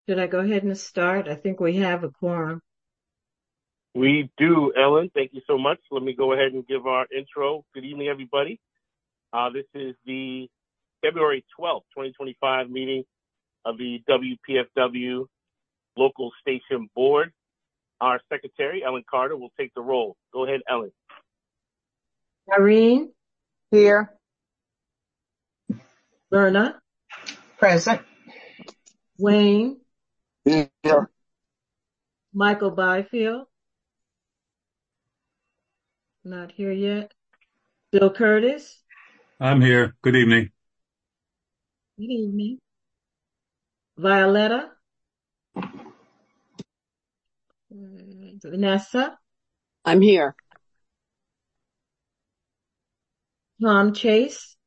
Should I go ahead and start? I think we have a quorum. We do, Ellen. Thank you so much. Let me go ahead and give our intro. Good evening, everybody. This is the February 12th, 2025 meeting of the WPFW Local Station Board. Our secretary, Ellen Carter, will take the roll. Go ahead, Ellen. Irene, Here. Verna, Present. Wayne, Here. Michael Byfield, not here yet. Bill Curtis. I'm here. Good evening. Good evening. Violetta. Vanessa. I'm here. Tom Chase.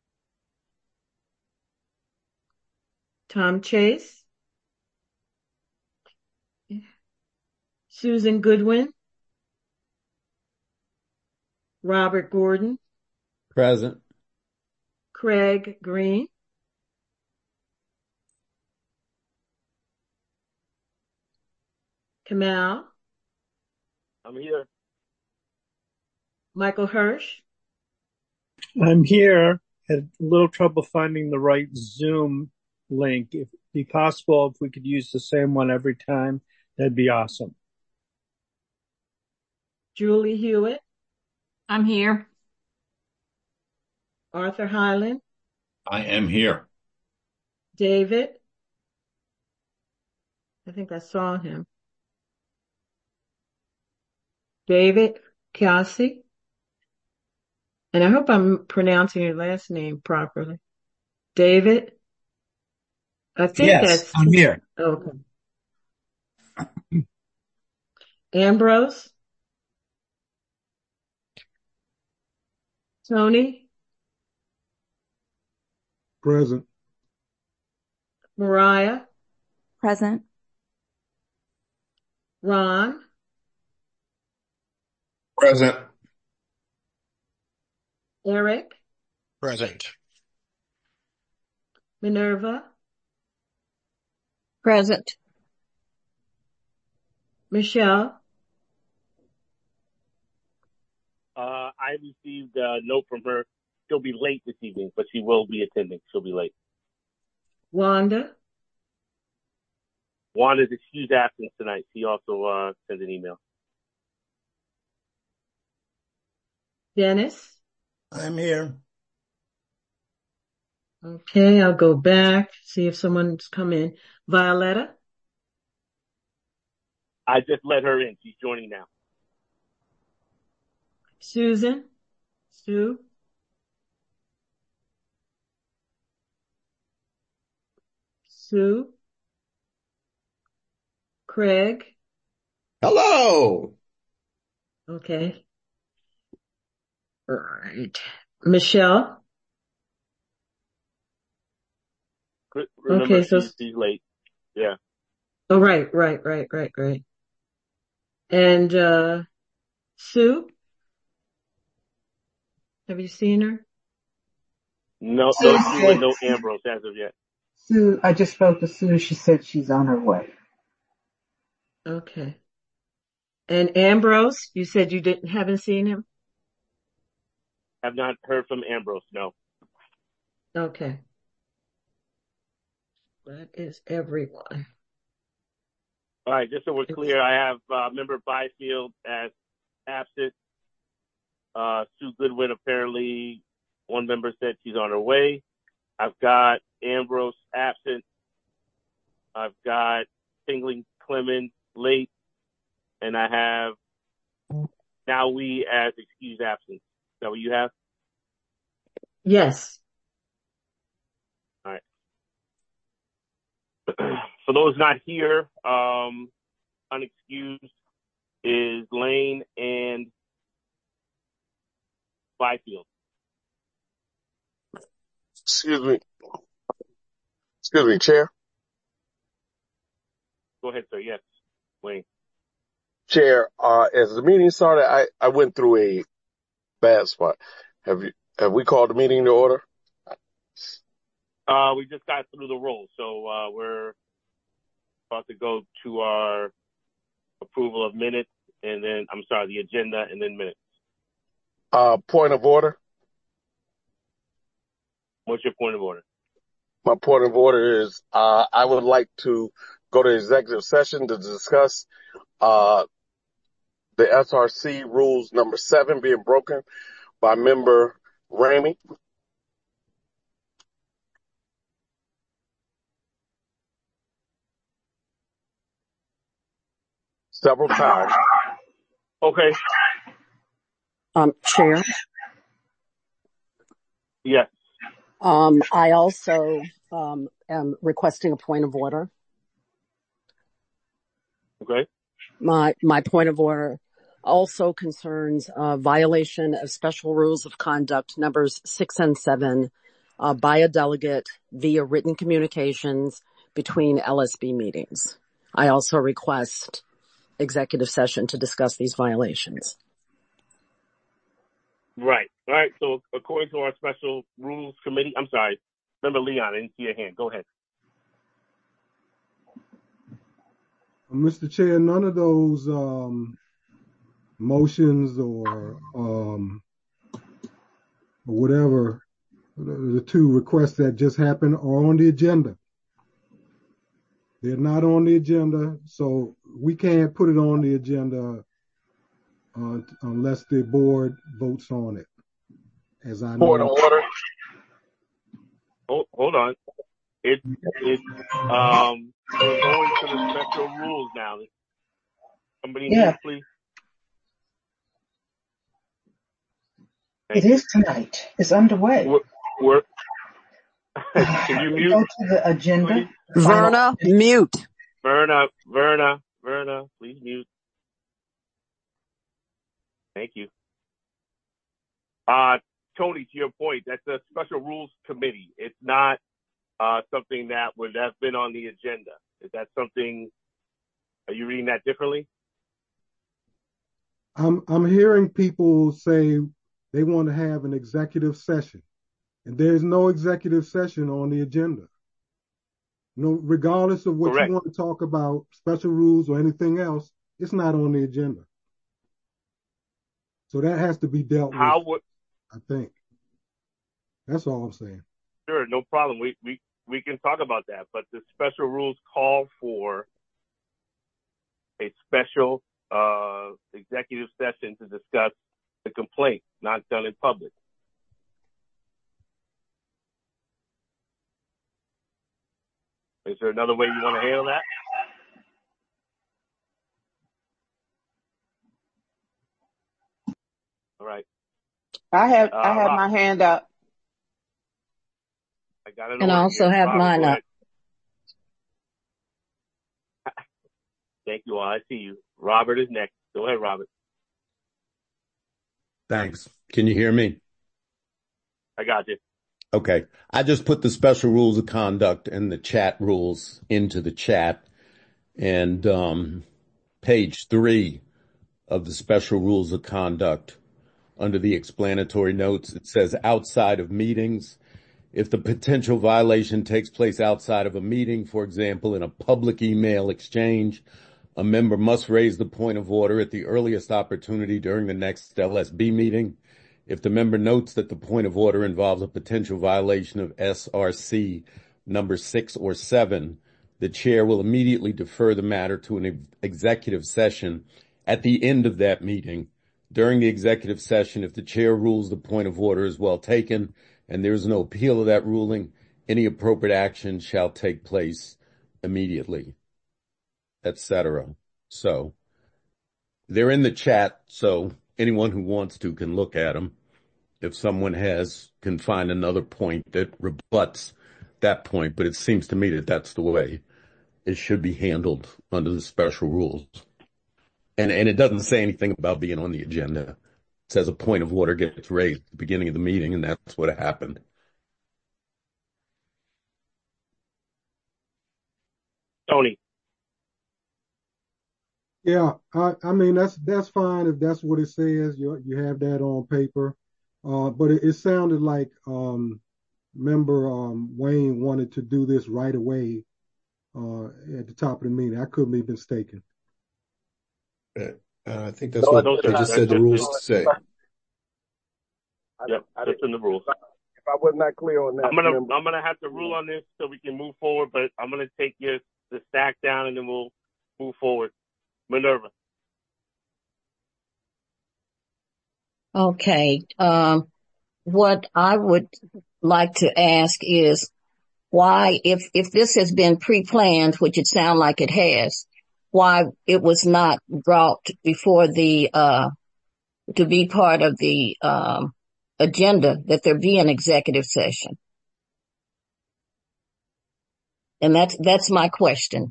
Tom Chase. Susan Goodwin. Robert Gordon. Present. Craig Green. Kamal. I'm here. Michael Hirsch. I'm here. Had a little trouble finding the right Zoom link. If it'd be possible, if we could use the same one every time, that'd be awesome. Julie Hewitt. I'm here. Arthur Highland. I am here. David. I think I saw him. David Kiasi. And I hope I'm pronouncing your last name properly. David. I think Yes, I'm here. Okay. Ambrose. Tony. Present. Mariah. Present. Ron. Present. Eric. Present. Minerva. Present. Michelle. I received a note from her. She'll be late this evening, but she will be attending. She'll be late. Wanda. Wanda's excused absence tonight. She also sent an email. Dennis. I'm here. Okay, I'll go back, see if someone's come in. Violetta. I just let her in. She's joining now. Susan. Sue. Sue. Craig. Hello. Okay. All right. Michelle. Remember, Okay, so she's late. Yeah. oh, right. And Sue, have you seen her? No Sue Sue said, and no Ambrose as of yet. Sue, I just spoke to Sue. She said she's on her way. Okay. And Ambrose, you said you haven't seen him? Have not heard from Ambrose, no. Okay. That is everyone. All right, just so we're clear, I have member Byfield as absent. Sue Goodwin, apparently one member said she's on her way. I've got Ambrose absent. I've got Singling Clemens late. And I have now we as excused absence. Is that what you have? Yes. All right. For those not here, unexcused is Lane and Byfield. Excuse me, Chair. Go ahead, sir. Yes, Wayne. Chair, as the meeting started, I went through a bad spot. Have we called the meeting to order? We just got through the roll, so about to go to our approval of minutes and then, the agenda and then minutes. Point of order. What's your point of order? My point of order is, I would like to go to executive session to discuss, the SRC rules number 7 being broken by member Ramey. Several times. Okay. Chair. Yes. I also am requesting a point of order. Okay. My point of order also concerns violation of special rules of conduct numbers 6 and 7 by a delegate via written communications between LSB meetings. I also request executive session to discuss these violations. Right. All right. So according to our special rules committee, remember Leon, I didn't see your hand. Go ahead. Mr. Chair, none of those motions or whatever, the 2 requests that just happened are on the agenda. They're not on the agenda, so we can't put it on the agenda unless the board votes on it. As I know. Point of order. Hold on. We're going to the special rules now. Somebody mute, please. It is tonight. It's underway. Can you mute? Go to the agenda. Verna, mute. Verna, please mute. Thank you. Tony, to your point, that's a special rules committee. It's not something that would have been on the agenda. Is that something? Are you reading that differently? I'm hearing people say they want to have an executive session, and there's no executive session on the agenda. No, regardless of what Correct. You want to talk about, special rules or anything else, it's not on the agenda. So that has to be dealt with. I think. That's all I'm saying. Sure, no problem. We can talk about that, but the special rules call for a special executive session to discuss the complaint, not done in public. Is there another way you want to handle that? All right. I have my hand up. I got it. And I also have mine up. Thank you all. I see you. Robert is next. Go ahead, Robert. Thanks. Can you hear me? I got you. Okay. I just put the special rules of conduct and the chat rules into the chat. And page 3 of the special rules of conduct, under the explanatory notes, it says outside of meetings. If the potential violation takes place outside of a meeting, for example, in a public email exchange, a member must raise the point of order at the earliest opportunity during the next LSB meeting. If the member notes that the point of order involves a potential violation of SRC number 6 or 7, the chair will immediately defer the matter to an executive session at the end of that meeting. During the executive session, if the chair rules the point of order is well taken and there is no appeal of that ruling, any appropriate action shall take place immediately, etc. So they're in the chat, so anyone who wants to can look at them. If someone can find another point that rebuts that point, but it seems to me that that's the way it should be handled under the special rules. And it doesn't say anything about being on the agenda. It says a point of order gets raised at the beginning of the meeting, and that's what happened. Tony. Yeah, I mean, that's fine if that's what it says. You have that on paper. But it sounded like member Wayne wanted to do this right away. at the top of the meeting. I could be mistaken. I think that's what they just said the rules to say. Yep, that's in the rules. If I was not clear on that, I'm gonna have to rule on this so we can move forward. But I'm gonna take the stack down and then we'll move forward. Minerva. Okay. What I would like to ask is why, if this has been pre-planned, which it sounds like it has, why it was not brought before to be part of the agenda, that there be an executive session. And that's my question.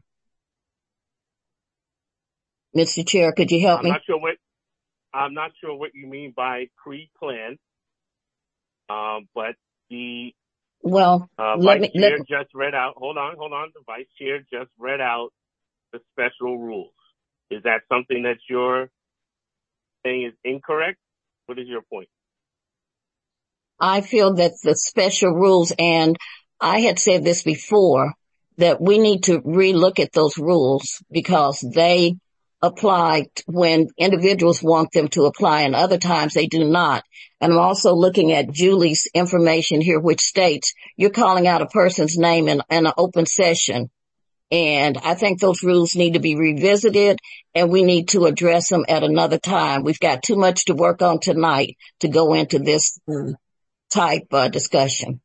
Mr. Chair, could you help me? I'm not sure what you mean by pre-planned. But the vice chair just read out. Hold on. The vice chair just read out the special rules. Is that something that you're saying is incorrect? What is your point? I feel that the special rules, and I had said this before, that we need to relook at those rules because they apply when individuals want them to apply and other times they do not. And I'm also looking at Julie's information here, which states you're calling out a person's name in an open session. And I think those rules need to be revisited and we need to address them at another time. We've got too much to work on tonight to go into this type discussion.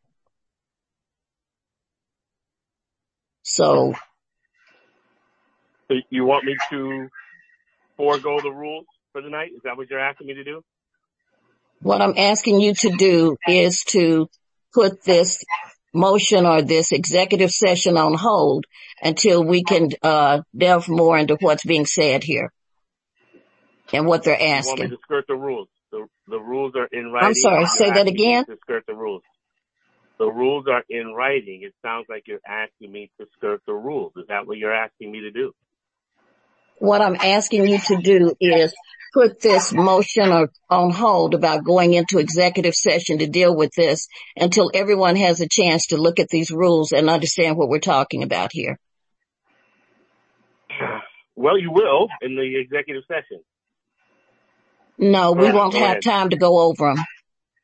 So you want me to forego the rules for the night? Is that what you're asking me to do? What I'm asking you to do is to put this motion or this executive session on hold until we can delve more into what's being said here and what they're asking. You want me to skirt the rules? The rules are in writing. I'm sorry, say that again? To skirt the rules. The rules are in writing. It sounds like you're asking me to skirt the rules. Is that what you're asking me to do? What I'm asking you to do is put this motion on hold about going into executive session to deal with this until everyone has a chance to look at these rules and understand what we're talking about here. Well, you will in the executive session. No, we won't have time to go over them.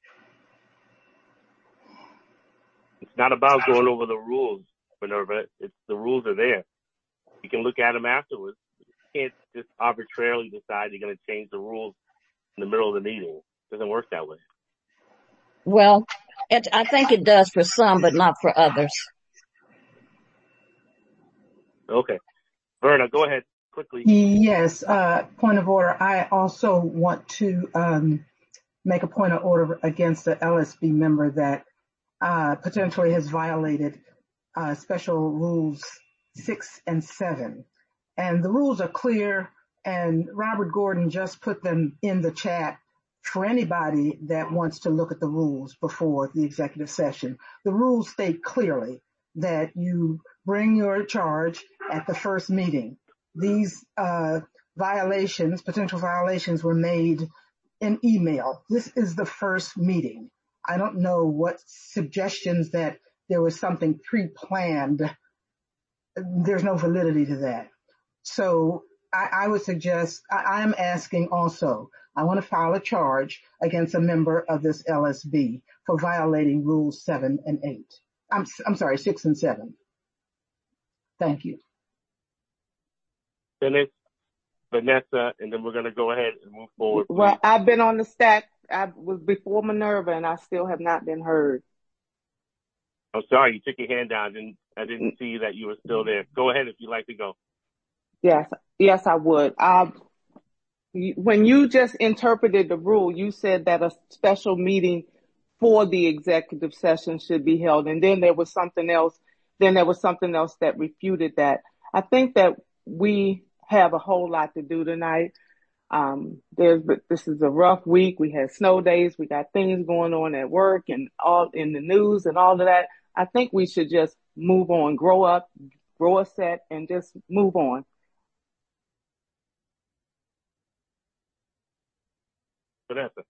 It's not about going over the rules, Minerva. The rules are there. You can look at them afterwards. You can't just arbitrarily decide you're going to change the rules in the middle of the meeting. It doesn't work that way. Well, I think it does for some, but not for others. Okay. Verna, go ahead quickly. Yes, point of order. I also want to make a point of order against the LSB member that potentially has violated special rules 6 and 7. And the rules are clear, and Robert Gordon just put them in the chat for anybody that wants to look at the rules before the executive session. The rules state clearly that you bring your charge at the first meeting. These potential violations were made in email. This is the first meeting. I don't know what suggestions that there was something pre-planned. There's no validity to that. So I would suggest, I am asking also, I want to file a charge against a member of this LSB for violating rules 7 and 8. I'm sorry, 6 and 7. Thank you. Finish, Vanessa, and then we're going to go ahead and move forward. Please. Well, I've been on the stack. I was before Minerva, and I still have not been heard. I'm sorry, you took your hand down. I didn't see that you were still there. Go ahead if you'd like to go. Yes, I would. When you just interpreted the rule, you said that a special meeting for the executive session should be held, and then there was something else. Then there was something else that refuted that. I think that we have a whole lot to do tonight. This is a rough week. We had snow days. We got things going on at work and all in the news and all of that. I think we should just move on, grow up, grow a set, and just move on. Vanessa.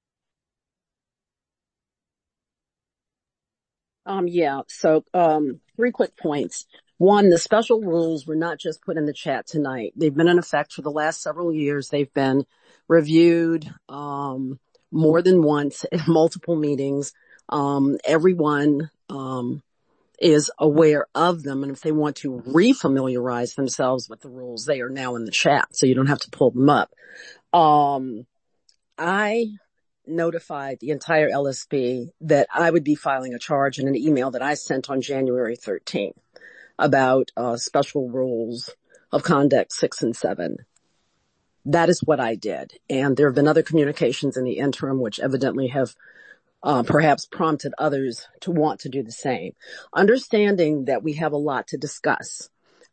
Yeah. So, 3 quick points. One, the special rules were not just put in the chat tonight. They've been in effect for the last several years. They've been reviewed more than once at multiple meetings. Everyone is aware of them, and if they want to refamiliarize themselves with the rules, they are now in the chat, so you don't have to pull them up. I notified the entire LSB that I would be filing a charge in an email that I sent on January 13th about special rules of conduct 6 and 7. That is what I did. And there have been other communications in the interim which evidently have perhaps prompted others to want to do the same. Understanding that we have a lot to discuss,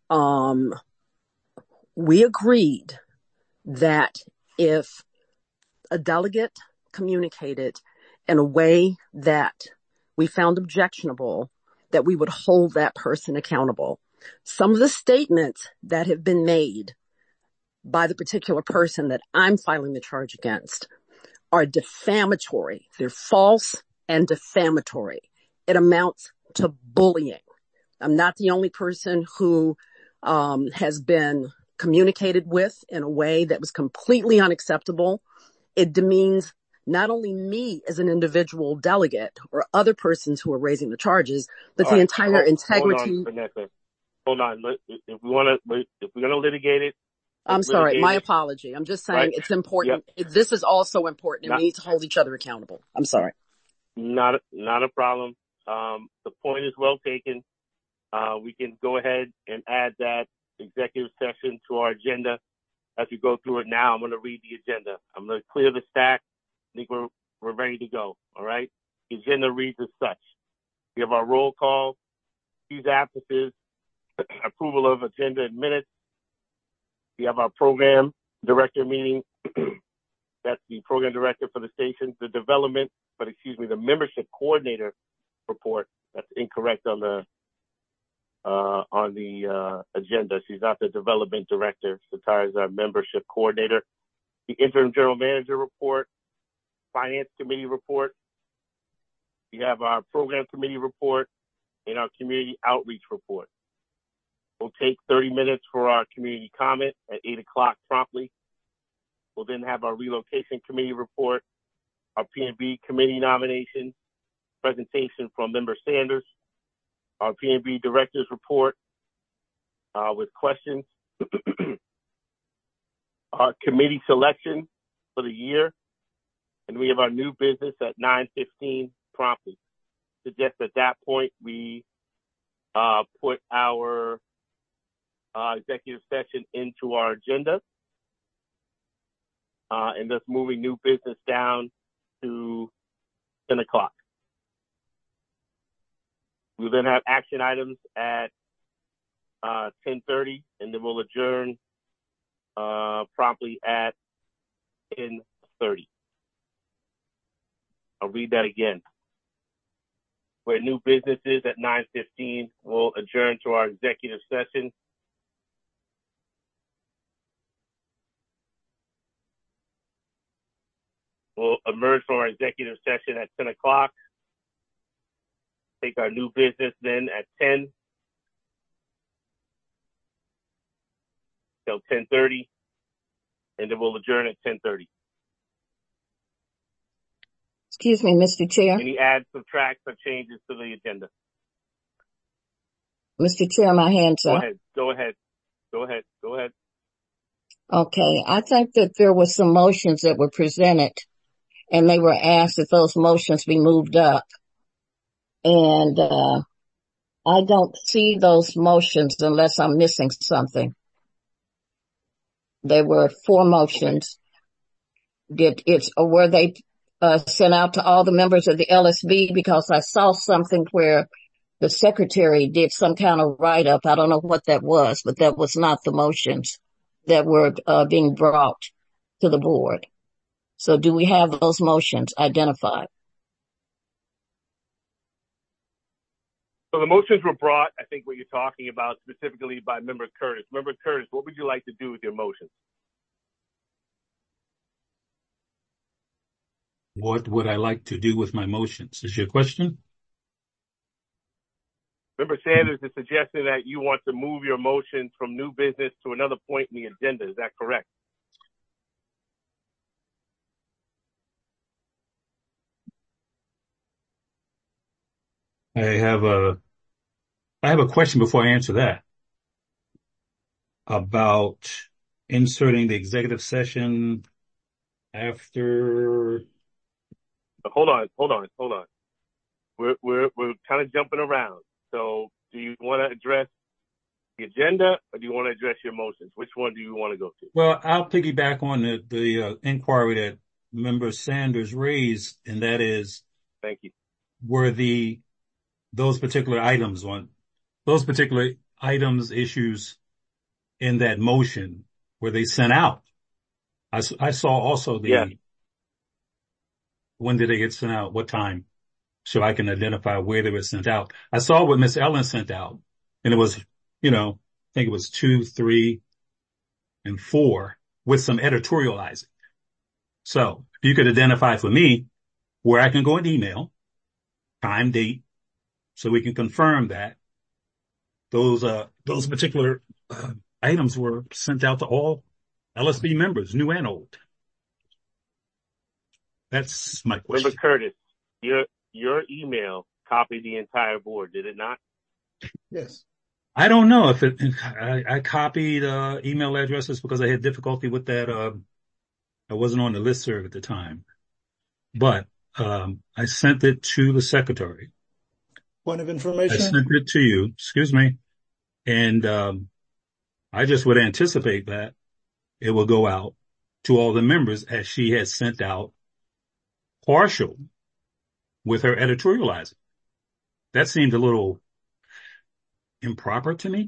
we agreed that if a delegate communicated in a way that we found objectionable, that we would hold that person accountable. Some of the statements that have been made by the particular person that I'm filing the charge against are defamatory. They're false and defamatory. It amounts to bullying. I'm not the only person who has been communicated with in a way that was completely unacceptable. It demeans not only me as an individual delegate or other persons who are raising the charges, but the entire integrity. Hold on, Vanessa. Hold on. If we're going to litigate it. I'm sorry. My apology. I'm just saying it's important. Yep. This is also important, and we need to hold each other accountable. I'm sorry. Not a problem. The point is well taken. We can go ahead and add that executive session to our agenda as we go through it now. I'm going to read the agenda. I'm going to clear the stack. I think we're ready to go. All right. The agenda reads as such. We have our roll call, excuse absences, approval of agenda and minutes. We have our program director meeting. That's the program director for the station. The membership coordinator report. That's incorrect on the agenda. She's not the development director. Satara is our membership coordinator. The interim general manager report, finance committee report. We have our program committee report and our community outreach report. We'll take 30 minutes for our community comment at 8 o'clock promptly. We'll then have our relocation committee report, our P&B committee nomination, presentation from Member Sanders, our P&B director's report with questions, our committee selection for the year, and we have our new business at 9:15 promptly. Suggest at that point we put our executive session into our agenda, and thus moving new business down to 10 o'clock. We'll then have action items at 10:30, and then we'll adjourn promptly at 10:30. I'll read that again. Where new business is at 9:15, we'll adjourn to our executive session. We'll emerge from our executive session at 10 o'clock. Take our new business then at 10 till 10:30, and then we'll adjourn at 10:30. Excuse me, Mr. Chair. Any adds, subtracts, or changes to the agenda? Mr. Chair, my hand's up. Go ahead. Okay. I think that there were some motions that were presented, and they were asked that those motions be moved up. And I don't see those motions unless I'm missing something. There were 4 motions. Were they sent out to all the members of the LSB? Because I saw something where the secretary did some kind of write-up. I don't know what that was, but that was not the motions that were being brought to the board. So do we have those motions identified? So the motions were brought, I think what you're talking about specifically by Member Curtis. Member Curtis, what would you like to do with your motions? What would I like to do with my motions? Is your question? Member Sanders is suggesting that you want to move your motions from new business to another point in the agenda. Is that correct? I have a question before I answer that about inserting the executive session after. Hold on. We're kind of jumping around. So do you want to address the agenda or do you want to address your motions? Which one do you want to go to? Well, I'll piggyback on the inquiry that Member Sanders raised, and that is, thank you. Were those particular issues in that motion, were they sent out? I saw also when did they get sent out? What time? So I can identify where they were sent out. I saw what Ms. Ellen sent out, and it was, I think it was 2, 3, and 4 with some editorializing. So if you could identify for me where I can go and email, time, date, so we can confirm that those particular items were sent out to all LSB members, new and old. That's my question. Member Curtis, your email copied the entire board, did it not? Yes. I don't know if I copied email addresses because I had difficulty with that. I wasn't on the listserv at the time, but I sent it to the secretary. Point of information. I sent it to you, excuse me. And I just would anticipate that it will go out to all the members as she has sent out partial with her editorializing. That seemed a little improper to me.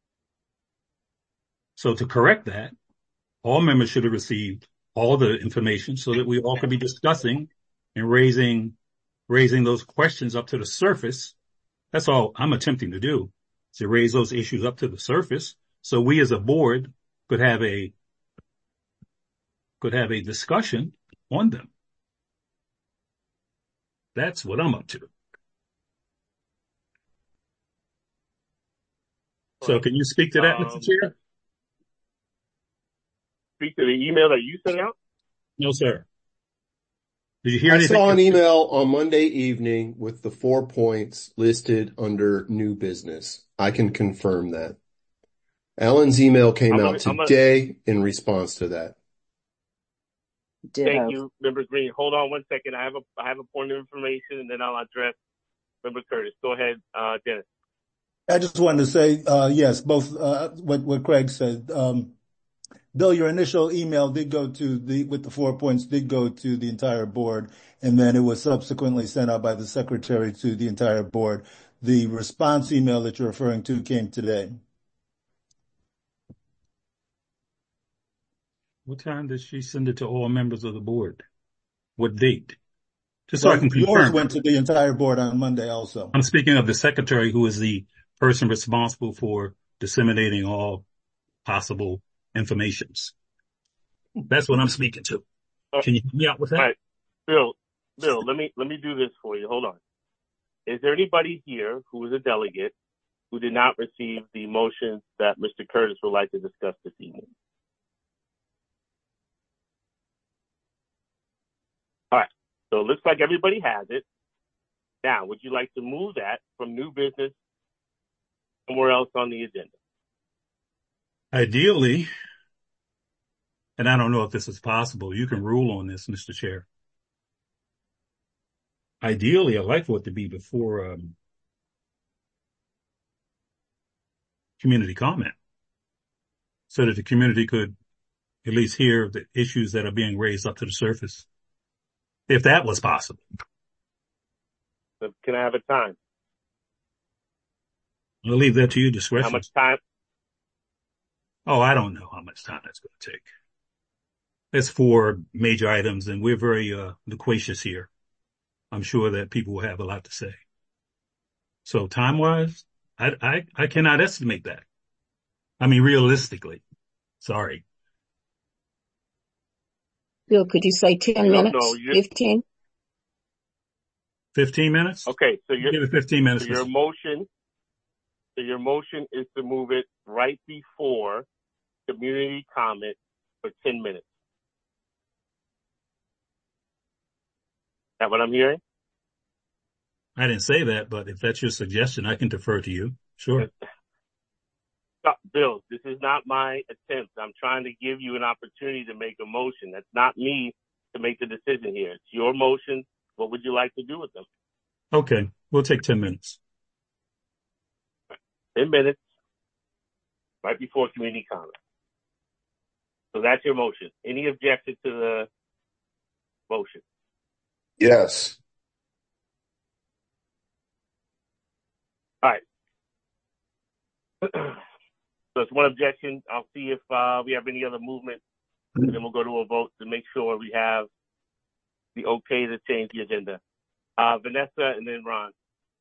So to correct that, all members should have received all the information so that we all could be discussing and raising those questions up to the surface. That's all I'm attempting to do, to raise those issues up to the surface so we as a board could have a discussion on them. That's what I'm up to. So can you speak to that, Mr. Chair? Speak to the email that you sent out? No, sir. Did you hear anything? I saw an email on Monday evening with the 4 points listed under new business. I can confirm that. Alan's email came out today in response to that. Thank you, Member Green. Hold on 1 second. I have a point of information, and then I'll address Member Curtis. Go ahead, Dennis. I just wanted to say, yes, both what Craig said. Bill, your initial email did go to with the 4 points did go to the entire board, and then it was subsequently sent out by the secretary to the entire board. The response email that you're referring to came today. What time did she send it to all members of the board? What date? Just so I can confirm. Yours went to the entire board on Monday also. I'm speaking of the secretary, who is the person responsible for disseminating all possible informations. That's what I'm speaking to. Can you help me out with that? All right. Bill, let me do this for you. Hold on. Is there anybody here who is a delegate who did not receive the motions that Mr. Curtis would like to discuss this evening? All right. So it looks like everybody has it. Now, would you like to move that from new business somewhere else on the agenda? Ideally, and I don't know if this is possible, you can rule on this, Mr. Chair. Ideally, I'd like for it to be before community comment, so that the community could at least hear the issues that are being raised up to the surface, if that was possible. Can I have a time? I'll leave that to your discretion. How much time? Oh, I don't know how much time that's going to take. It's 4 major items, and we're very loquacious here. I'm sure that people will have a lot to say. So time-wise, I cannot estimate that. I mean, realistically. Sorry. Bill, could you say 10 minutes? No, 15? 15 minutes? Okay, so give it 15 minutes. So your motion So your motion is to move it right before community comment for 10 minutes. Is that what I'm hearing? I didn't say that, but if that's your suggestion, I can defer to you. Sure. Bill, this is not my attempt. I'm trying to give you an opportunity to make a motion. That's not me to make the decision here. It's your motion. What would you like to do with them? Okay. We'll take 10 minutes. 10 minutes right before community comment. So that's your motion. Any objection to the motion? Yes. All right. So it's one objection. I'll see if we have any other movement, and then we'll go to a vote to make sure we have the okay to change the agenda. Vanessa and then Ron.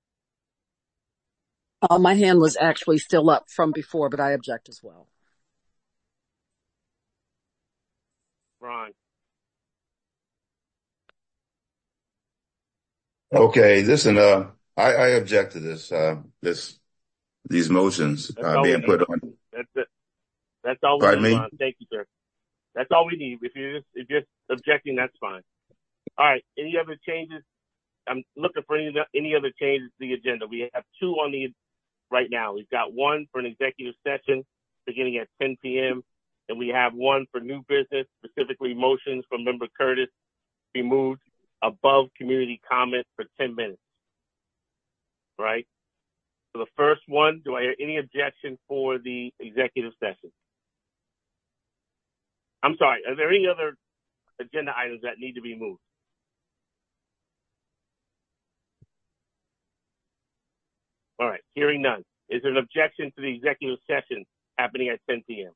My hand was actually still up from before, but I object as well. Ron. Okay, listen, I object to these motions being put on. That's it. That's all we need, Ron. Thank you, sir. That's all we need. If you're just objecting, that's fine. All right. Any other changes? I'm looking for any other changes to the agenda. We have two on the right now. We've got one for an executive session beginning at 10 p.m. and we have one for new business, specifically motions from Member Curtis, be moved above community comment for 10 minutes. Right? So the first one, do I hear any objection for the executive session? I'm sorry, are there any other agenda items that need to be moved? All right, hearing none. Is there an objection to the executive session happening at 10 p.m.?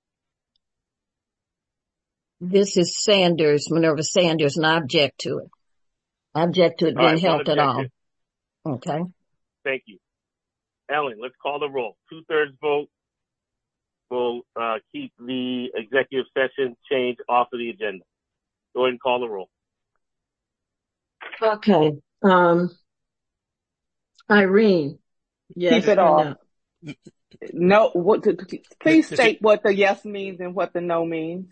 This is Sanders, Minerva Sanders, and I object to it. I object to it being held at all. Okay. Thank you. Ellen, let's call the roll. 2/3 vote will keep the executive session change off of the agenda. Go ahead and call the roll. Okay. Irene. Yes. Keep it off. No. Please state what the yes means and what the no means.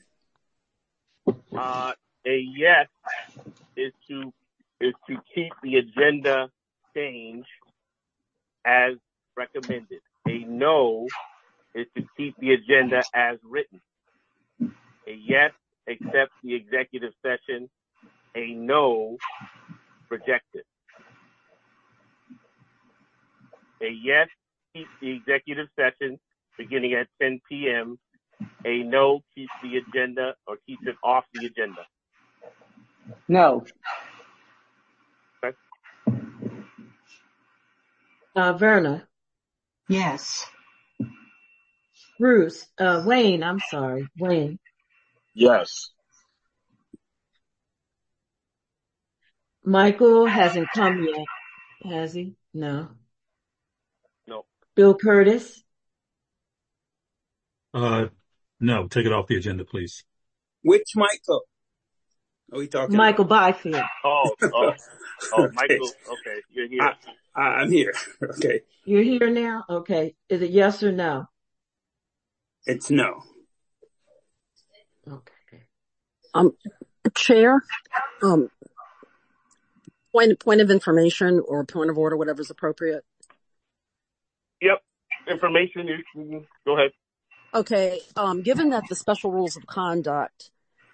A yes is to keep the agenda change as recommended. A no is to keep the agenda as written. A yes accepts the executive session. A no rejects it. A yes keeps the executive session beginning at 10 p.m. A no keeps the agenda or keeps it off the agenda. No. Okay. Verna. Yes. Bruce. Wayne, I'm sorry. Wayne. Yes. Michael hasn't come yet, has he? No. No. Bill Curtis. No, take it off the agenda, please. Which Michael? Are we talking? Michael Byfield. Okay. Michael. Okay, you're here. I'm here. Okay. You're here now? Okay. Is it yes or no? It's no. Okay. Chair, point of information or point of order, whatever's appropriate. Yep. Information. Go ahead. Okay. Given that the special rules of conduct,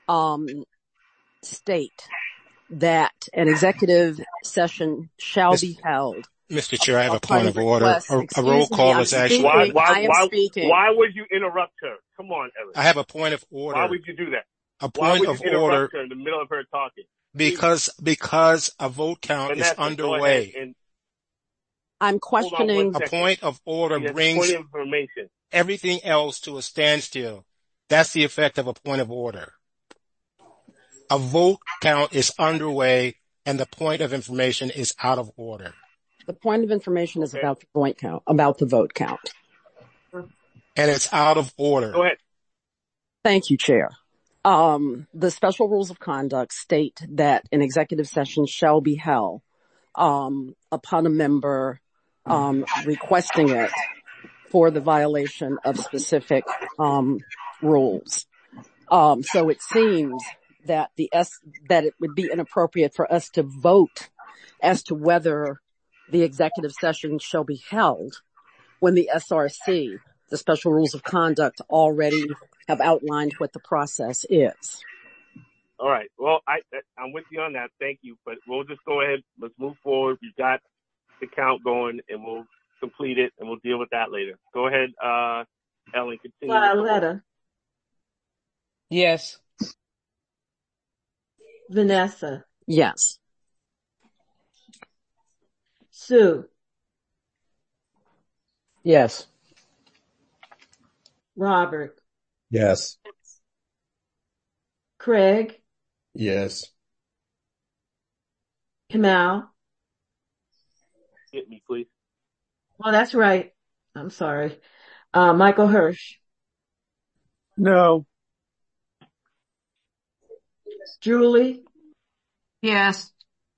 state that an executive session shall be held. Mr. Chair, I have a point of order. A roll call is actually. Why would you interrupt her? Come on, Ellen. I have a point of order. Why would you do that? A point of order. Her in the middle of her talking. Because a vote count is underway. I'm questioning. A point of order brings everything else to a standstill. That's the effect of a point of order. A vote count is underway and the point of information is out of order. The point of information is about the point count, about the vote count. And it's out of order. Go ahead. Thank you, Chair. The special rules of conduct state that an executive session shall be held upon a member requesting it for the violation of specific rules. So it seems that that it would be inappropriate for us to vote as to whether the executive session shall be held when the SRC, the Special Rules of Conduct, already have outlined what the process is. All right. Well, I'm with you on that. Thank you. But we'll just go ahead. Let's move forward. We've got the count going, and we'll complete it, and we'll deal with that later. Go ahead, Ellen. Continue. Violetta. Yes. Vanessa. Yes. Sue. Yes. Robert. Yes. Craig. Yes. Kamal. Hit me, please. Oh, that's right. I'm sorry. Michael Hirsch. No. Julie. Yes.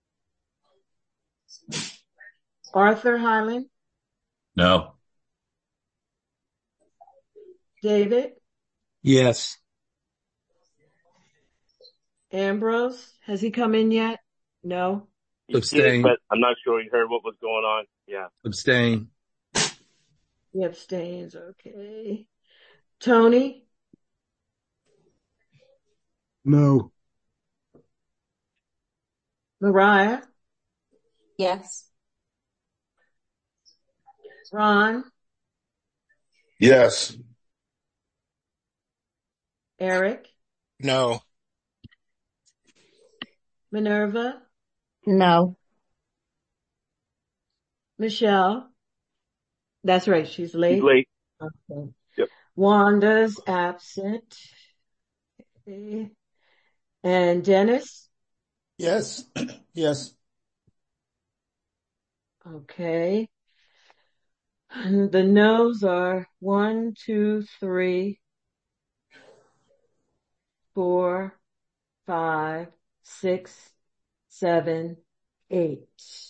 Arthur Highland. No. David. Yes. Ambrose. Has he come in yet? No. Abstain. But I'm not sure he heard what was going on. Yeah. Abstain. He abstains. Okay. Tony. No. Mariah. Yes. Ron. Yes. Eric. No. Minerva. No. Michelle. That's right. She's late. She's late. Okay. Yep. Wanda's absent. Okay. And Dennis. Yes. Yes. Okay. And the no's are 1, 2, 3, 4, 5, 6, 7, 8.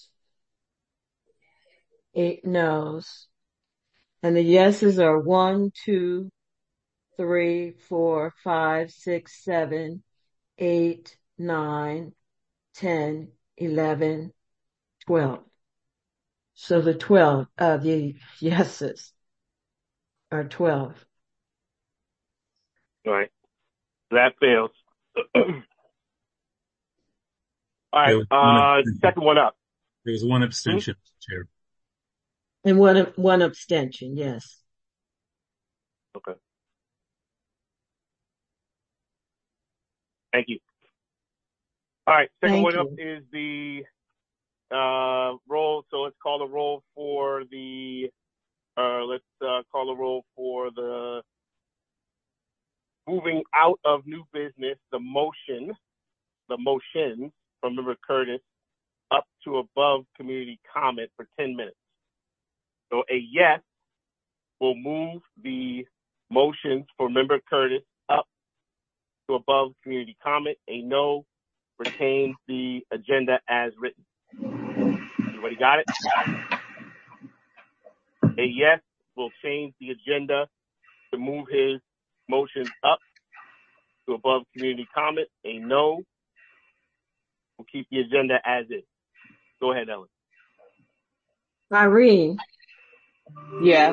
8 no's. And the yeses are 1, 2, 3, 4, 5, 6, 7, 8, 9, 10, 11, 12. So the yeses are 12. All right. That fails. All right. Second one up. There was one abstention, Chair. And one abstention, yes. Okay. Thank you. All right. Second one up is the roll. So let's call the roll for the moving out of new business, the motions from Member Curtis up to above community comment for 10 minutes. So a yes will move the motions for Member Curtis up to above community comment. A no retains the agenda as written. Everybody got it? A yes will change the agenda to move his motions up to above community comment. A no will keep the agenda as is. Go ahead, Ellen. Irene. Yes.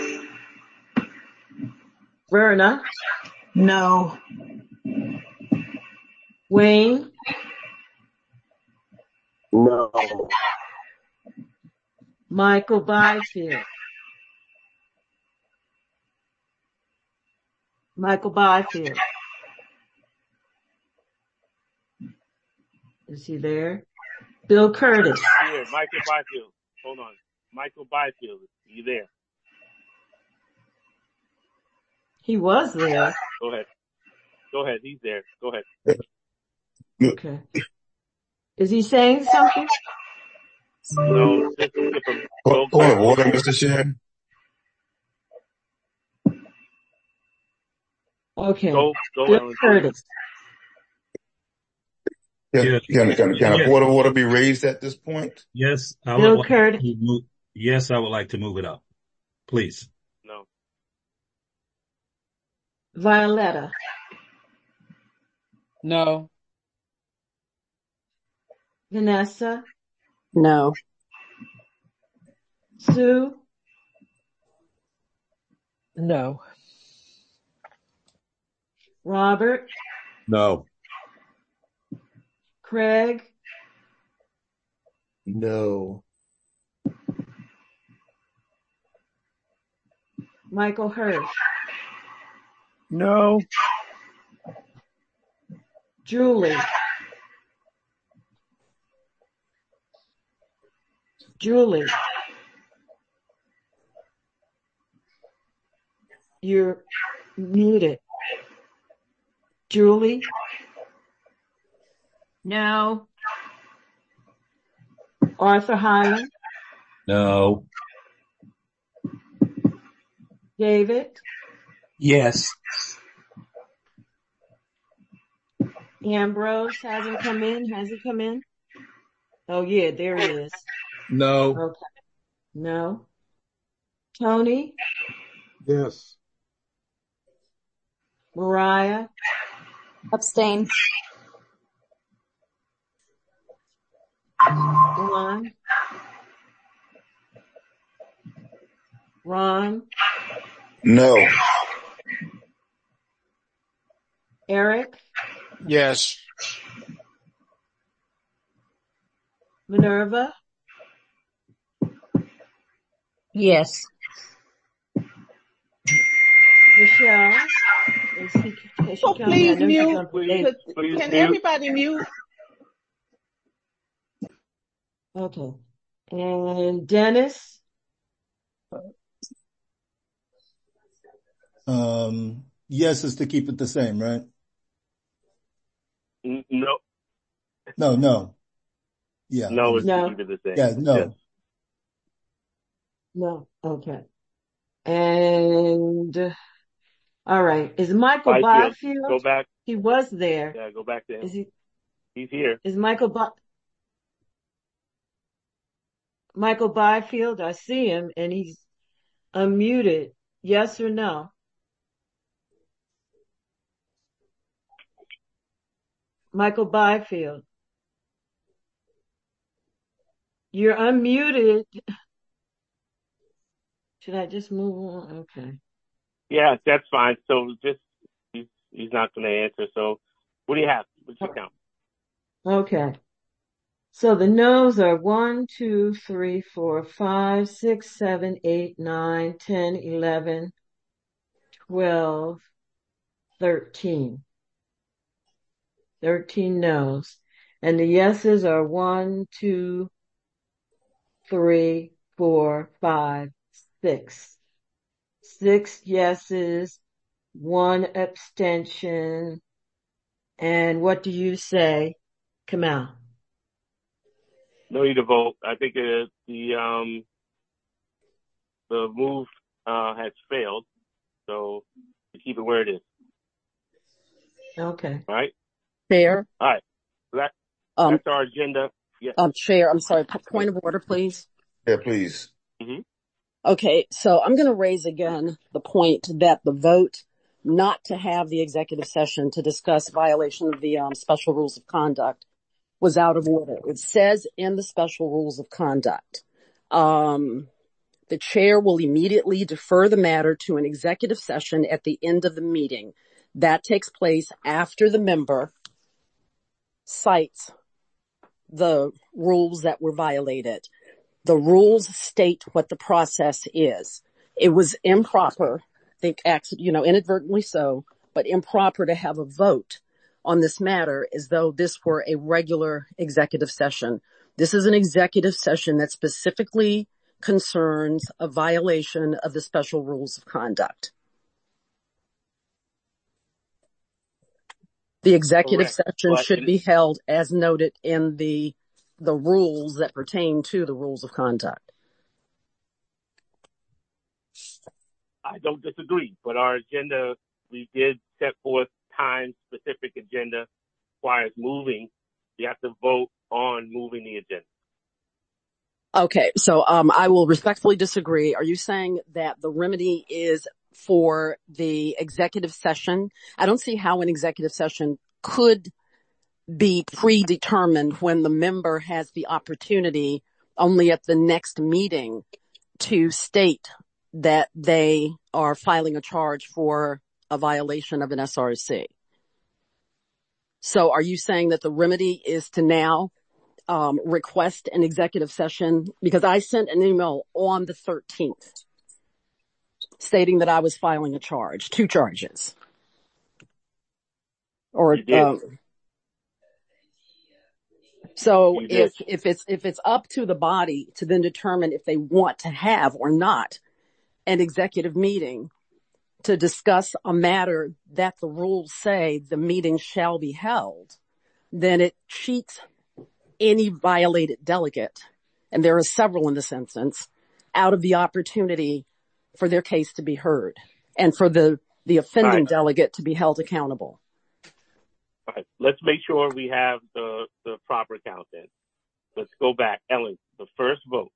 Verna. No. Wayne. No. Michael Byfield. Michael Byfield. Is he there? Bill Curtis. Here, Michael Byfield. Hold on. Michael Byfield. Are you there? He was there. Go ahead. Go ahead. He's there. Go ahead. Okay. Is he saying something? No, just skip him. Point of order, Mr. Chair. Okay. Go Bill Ellen. Curtis. Can a point of order be raised at this point? Yes, I Bill would Curtis. I would like to move it up. Please. Violetta? No. Vanessa? No. Sue? No. Robert? No. Craig? No. Michael Hirsch? No. Julie? Julie? You're muted. Julie? No. Arthur Highland? No. David? Yes. Ambrose hasn't come in. Has he come in? Oh, yeah, there he is. No. Okay. No. Tony? Yes. Mariah? Abstain. Ron? Ron? No. Eric? Yes. Minerva? Yes. Michelle? Has she So come in? I please know she's mute. on probation. Can everybody mute? Okay. And Dennis? Yes is to keep it the same, right? No. No. Yeah. No, it's to No. keep it the same. Yeah, no. Yes. No. Okay. And all right. Is Michael Byfield, Byfield? go back. He was there. Yeah, go back to him. Is he? He's here. Is Michael Byfield? I see him and he's unmuted. Yes or no? Michael Byfield. You're unmuted. Should I just move on? Okay. Yeah, that's fine. So just, he's not going to answer. So what do you have? What's your count? Okay. So the no's are 1, 2, 3, 4, 5, 6, 7, 8, 9, 10, 11, 12, 13. 13 no's. And the yeses are 1, 2, 3, 4, 5, 6. 6 yeses, 1 abstention. And what do you say, Kamal? No need to vote. I think the move has failed. So to keep it where it is. Okay. All right. Chair. All right. So that's our agenda. Yeah. Chair, I'm sorry. Point of order, please. Yeah, please. Mm-hmm. Okay. So I'm going to raise again the point that the vote not to have the executive session to discuss violation of the special rules of conduct was out of order. It says in the special rules of conduct, the chair will immediately defer the matter to an executive session at the end of the meeting. That takes place after the member cites the rules that were violated. The rules state what the process is. It was improper, I think, inadvertently so, but improper to have a vote on this matter as though this were a regular executive session. This is an executive session that specifically concerns a violation of the special rules of conduct. The executive session should be held as noted in the rules that pertain to the rules of conduct. I don't disagree, but our agenda, we did set forth time-specific agenda requires moving. You have to vote on moving the agenda. Okay, so I will respectfully disagree. Are you saying that the remedy is for the executive session. I don't see how an executive session could be predetermined when the member has the opportunity only at the next meeting to state that they are filing a charge for a violation of an SRC. So are you saying that the remedy is to now request an executive session? Because I sent an email on the 13th stating that I was filing a charge, 2 charges. Or so if it's up to the body to then determine if they want to have or not an executive meeting to discuss a matter that the rules say the meeting shall be held, then it cheats any violated delegate, and there are several in this instance, out of the opportunity for their case to be heard and for the offending delegate to be held accountable. All right. Let's make sure we have the proper count then. Let's go back. Ellen, the first vote.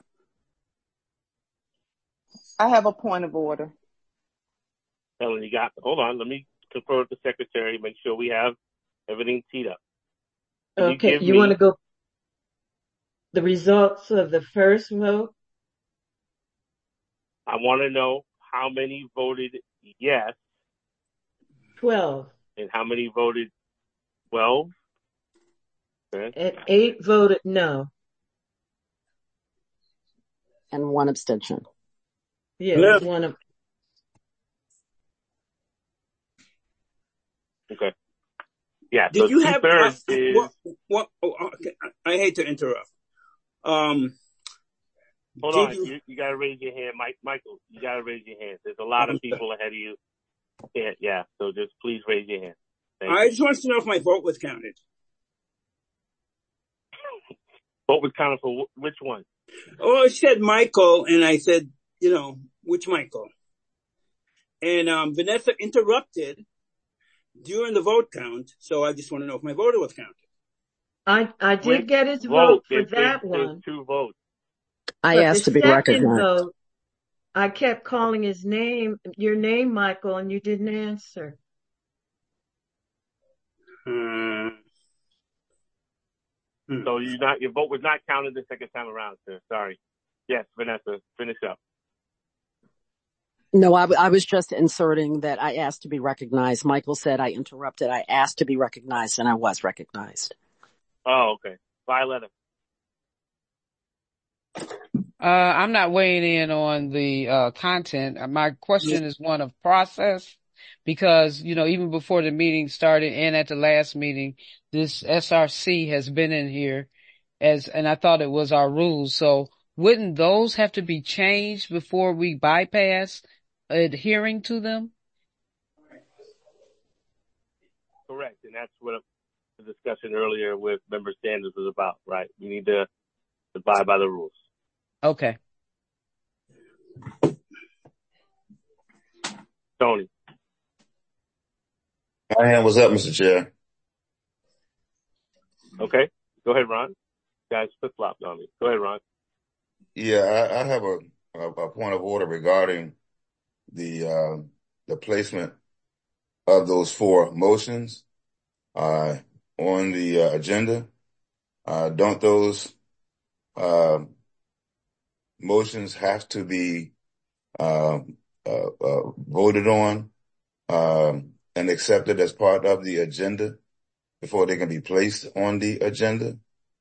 I have a point of order. Ellen, hold on. Let me confer with the secretary, make sure we have everything teed up. Okay, you want to go the results of the first vote? I want to know how many voted yes. 12. And how many voted 12? Okay. And 8 voted no. And 1 abstention. Yeah, 1 Okay. Yeah. Did so you have what? Okay. I hate to interrupt. Hold on. You got to raise your hand, Michael. You got to raise your hand. There's a lot of people ahead of you. Yeah. So just please raise your hand. I just wanted to know if my vote was counted. Vote was counted for which one? Oh, it said Michael, and I said, which Michael? And Vanessa interrupted during the vote count, so I just want to know if my vote was counted. I did get his vote for that one. There's 2 votes. I asked to be recognized. Vote, I kept calling your name, Michael, and you didn't answer. So your vote was not counted the second time around, sir. Sorry. Yes, Vanessa, finish up. No, I was just inserting that I asked to be recognized. Michael said I interrupted. I asked to be recognized, and I was recognized. Oh, okay. Violetta. I'm not weighing in on the content. My question is one of process, because, even before the meeting started and at the last meeting, this SRC has been in here and I thought it was our rules. So wouldn't those have to be changed before we bypass adhering to them? Correct. And that's what the discussion earlier with Member Sanders was about, right? We need to abide by the rules. Okay. Tony. My hand was up, Mr. Chair. Okay. Go ahead, Ron. You guys flip-flopped on me. Go ahead, Ron. Yeah, I have a point of order regarding the placement of those 4 motions on the agenda. Don't those motions have to be voted on and accepted as part of the agenda before they can be placed on the agenda?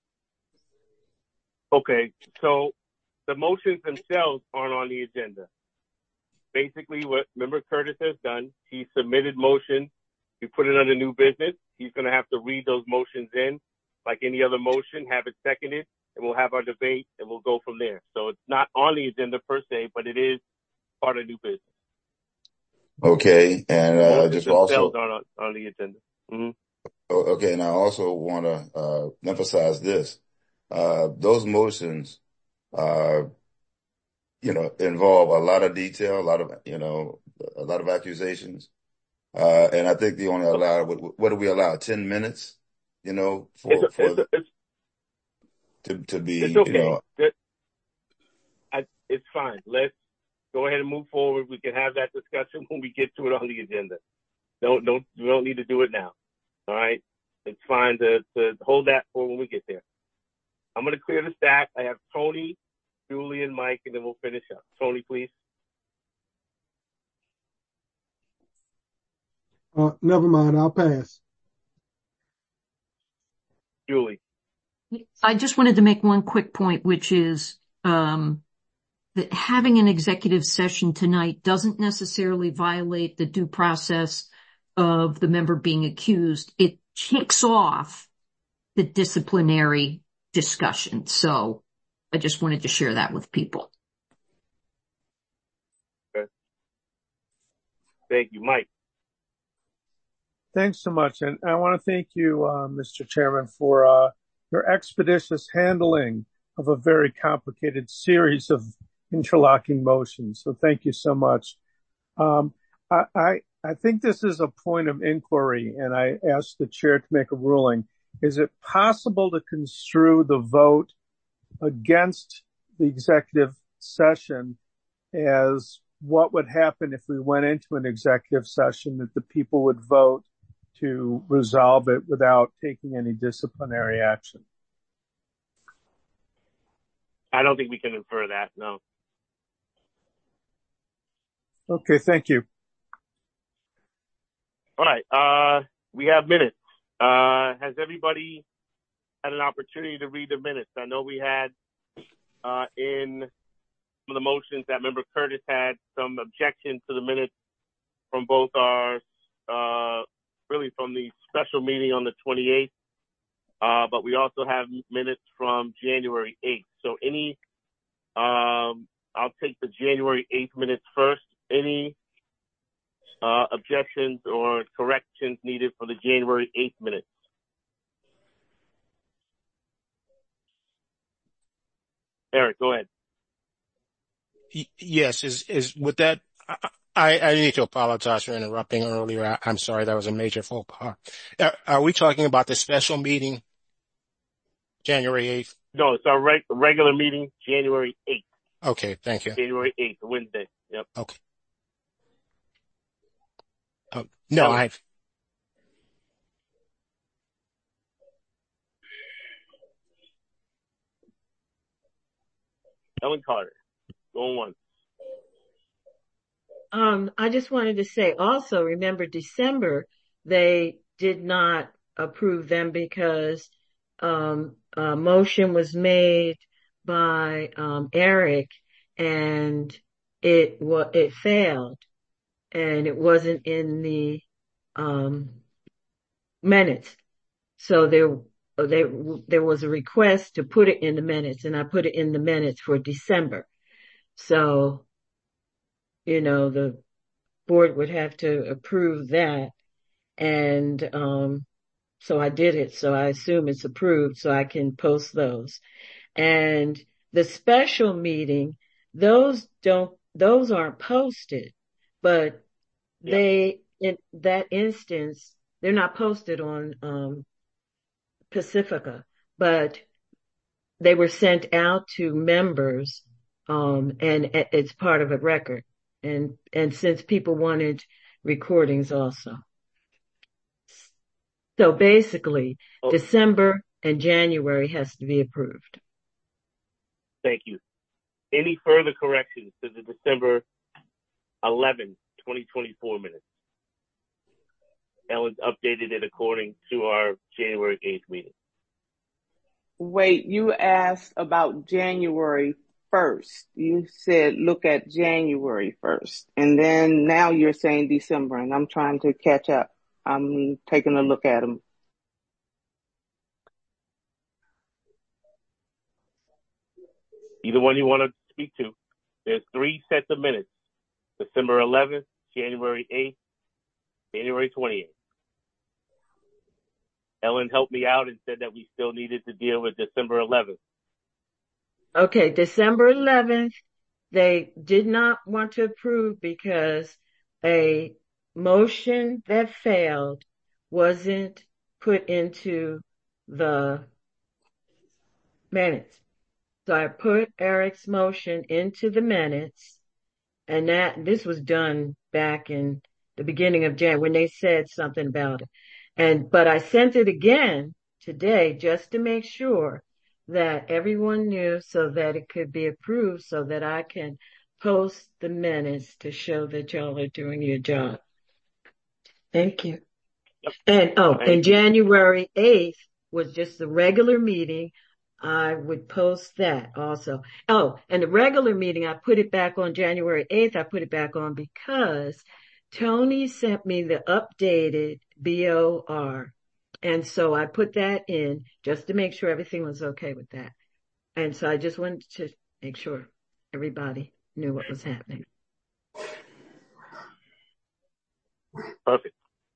Okay, so the motions themselves aren't on the agenda. Basically, what Member Curtis has done, he submitted motion. We put it under new business. He's going to have to read those motions in like any other motion, have it seconded, and we'll have our debate, and we'll go from there. So it's not on the agenda per se, but it is part of new business. Okay, and just also on the agenda. Mm-hmm. Okay, and I also want to emphasize this: those motions, involve a lot of detail, a lot of accusations, and I think they only allow what do we allow? 10 minutes, to be, it's okay. It's fine. go ahead and move forward. We can have that discussion when we get to it on the agenda. We don't need to do it now. All right. It's fine to hold that for when we get there. I'm going to clear the stack. I have Tony, Julie, and Mike, and then we'll finish up. Tony, please. Never mind. I'll pass. Julie. I just wanted to make one quick point, which is that having an executive session tonight doesn't necessarily violate the due process of the member being accused. It kicks off the disciplinary discussion. So I just wanted to share that with people. Okay. Thank you, Mike. Thanks so much. And I want to thank you, Mr. Chairman, for your expeditious handling of a very complicated series of interlocking motions. So thank you so much. I think this is a point of inquiry, and I asked the chair to make a ruling. Is it possible to construe the vote against the executive session as what would happen if we went into an executive session, that the people would vote to resolve it without taking any disciplinary action? I don't think we can infer that, no. Okay, thank you. All right, we have minutes. Has everybody had an opportunity to read the minutes? I know we had in some of the motions that Member Curtis had some objection to the minutes from both our, really from the special meeting on the 28th, but we also have minutes from January 8th. So I'll take the January 8th minutes first. Any objections or corrections needed for the January 8th minutes? Eric, go ahead. Yes, is with that, I need to apologize for interrupting earlier. I'm sorry, that was a major faux pas. Are we talking about the special meeting, January 8th? No, it's our regular meeting, January 8th. Okay, thank you. January 8th, Wednesday. Yep. Okay. No, Ellen Carter, going once. I just wanted to say also, remember December, they did not approve them because a motion was made by Eric and it failed and it wasn't in the minutes. So there was a request to put it in the minutes, and I put it in the minutes for December. So, the board would have to approve that. And, so I did it. So I assume it's approved so I can post those. And the special meeting, those aren't posted, but in that instance, they're not posted on, Pacifica, but they were sent out to members, and it's part of a record. And since people wanted recordings also. So basically, December and January has to be approved. Thank you. Any further corrections to the December 11, 2024 minutes? Ellen's updated it according to our January 8th meeting. Wait, you asked about January 1st. You said look at January 1st. And then now you're saying December, and I'm trying to catch up. I'm taking a look at them. Either one you want to speak to. There's 3 sets of minutes. December 11th, January 8th, January 28th. Ellen helped me out and said that we still needed to deal with December 11th. Okay, December 11th, they did not want to approve because a motion that failed wasn't put into the minutes. So I put Eric's motion into the minutes, And this was done back in the beginning of January when they said something about it. But I sent it again today just to make sure that everyone knew so that it could be approved so that I can post the minutes to show that y'all are doing your job. Thank you. Yep. And January 8th was just the regular meeting. I would post that also. Oh, and the regular meeting, I put it back on January 8th. I put it back on because Tony sent me the updated BOR. And so I put that in just to make sure everything was okay with that. And so I just wanted to make sure everybody knew what was happening. Perfect.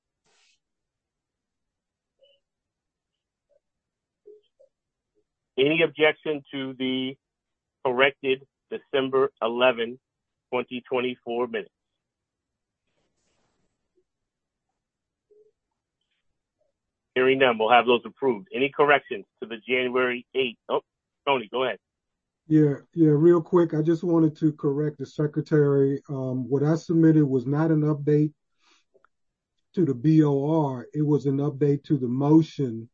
Any objection to the corrected December 11, 2024 minutes? Hearing none, we'll have those approved. Any corrections to the January 8th? Oh, Tony, go ahead. Yeah, real quick. I just wanted to correct the secretary. What I submitted was not an update to the BOR. It was an update to the motion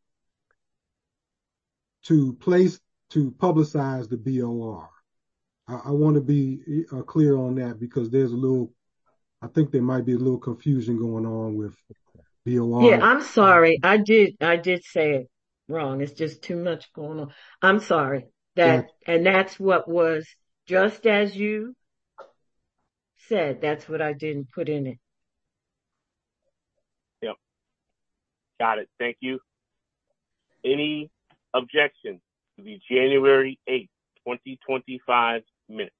to publicize the BOR. I want to be clear on that because I think there might be a little confusion going on with BOR. Yeah, I'm sorry. I did say it wrong. It's just too much going on. I'm sorry. And that's what was just as you said. That's what I didn't put in it. Yep. Got it. Thank you. Any objection to the January 8th, 2025 minutes?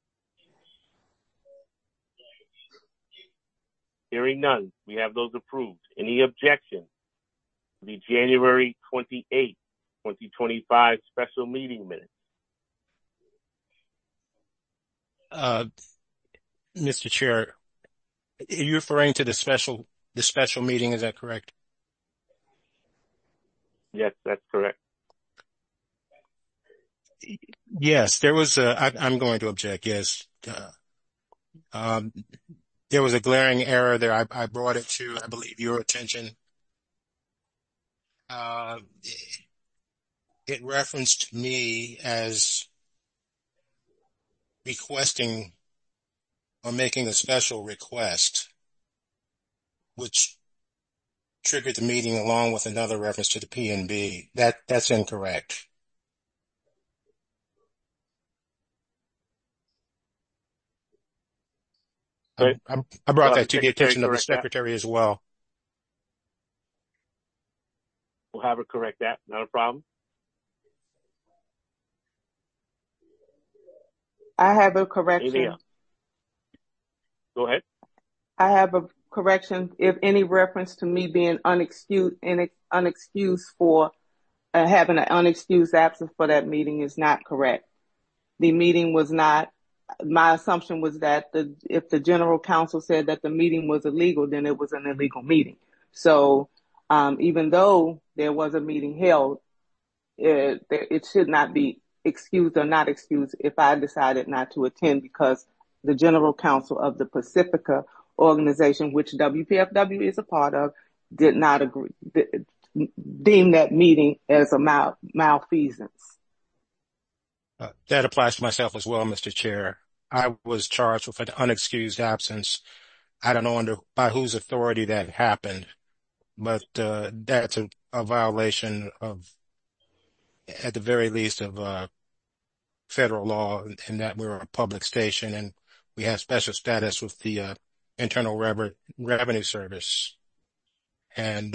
Hearing none, we have those approved. Any objection to the January 28th, 2025 special meeting minutes? Mr. Chair, are you referring to the special meeting? Is that correct? Yes, that's correct. Yes, there was I'm going to object. Yes. There was a glaring error there. I brought it to, I believe, your attention. It referenced me as requesting or making a special request, which triggered the meeting along with another reference to the PNB. That's incorrect. I brought that to the attention of the secretary as well. We'll have her correct that. Not a problem. I have a correction. Anything else? Go ahead. I have a correction. If any reference to me being unexcused for having an unexcused absence for that meeting is not correct. The meeting was not. My assumption was that if the general counsel said that the meeting was illegal, then it was an illegal meeting. So even though there was a meeting held, it should not be excused or not excused if I decided not to attend because the general counsel of the Pacifica organization, which WPFW is a part of, did not agree, deem that meeting as a malfeasance. That applies to myself as well, Mr. Chair. I was charged with an unexcused absence. I don't know by whose authority that happened, but that's a violation of, at the very least, of federal law, in that we're a public station and we have special status with the Internal Revenue Service. And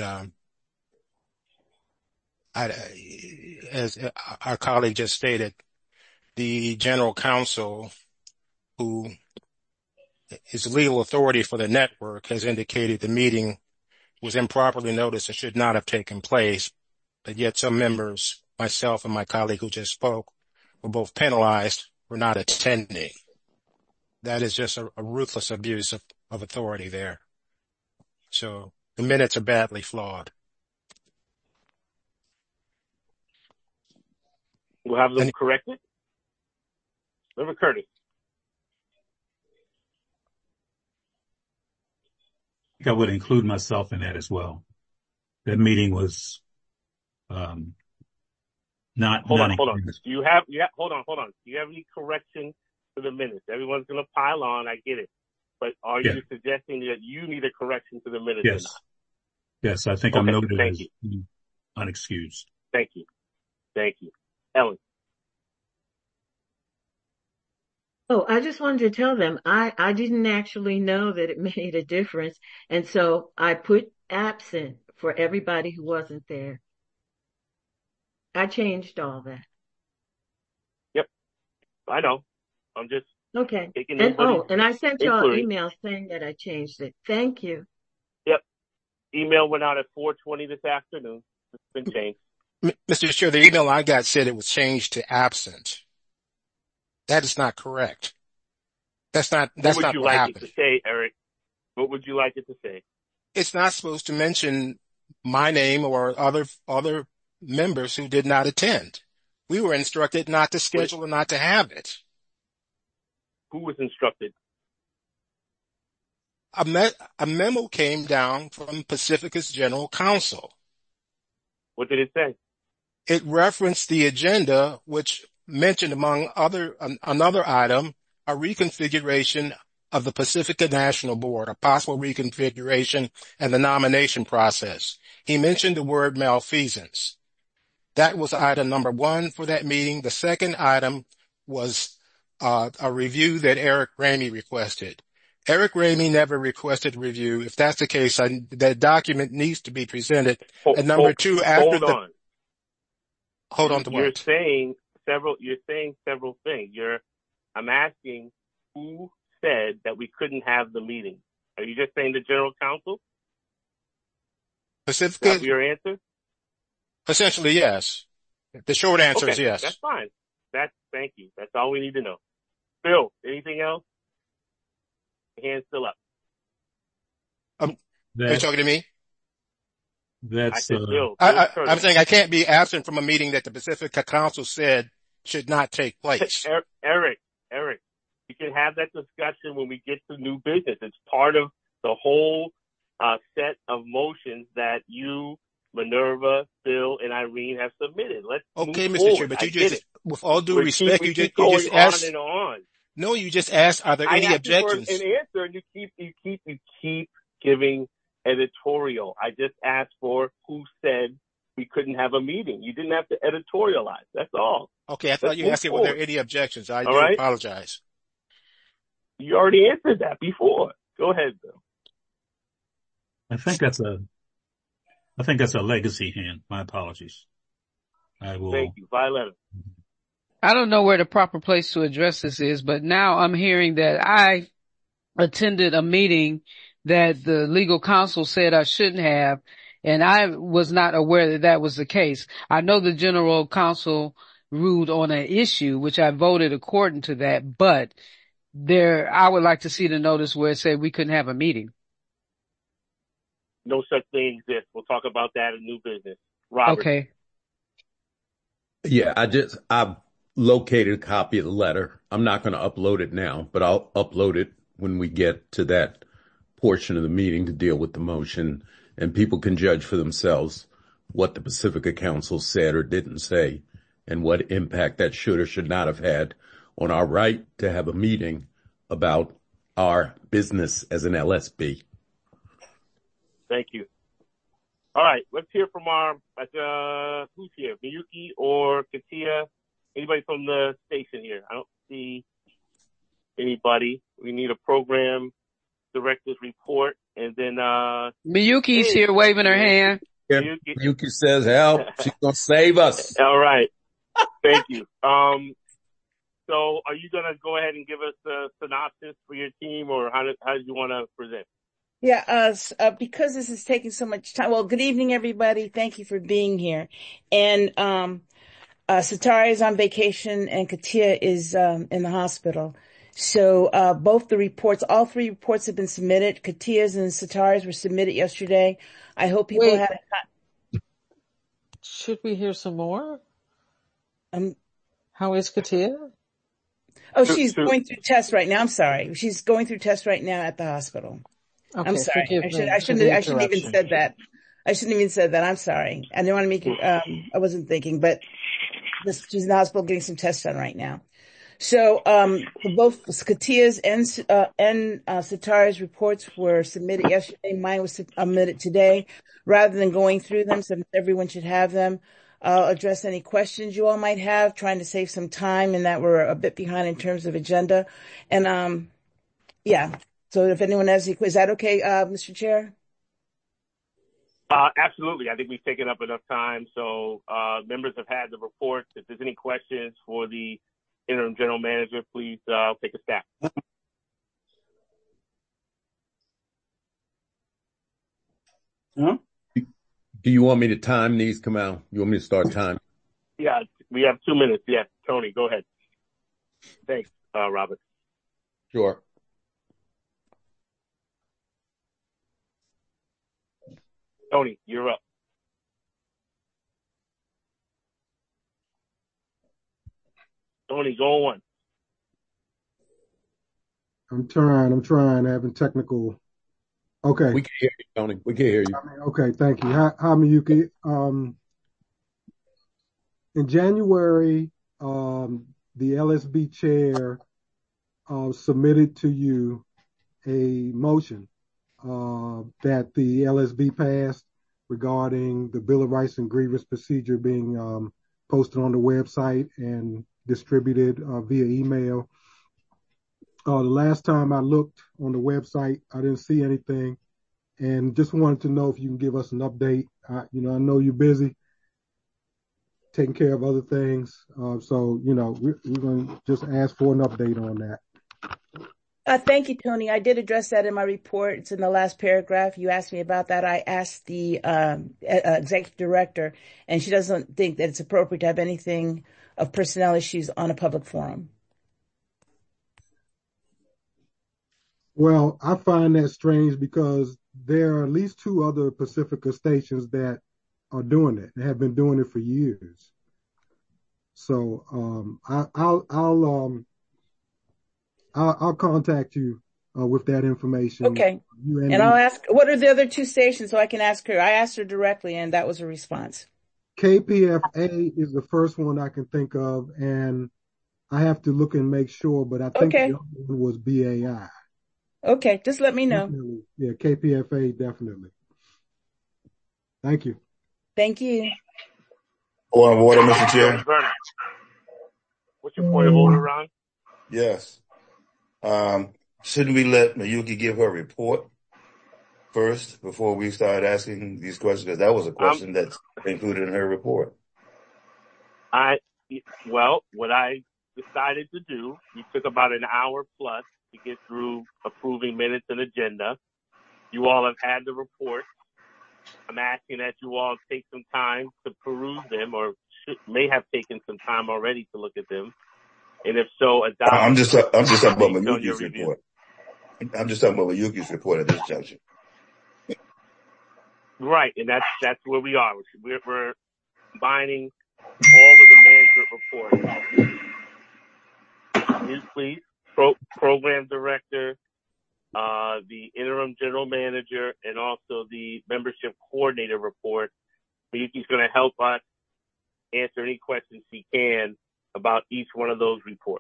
as our colleague just stated, the general counsel, who is legal authority for the network, has indicated the meeting was improperly noticed and should not have taken place. But yet some members, myself and my colleague who just spoke, were both penalized for not attending. That is just a ruthless abuse of authority there. So the minutes are badly flawed. We'll have them corrected. Member Curtis. I would include myself in that as well. That meeting was, not. Hold on. Hold on. Do you have any correction to the minutes? Everyone's going to pile on. I get it. But are you suggesting that you need a correction to the minutes? Yes. Yes. I think I'm noted as unexcused. Thank you. Ellen. Oh, I just wanted to tell them I didn't actually know that it made a difference. And so I put absent for everybody who wasn't there. I changed all that. Yep. I know. I'm just taking and I sent y'all an email saying that I changed it. Thank you. Yep. Email went out at 4:20 this afternoon. It's been changed. Mr. Chair, the email I got said it was changed to absent. That is not correct. That's not what happened. What would you like it to say, Eric? What would you like it to say? It's not supposed to mention my name or other members who did not attend. We were instructed not to schedule or not to have it. Who was instructed? A memo came down from Pacifica's general counsel. What did it say? It referenced the agenda, which mentioned among another item, a reconfiguration of the Pacifica National Board, a possible reconfiguration and the nomination process. He mentioned the word malfeasance. That was item number 1 for that meeting. The second item was a review that Eric Ramey requested. Eric Ramey never requested review. If that's the case, that document needs to be presented. And number 2, after hold on to what? You're saying several things. I'm asking who said that we couldn't have the meeting. Are you just saying the general counsel? Pacifica? Is that your answer? Essentially, yes. The short answer is yes. That's fine. Thank you. That's all we need to know. Bill, anything else? Hand's still up. Are you talking to me? That's Bill. I'm saying I can't be absent from a meeting that the Pacifica Council said should not take place. Eric, you can have that discussion when we get to new business. It's part of the whole set of motions that you, Minerva, Phil, and Irene have submitted. Let's okay, move Mr. forward. Chair, but you just, with all due respect, you just asked. On and on. No, you just asked, are there any objections? I asked for an answer, and you keep giving editorial. I just asked for who said we couldn't have a meeting. You didn't have to editorialize. That's all. Okay, I thought you asked were there any objections. I do apologize. You already answered that before. Go ahead, Bill. I think that's a legacy hand. My apologies. I will. Thank you. Violetta. I don't know where the proper place to address this is, but now I'm hearing that I attended a meeting that the legal counsel said I shouldn't have, and I was not aware that was the case. I know the general counsel ruled on an issue, which I voted according to that, but I would like to see the notice where it said we couldn't have a meeting. No such thing exists. We'll talk about that in new business. Robert. Okay. Yeah, I've located a copy of the letter. I'm not going to upload it now, but I'll upload it when we get to that portion of the meeting to deal with the motion, and people can judge for themselves what the Pacifica Council said or didn't say and what impact that should or should not have had on our right to have a meeting about our business as an LSB. Thank you. All right, let's hear from who's here, Miyuki or Katia? Anybody from the station here? I don't see anybody. We need a program director's report, and then Miyuki's here waving her hand. Miyuki says, help, she's going to save us. All right. Thank you. So are you going to go ahead and give us a synopsis for your team, or how do you want to present? Yeah, because this is taking so much time. Well, good evening, everybody. Thank you for being here. And Satara is on vacation and Katia is in the hospital. So both the reports, all 3 reports have been submitted. Katia's and Satara's were submitted yesterday. I hope people had a... Should we hear some more? How is Katia? Oh, she's going through tests right now. I'm sorry. She's going through tests right now at the hospital. Okay, I'm sorry. I shouldn't even said that. I shouldn't even said that. I'm sorry. I didn't want to make it, I wasn't thinking, but she's in the hospital getting some tests done right now. So, both Katia's and Sitara's reports were submitted yesterday. Mine was submitted today. Rather than going through them, so everyone should have them. I'll address any questions you all might have, trying to save some time, and that we're a bit behind in terms of agenda. And, yeah. So if anyone has any, is that okay, Mr. Chair? Absolutely. I think we've taken up enough time. So, members have had the reports. If there's any questions for the interim general manager, please, take a stab. Huh? Do you want me to time these, Kamal? You want me to start time? Yeah, we have 2 minutes. Yeah, Tony, go ahead. Thanks, Robert. Sure. Tony, you're up. Tony, go on. I'm trying, having technical. Okay. We can hear you, Tony. We can hear you. Okay, thank you. Hi, Miyuki. In January, the LSB chair submitted to you a motion that the LSB passed regarding the Bill of Rights and Grievance procedure being posted on the website and distributed via email. The last time I looked on the website, I didn't see anything, and just wanted to know if you can give us an update. I know you're busy taking care of other things, so we're going to just ask for an update on that. Thank you, Tony. I did address that in my report. It's in the last paragraph. You asked me about that. I asked the executive director, and she doesn't think that it's appropriate to have anything of personnel issues on a public forum. Well, I find that strange because there are at least 2 other Pacifica stations that are doing it and have been doing it for years. So I'll contact you with that information. Okay. And I'll ask, what are the other 2 stations so I can ask her? I asked her directly, and that was a response. KPFA is the first one I can think of, and I have to look and make sure, but I think the other one was BAI. Okay, just let me know. Definitely. Yeah, KPFA, definitely. Thank you. Thank you. Point of order, Mr. Chair. What's your point of order, Ron? Yes. Shouldn't we let Miyuki give her report first before we start asking these questions? Because that was a question that's included in her report. What I decided to do, we took about an hour plus to get through approving minutes and agenda. You all have had the report. I'm asking that you all take some time to peruse them, or may have taken some time already to look at them. And if so, adopt. I'm just talking about Miyuki's report. I'm just talking about Miyuki's report at this juncture. Right, and that's where we are. We're combining all of the management reports. Please, program director, the interim general manager, and also the membership coordinator report. Miyuki's going to help us answer any questions she can about each one of those reports.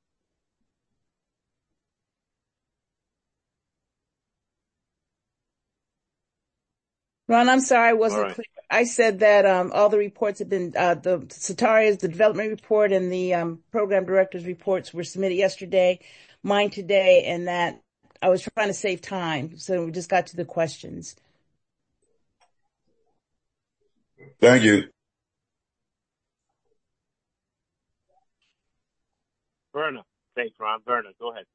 Ron, I'm sorry I wasn't clear. I said that all the reports have been, the Sitara's, the development report, and the program director's reports were submitted yesterday, mine today, and that I was trying to save time, so we just got to the questions. Thank you. Verna. Thanks, Ron. Verna, go ahead.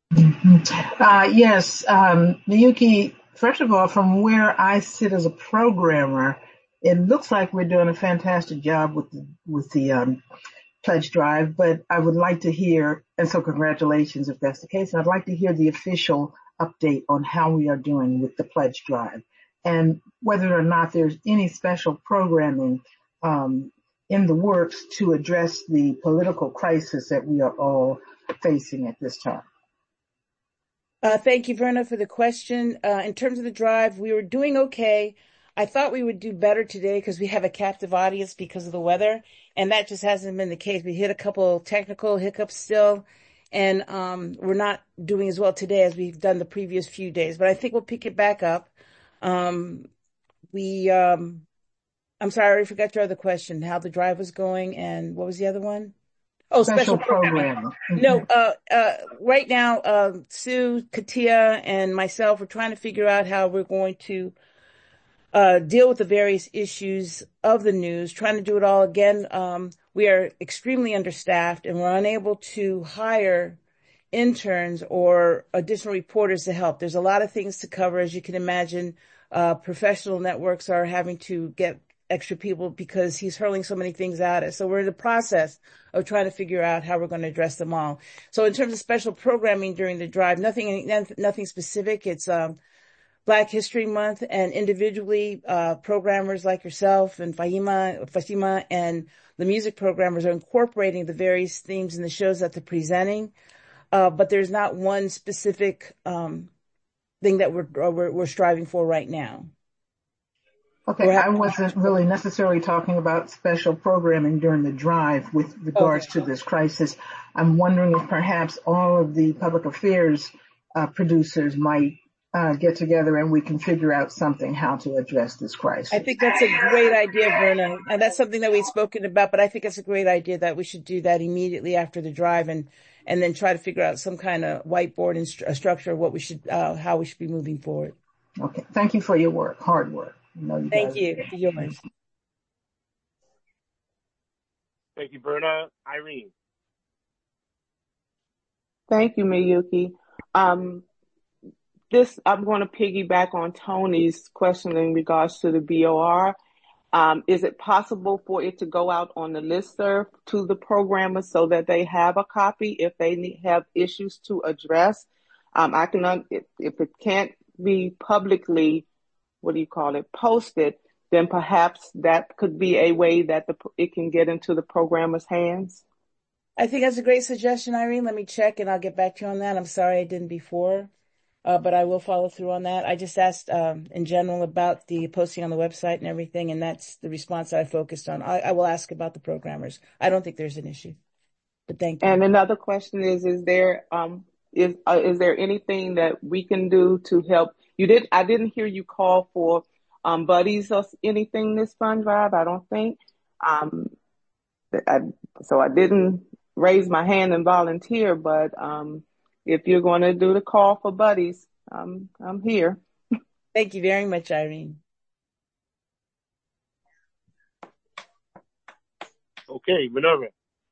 Yes, Miyuki, first of all, from where I sit as a programmer, it looks like we're doing a fantastic job with the pledge drive, but I would like to hear, and so congratulations if that's the case, I'd like to hear the official update on how we are doing with the pledge drive and whether or not there's any special programming in the works to address the political crisis that we are all facing at this time. Thank you, Verna, for the question. In terms of the drive, we were doing okay. I thought we would do better today because we have a captive audience because of the weather, and that just hasn't been the case. We hit a couple technical hiccups still, and we're not doing as well today as we've done the previous few days. But I think we'll pick it back up. I'm sorry, I already forgot your other question, how the drive was going, and what was the other one? Oh, special programming. No, right now, Sue, Katia, and myself, we're trying to figure out how we're going to deal with the various issues of the news, trying to do it all again. We are extremely understaffed and we're unable to hire interns or additional reporters to help. There's a lot of things to cover, as you can imagine. Professional networks are having to get extra people because he's hurling so many things at us. So we're in the process of trying to figure out how we're going to address them all. So in terms of special programming during the drive, nothing specific. It's Black History Month, and individually, programmers like yourself and Fatima and the music programmers are incorporating the various themes in the shows that they're presenting. But there's not one specific thing that we're striving for right now. Okay, I wasn't really necessarily talking about special programming during the drive with regards to this crisis. I'm wondering if perhaps all of the public affairs producers might get together and we can figure out something how to address this crisis. I think that's a great idea, Verna, and that's something that we've spoken about, but I think it's a great idea that we should do that immediately after the drive and then try to figure out some kind of whiteboard and structure of what we should, how we should be moving forward. Okay. Thank you for your work, hard work. Thank you for yours. Thank you, Verna. Irene. Thank you, Miyuki. I'm going to piggyback on Tony's question in regards to the BOR. Is it possible for it to go out on the listserv to the programmers so that they have a copy if they have issues to address? If it can't be publicly, posted, then perhaps that could be a way that it can get into the programmer's hands. I think that's a great suggestion, Irene. Let me check and I'll get back to you on that. I'm sorry I didn't before, but I will follow through on that. I just asked in general about the posting on the website and everything, and that's the response that I focused on. I will ask about the programmers. I don't think there's an issue, but thank you. And another question is there anything that we can do to help? I didn't hear you call for buddies or anything this fund drive, I don't think. So I didn't raise my hand and volunteer, but if you're going to do the call for buddies, I'm here. Thank you very much, Irene. Okay, Minerva.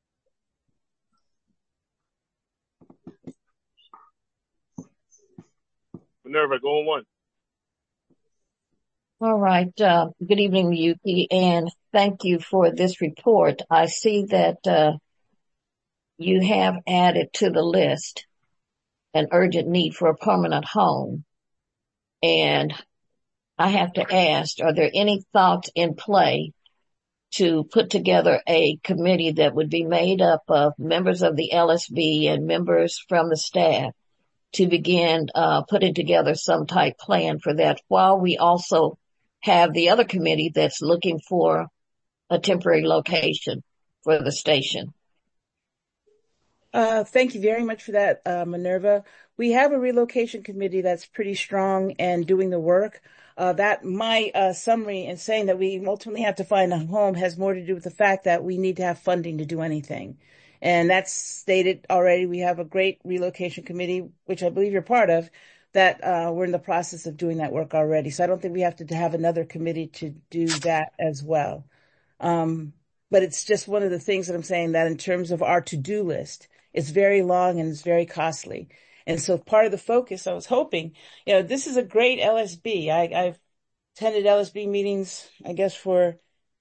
Minerva, go on one. All right. Good evening, Yuki, and thank you for this report. I see that you have added to the list an urgent need for a permanent home. And I have to ask, are there any thoughts in play to put together a committee that would be made up of members of the LSB and members from the staff to begin putting together some type plan for that, while we also have the other committee that's looking for a temporary location for the station? Thank you very much for that, Minerva. We have a relocation committee that's pretty strong and doing the work. That my summary in saying that we ultimately have to find a home has more to do with the fact that we need to have funding to do anything. And that's stated already. We have a great relocation committee, which I believe you're part of, that we're in the process of doing that work already. So I don't think we have to have another committee to do that as well. But it's just one of the things that I'm saying, that in terms of our to-do list, it's very long and it's very costly. And so part of the focus, I was hoping, this is a great LSB. I've attended LSB meetings, I guess, for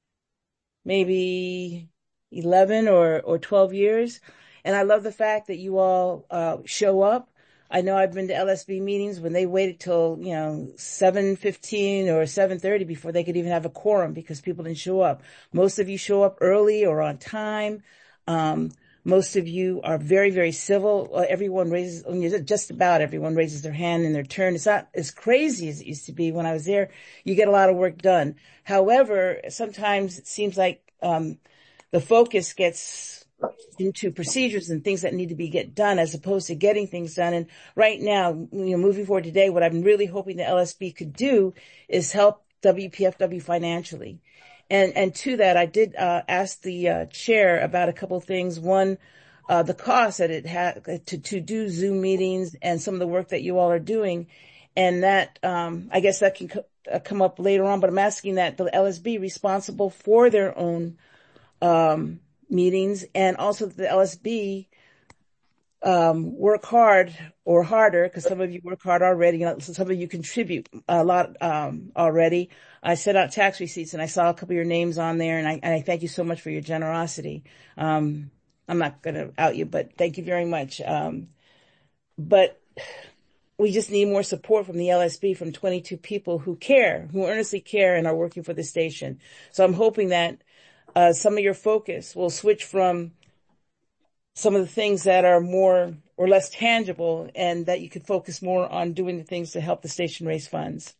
maybe 11 or 12 years. And I love the fact that you all show up. I know I've been to LSB meetings when they waited till, 7:15 or 7:30 before they could even have a quorum because people didn't show up. Most of you show up early or on time. Most of you are very, very civil. Just about everyone raises their hand in their turn. It's not as crazy as it used to be when I was there. You get a lot of work done. However, sometimes it seems like the focus gets into procedures and things that need to get done as opposed to getting things done. And right now, moving forward today, what I'm really hoping the LSB could do is help WPFW financially. And to that, I did ask the chair about a couple of things. One, the cost that it had to do Zoom meetings and some of the work that you all are doing. And that, I guess that can come up later on, but I'm asking that the LSB responsible for their own meetings, and also the LSB work hard or harder, because some of you work hard already. Some of you contribute a lot already. I sent out tax receipts, and I saw a couple of your names on there, and I thank you so much for your generosity. I'm not going to out you, but thank you very much. But we just need more support from the LSB, from 22 people who care, who earnestly care and are working for the station. So I'm hoping that some of your focus will switch from some of the things that are more or less tangible, and that you could focus more on doing the things to help the station raise funds.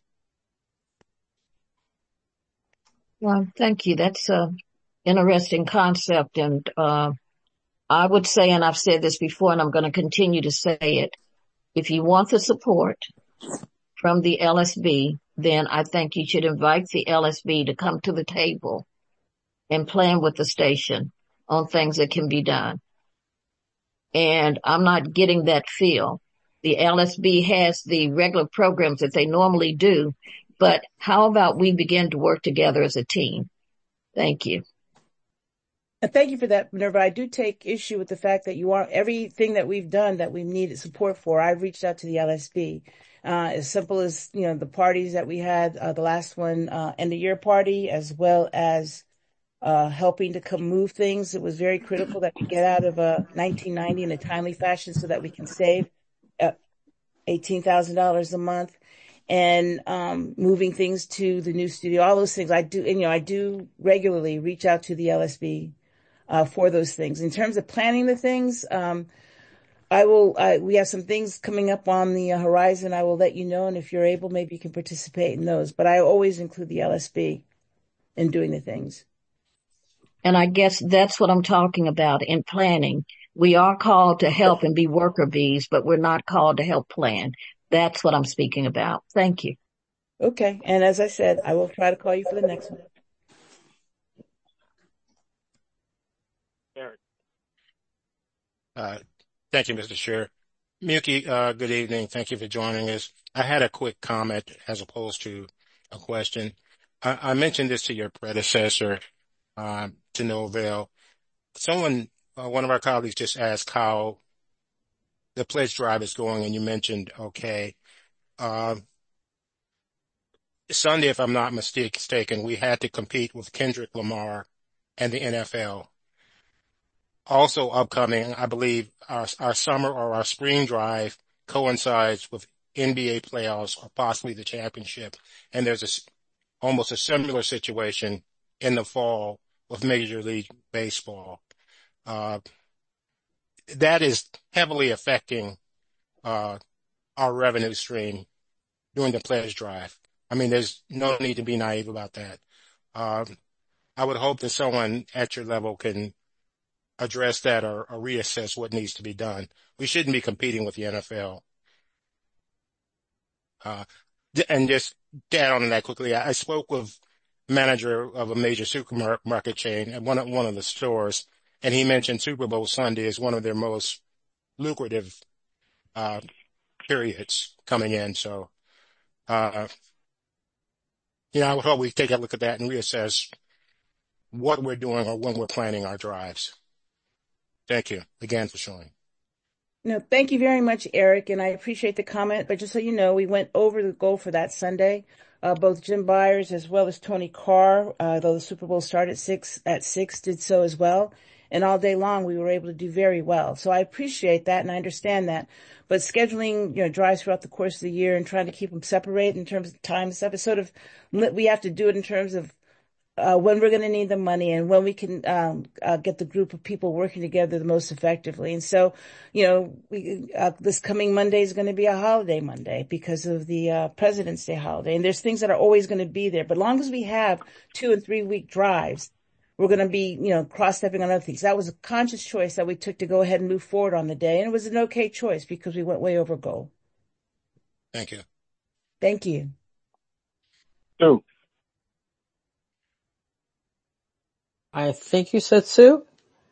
Well, thank you. That's an interesting concept. And I would say, and I've said this before, and I'm going to continue to say it, if you want the support from the LSB, then I think you should invite the LSB to come to the table and plan with the station on things that can be done. And I'm not getting that feel. The LSB has the regular programs that they normally do, but how about we begin to work together as a team? Thank you. And thank you for that, Minerva. I do take issue with the fact that everything that we've done that we needed support for, I've reached out to the LSB. As simple as, the parties that we had, the last one, end of year party, as well as helping to come move things. It was very critical that we get out of 1990 in a timely fashion so that we can save $18,000 a month, and moving things to the new studio, all those things I do. And, I do regularly reach out to the LSB for those things. In terms of planning the things, we have some things coming up on the horizon. I will let you know. And if you're able, maybe you can participate in those. But I always include the LSB in doing the things. And I guess that's what I'm talking about in planning. We are called to help and be worker bees, but we're not called to help plan. That's what I'm speaking about. Thank you. Okay. And as I said, I will try to call you for the next one. Eric. Thank you, Mr. Chair. Miyuki, good evening. Thank you for joining us. I had a quick comment as opposed to a question. I mentioned this to your predecessor, to Novell. One of our colleagues just asked how the pledge drive is going, and you mentioned, okay, Sunday, if I'm not mistaken, we had to compete with Kendrick Lamar and the NFL. Also upcoming, I believe our summer or our spring drive coincides with NBA playoffs or possibly the championship. And there's almost a similar situation in the fall with Major League Baseball. That is heavily affecting our revenue stream during the pledge drive. I mean, there's no need to be naive about that. I would hope that someone at your level can address that or reassess what needs to be done. We shouldn't be competing with the NFL. And just to add on to that quickly, I spoke with manager of a major supermarket chain at one of the stores, and he mentioned Super Bowl Sunday is one of their most lucrative periods coming in. So, I would hope we take a look at that and reassess what we're doing or when we're planning our drives. Thank you again for showing. No, thank you very much, Eric, and I appreciate the comment. But just so you know, we went over the goal for that Sunday. Both Jim Byers as well as Tony Carr, though the Super Bowl started at 6, did so as well. And all day long, we were able to do very well. So I appreciate that, and I understand that. But scheduling, drives throughout the course of the year and trying to keep them separated in terms of time and stuff is sort of, we have to do it in terms of when we're going to need the money and when we can get the group of people working together the most effectively. And so, this coming Monday is going to be a holiday Monday because of the President's Day holiday. And there's things that are always going to be there. But as long as we have 2 and 3 week drives, we're going to be, cross-stepping on other things. That was a conscious choice that we took to go ahead and move forward on the day. And it was an okay choice because we went way over goal. Thank you. Thank you. Sue. I think you said Sue?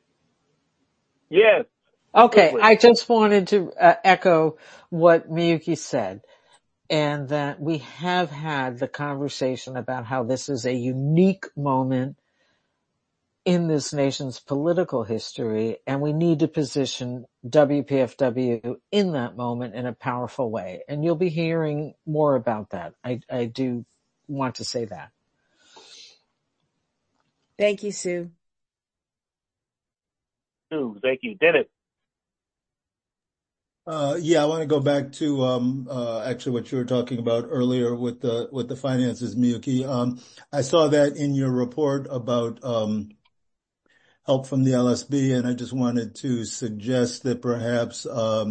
Yes. Okay. I just wanted to echo what Miyuki said, and that we have had the conversation about how this is a unique moment in this nation's political history, and we need to position WPFW in that moment in a powerful way. And you'll be hearing more about that. I do want to say that. Thank you, Sue. Sue, thank you. Dennis. I want to go back to actually what you were talking about earlier with the finances, Miyuki. I saw that in your report about help from the LSB, and I just wanted to suggest that perhaps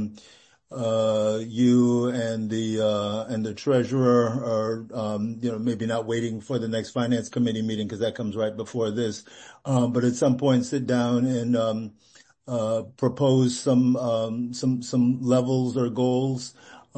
you and the treasurer are, maybe not waiting for the next finance committee meeting because that comes right before this, but at some point sit down and propose some levels or goals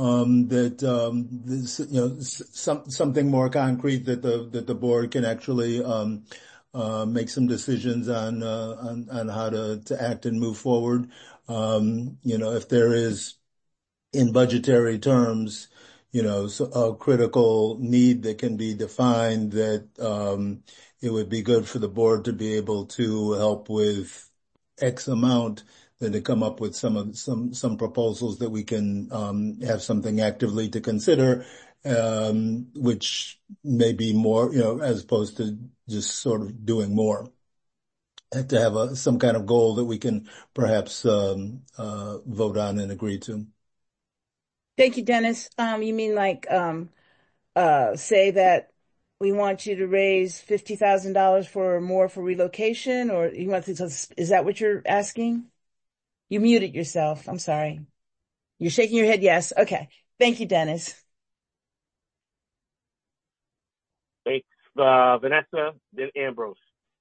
something more concrete that the board can actually make some decisions on how to act and move forward. If there is, in budgetary terms, a critical need that can be defined, that it would be good for the board to be able to help with X amount, then to come up with some proposals that we can have something actively to consider, which may be more, as opposed to just sort of doing more. And to have some kind of goal that we can perhaps vote on and agree to. Thank you, Dennis. You mean like say that we want you to raise $50,000 for more for relocation, or you want to? Is that what you're asking? You muted yourself. I'm sorry. You're shaking your head. Yes. Okay. Thank you, Dennis. Thanks, Vanessa. Then Ambrose.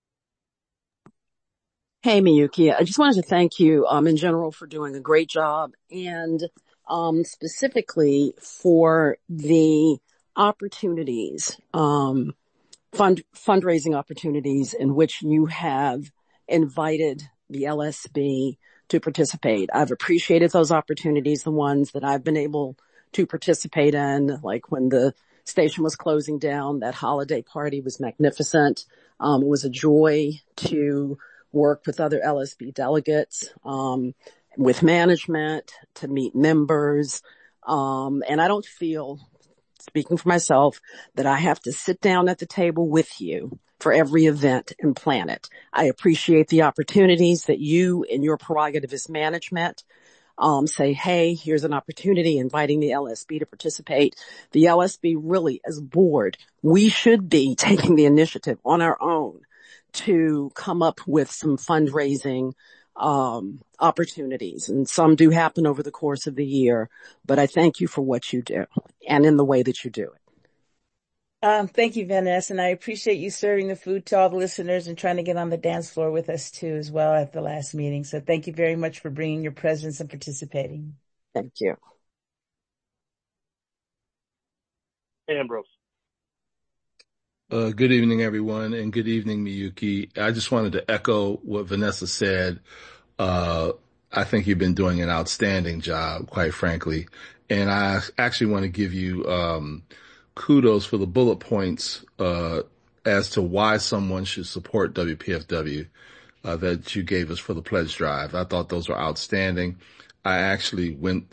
Hey, Miyuki. I just wanted to thank you, in general, for doing a great job, and specifically for the opportunities, fundraising opportunities in which you have invited the LSB to participate. I've appreciated those opportunities, the ones that I've been able to participate in, like when the station was closing down, that holiday party was magnificent. It was a joy to work with other LSB delegates, with management, to meet members. And I don't feel, speaking for myself, that I have to sit down at the table with you for every event and plan it. I appreciate the opportunities that you, in your prerogative as management, say, hey, here's an opportunity, inviting the LSB to participate. The LSB really, as a board, we should be taking the initiative on our own to come up with some fundraising opportunities. And some do happen over the course of the year, but I thank you for what you do and in the way that you do it. Thank you, Vanessa, and I appreciate you serving the food to all the listeners and trying to get on the dance floor with us too as well at the last meeting. So thank you very much for bringing your presence and participating. Thank you. Ambrose. Good evening, everyone, and good evening, Miyuki. I just wanted to echo what Vanessa said. I think you've been doing an outstanding job, quite frankly. And I actually want to give you kudos for the bullet points as to why someone should support WPFW that you gave us for the pledge drive. I thought those were outstanding. I actually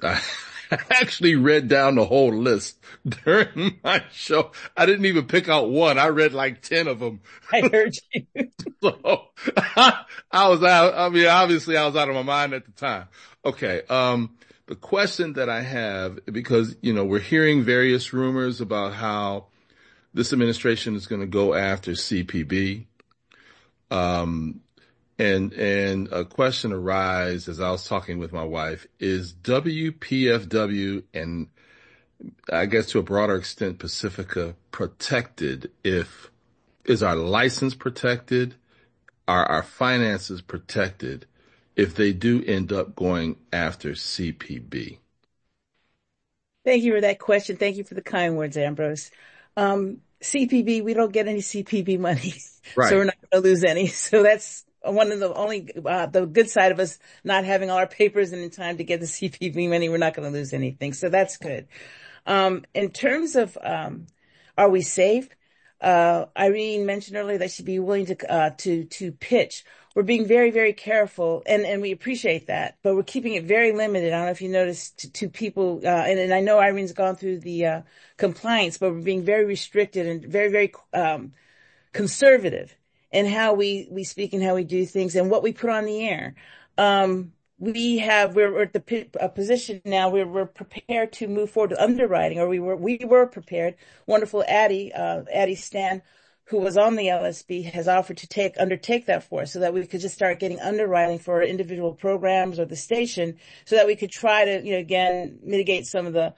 read down the whole list during my show. I didn't even pick out one. I read like 10 of them. I heard you. So I was out. I mean, obviously I was out of my mind at the time. Okay. The question that I have, because, we're hearing various rumors about how this administration is going to go after CPB. And a question arises as I was talking with my wife, is WPFW and I guess to a broader extent Pacifica protected? Is our license protected? Are our finances protected if they do end up going after CPB? Thank you for that question. Thank you for the kind words, Ambrose. CPB, we don't get any CPB money, Right. so we're not going to lose any. So that's one of the only, the good side of us not having all our papers in time to get the CPB money. We're not going to lose anything. So that's good. In terms of, are we safe? Irene mentioned earlier that she'd be willing to pitch. We're being very, very careful, and we appreciate that, but we're keeping it very limited. I don't know if you noticed to people, and I know Irene's gone through the compliance, but we're being very restricted and very, very conservative in how we speak and how we do things and what we put on the air. We're at the position now where we're prepared to move forward to underwriting, or we were prepared. Wonderful Addie Stan, who was on the LSB, has offered to undertake that for us so that we could just start getting underwriting for our individual programs or the station so that we could try to, again, mitigate some of the,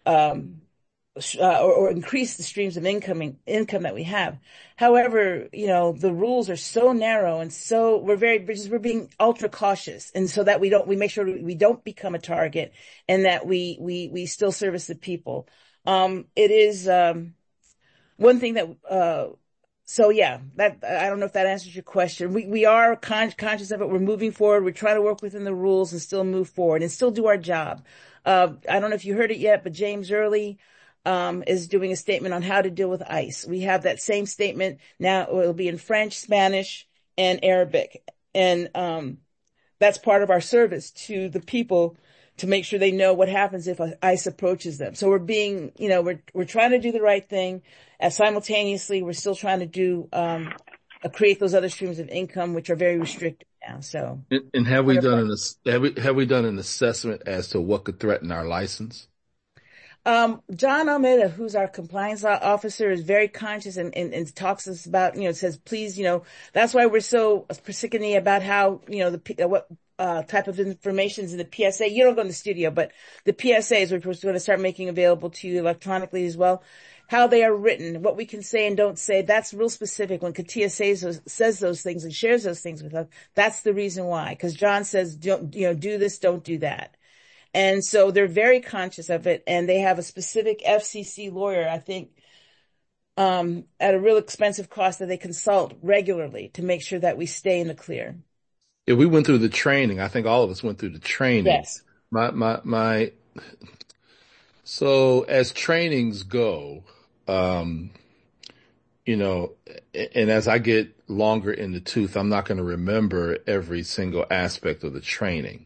or increase the streams of income that we have. However, the rules are so narrow and so we're being ultra cautious. And so that we make sure we don't become a target and that we still service the people. It is, one thing that, so yeah, that, I don't know if that answers your question. We are conscious of it. We're moving forward. We're trying to work within the rules and still move forward and still do our job. I don't know if you heard it yet, but James Early, is doing a statement on how to deal with ICE. We have that same statement now. It'll be in French, Spanish, and Arabic. And, that's part of our service to the people to make sure they know what happens if ICE approaches them. So we're being, we're trying to do the right thing. As simultaneously, we're still trying to do, create those other streams of income, which are very restricted now. So. And have we done an assessment as to what could threaten our license? John Almeida, who's our compliance officer, is very conscious and talks to us about, says, please, that's why we're so persnickety about how, what type of information is in the PSA. You don't go in the studio, but the PSAs, which we're going to start making available to you electronically as well, how they are written, what we can say and don't say, that's real specific. When Katia says those things and shares those things with us, that's the reason why. Because John says, don't, do this, don't do that. And so they're very conscious of it, and they have a specific FCC lawyer, I think, at a real expensive cost that they consult regularly to make sure that we stay in the clear. Yeah, we went through the training. I think all of us went through the training. Yes. So as trainings go, and as I get longer in the tooth, I'm not going to remember every single aspect of the training.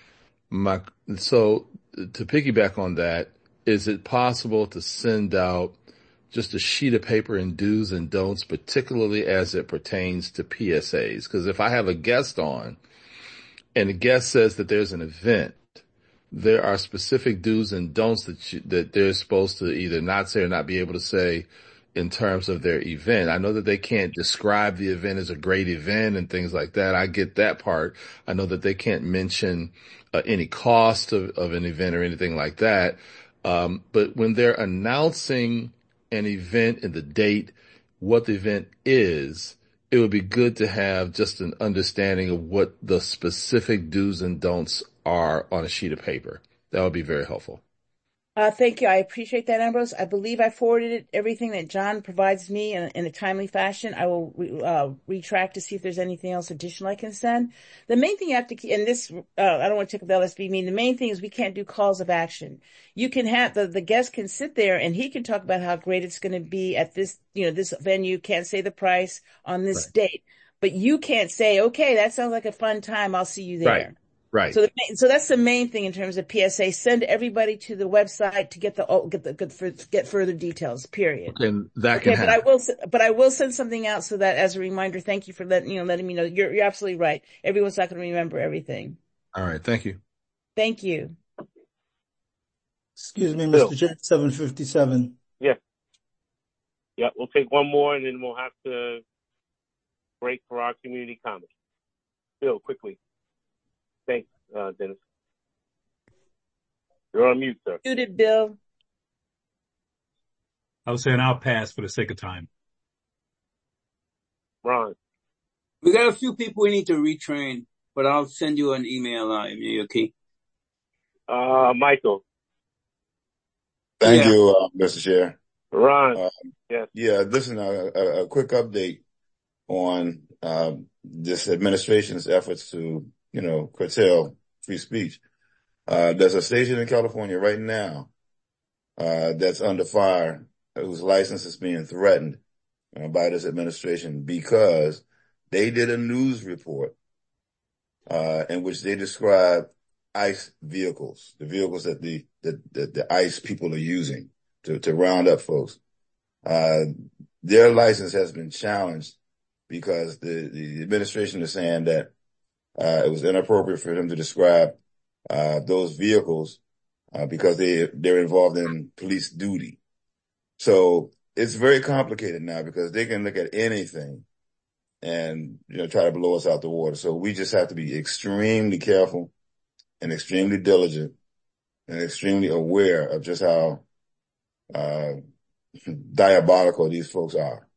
So to piggyback on that, is it possible to send out just a sheet of paper and do's and don'ts, particularly as it pertains to PSAs? Because if I have a guest on and the guest says that there's an event, there are specific do's and don'ts that they're supposed to either not say or not be able to say in terms of their event. I know that they can't describe the event as a great event and things like that. I get that part. I know that they can't mention any cost of an event or anything like that. But when they're announcing an event and the date, what the event is, it would be good to have just an understanding of what the specific do's and don'ts are on a sheet of paper. That would be very helpful. Thank you. I appreciate that, Ambrose. I believe I forwarded everything that John provides me in a timely fashion. I will retract to see if there's anything else additional I can send. The main thing you have to keep, and this, I don't want to take up the LSB meeting. The main thing is we can't do calls of action. You can have, the guest can sit there and he can talk about how great it's going to be at this, this venue, can't say the price on this date. But you can't say, okay, that sounds like a fun time. I'll see you there. Right. So that's the main thing in terms of PSA. Send everybody to the website to get further details. Period. And that can happen. But I will send something out so that as a reminder. Thank you for letting me know. You're absolutely right. Everyone's not going to remember everything. All right. Thank you. Thank you. Excuse me, Mr. Chair, 757. Yes. Yeah, we'll take one more and then we'll have to break for our community comments. Bill, quickly. Thanks, Dennis. You're on mute, sir. Muted, Bill. I was saying I'll pass for the sake of time. Ron. We got a few people we need to retrain, but I'll send you an email, okay? Michael. Thank you, Mr. Chair. Ron. Yes. Yeah, listen, a quick update on this administration's efforts to, curtail free speech. There's a station in California right now that's under fire, whose license is being threatened by this administration because they did a news report in which they described ICE vehicles, the vehicles that the ICE people are using to round up folks. Their license has been challenged because the administration is saying that it was inappropriate for them to describe those vehicles because they're involved in police duty. So it's very complicated now because they can look at anything and try to blow us out the water. So we just have to be extremely careful and extremely diligent and extremely aware of just how diabolical these folks are.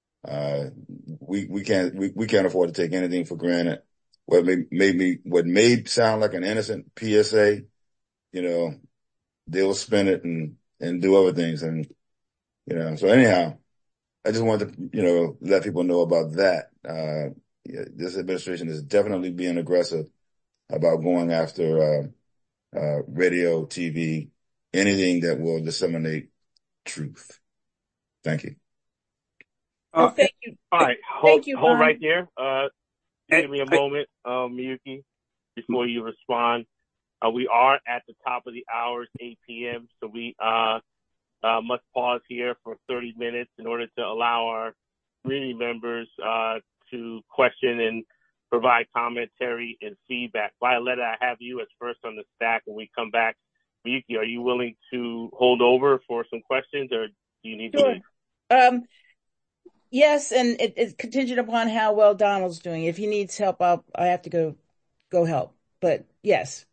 We can't afford to take anything for granted. What may sound like an innocent PSA, they'll spin it and do other things. And, so anyhow, I just wanted to, let people know about that. This administration is definitely being aggressive about going after, radio, TV, anything that will disseminate truth. Thank you. Thank you. All right. Thank you, hold Ron. right there. Give me a moment, Miyuki, before you respond. We are at the top of the hour, it's 8 p.m. So we, must pause here for 30 minutes in order to allow our community members, to question and provide commentary and feedback. Violetta, I have you as first on the stack when we come back. Miyuki, are you willing to hold over for some questions or do you need to leave? Yes, and it's contingent upon how well Donald's doing. If he needs help, I have to go help. But yes.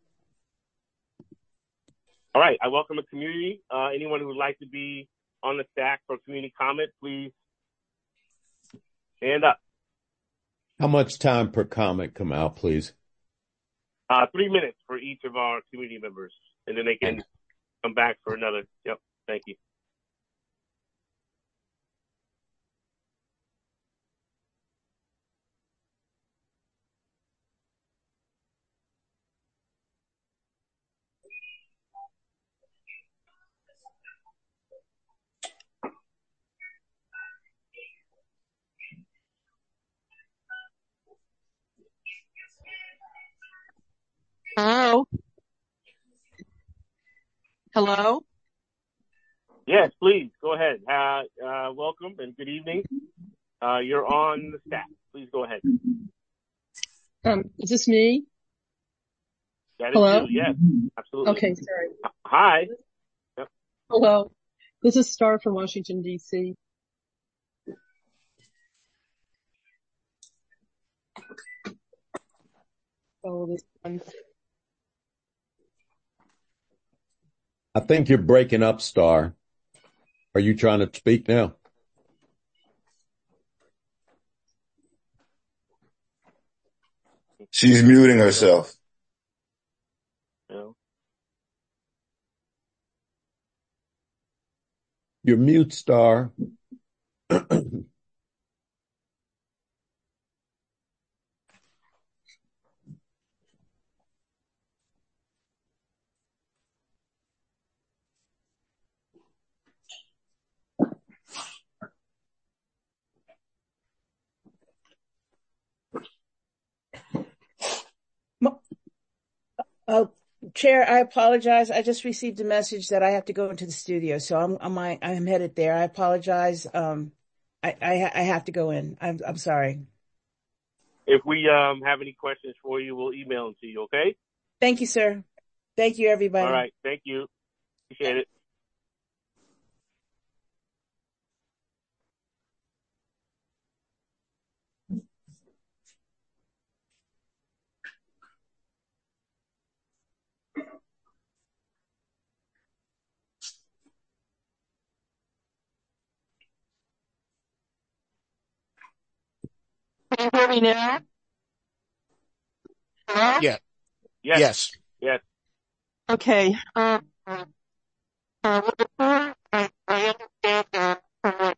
All right. I welcome the community. Anyone who would like to be on the stack for community comment, please stand up. How much time per comment, Kamal, please? 3 minutes for each of our community members, and then they can come back for another. Yep. Thank you. Hello? Hello? Yes, please go ahead. Welcome and good evening. You're on the stack. Please go ahead. Is this me? That is Hello? you. Yes, absolutely. Okay, sorry. Hi. Yep. Hello. This is Star from Washington, D.C. Oh, this one. I think you're breaking up, Star. Are you trying to speak now? She's muting herself. No. You're mute, Star. Chair, I apologize. I just received a message that I have to go into the studio, so I'm headed there. I apologize. I have to go in. I'm sorry. If we have any questions for you, we'll email them to you. Okay. Thank you, sir. Thank you, everybody. All right. Thank you. Appreciate it. you hear me now? Hello? Yeah. Yes. Yes. Okay. With the board, I understand that from what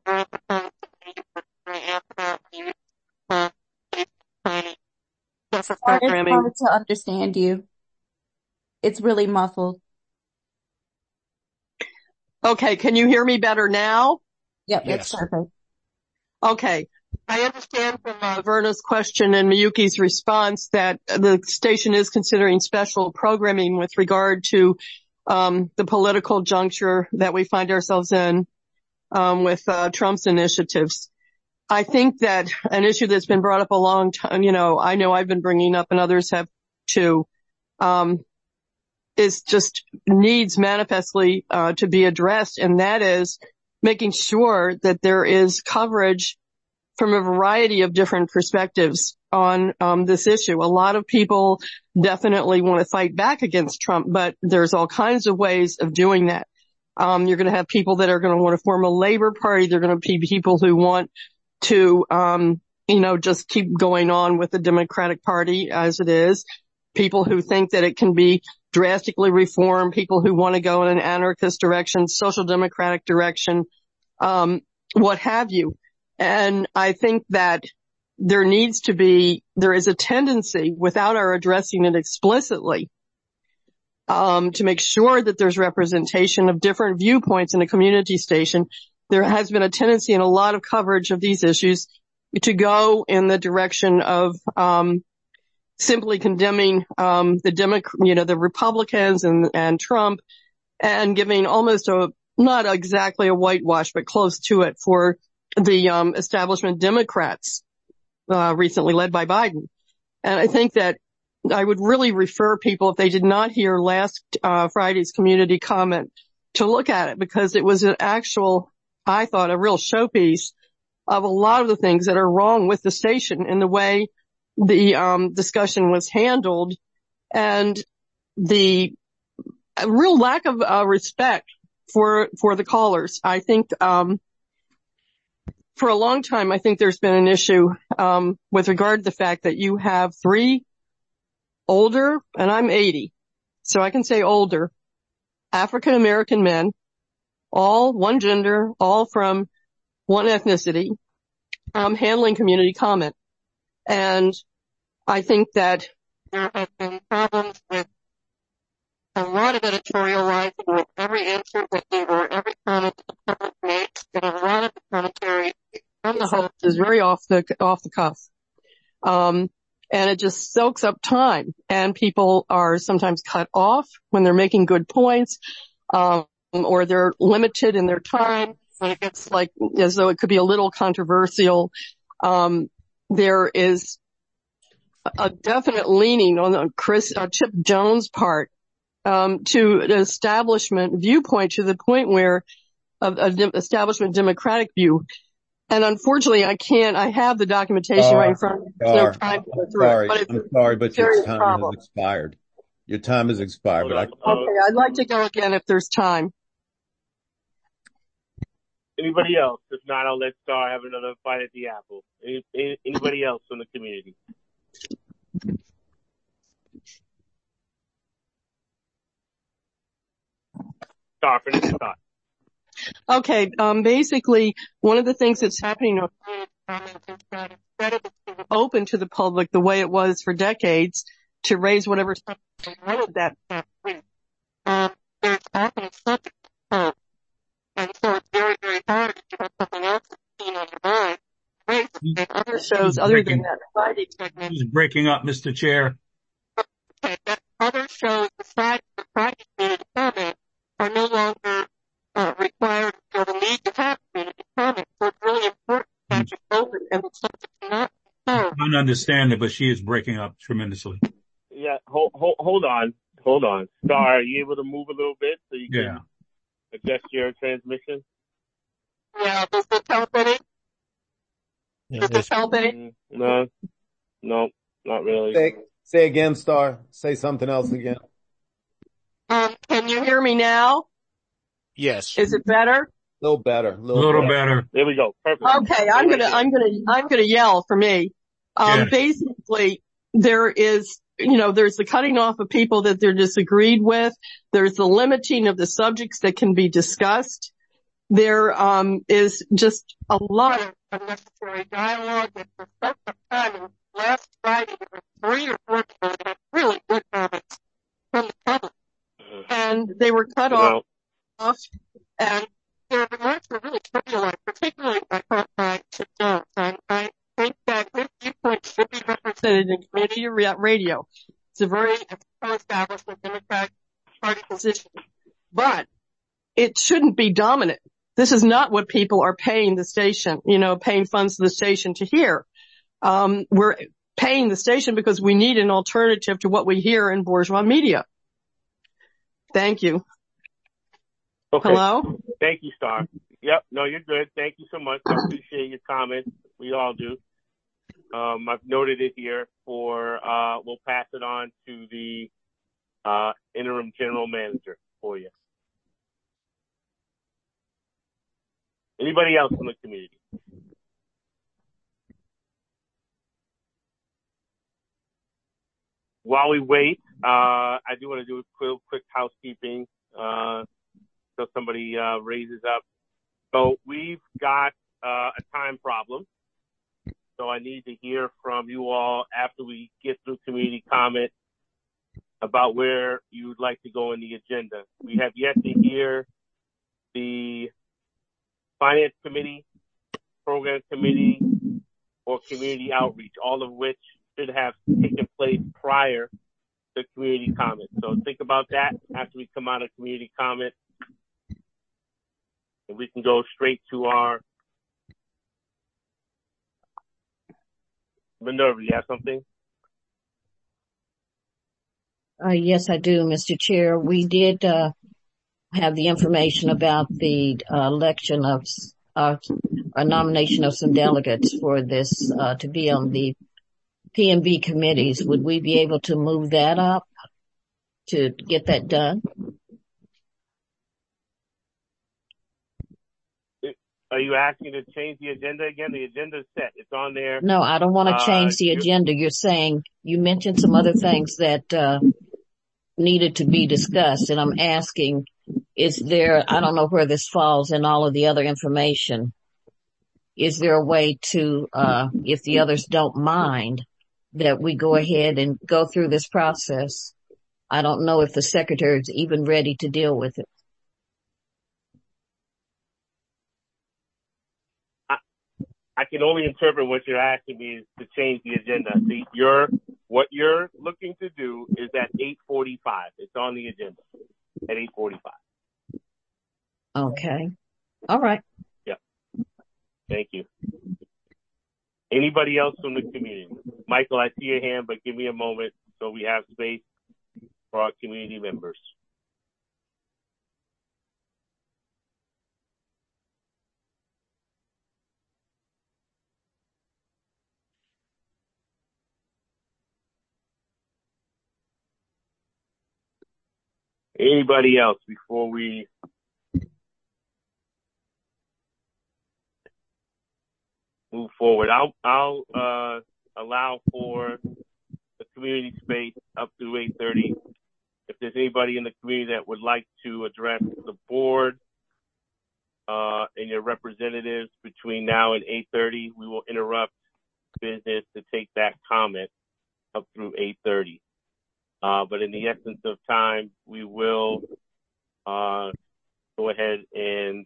I asked about the planning. Yes, It's programming. hard to understand you. It's really muffled. Okay, can you hear me better now? Yep, that's perfect. Okay. I understand from Verna's question and Miyuki's response that the station is considering special programming with regard to the political juncture that we find ourselves in with Trump's initiatives. I think that an issue that's been brought up a long time, I know I've been bringing up and others have too, is just needs manifestly to be addressed, and that is making sure that there is coverage from a variety of different perspectives on this issue. A lot of people definitely want to fight back against Trump, but there's all kinds of ways of doing that. You're going to have people that are going to want to form a labor party. They're going to be people who want to, just keep going on with the Democratic Party as it is. People who think that it can be drastically reformed, people who want to go in an anarchist direction, social democratic direction, what have you. And I think that there is a tendency, without our addressing it explicitly, to make sure that there's representation of different viewpoints in a community station. There has been a tendency in a lot of coverage of these issues to go in the direction of simply condemning the Republicans and Trump, and giving almost not exactly a whitewash, but close to it for the establishment Democrats recently led by Biden. And I think that I would really refer people, if they did not hear last Friday's community comment, to look at it, because it was I thought, a real showpiece of a lot of the things that are wrong with the station in the way the discussion was handled, and the real lack of respect for the callers. I think for a long time, I think there's been an issue with regard to the fact that you have 3 older, and I'm 80, so I can say older, African American men, all one gender, all from one ethnicity, handling community comment. And I think that there have been problems with a lot of editorializing with every answer that they were, every comment that the public makes, and a lot of the commentary from the host is very off the cuff. And it just soaks up time, and people are sometimes cut off when they're making good points, or they're limited in their time. So it gets like as though it could be a little controversial. There is a definite leaning on the Chip Jones' part to an establishment viewpoint, to the point where an establishment Democratic view. And unfortunately, I have the documentation right in front of me. I'm sorry, but your time has expired. Your time has expired. Okay, I'd like to go again if there's time. Anybody else? If not, I'll let Star have another bite at the apple. Anybody else from the community? Star, finish your thought. Okay, basically, one of the things that's happening open to the public the way it was for decades to raise whatever they wanted that. There's happening such a and so it's very, very hard to have something else that's seen on your mind. And other shows other than that Friday segment. He's breaking up, Mr. Chair. Okay, other shows besides the Friday community comment are no longer required or the need to have community comment. So it's really important that you open and it's not so. I don't understand it, but she is breaking up tremendously. Yeah, hold on. Star, are you able to move a little bit so you can adjust your transmission? Yeah, does this help any? Does this help any? No, not really. Say again, Star. Say something else again. Can you hear me now? Yes. Is it better? little better. A little better. There we go. Perfect. Okay, I'm gonna yell for me. Yeah. Basically, there is, there's the cutting off of people that they're disagreed with. There's the limiting of the subjects that can be discussed. There is just a lot of unnecessary dialogue that for such a time. Last Friday, there were 3 or 4 people that had really good comments from the public, and they were cut off, and their remarks were really trivial, particularly by Jones. I think that his viewpoint should be represented in community radio. It's a very established Democratic Party position, but it shouldn't be dominant. This is not what people are paying the station, paying funds to the station to hear. We're paying the station because we need an alternative to what we hear in bourgeois media. Thank you. Okay. Hello? Thank you, Star. Yep. No, you're good. Thank you so much. I appreciate your comments. We all do. I've noted it here we'll pass it on to the interim general manager for you. Anybody else from the community? While we wait, I do want to do a quick housekeeping so somebody raises up. So we've got a time problem. So I need to hear from you all after we get through community comment about where you would like to go in the agenda. We have yet to hear the Finance Committee, Program Committee, or Community Outreach, all of which should have taken place prior to community comment. So think about that after we come out of community comment. And we can go straight to our Minerva. You have something? Yes, I do, Mr. Chair. We did have the information about the election of a nomination of some delegates for this to be on the PMB committees. Would we be able to move that up to get that done? Are you asking to change the agenda again? The agenda is set. It's on there. No, I don't want to change the agenda. You're saying you mentioned some other things that needed to be discussed, and I'm asking, is there, I don't know where this falls in all of the other information. Is there a way to, if the others don't mind, that we go ahead and go through this process? I don't know if the secretary is even ready to deal with it. I can only interpret what you're asking me is to change the agenda. See, what you're looking to do is at 8:45. It's on the agenda at 8:45. Okay. All right. Yeah. Thank you. Anybody else from the community? Michael, I see your hand, but give me a moment so we have space for our community members. Anybody else before we move forward? I'll allow for the community space up to 8:30. If there's anybody in the community that would like to address the board and your representatives between now and 8:30, we will interrupt business to take that comment up through 8:30. But in the essence of time, we will go ahead and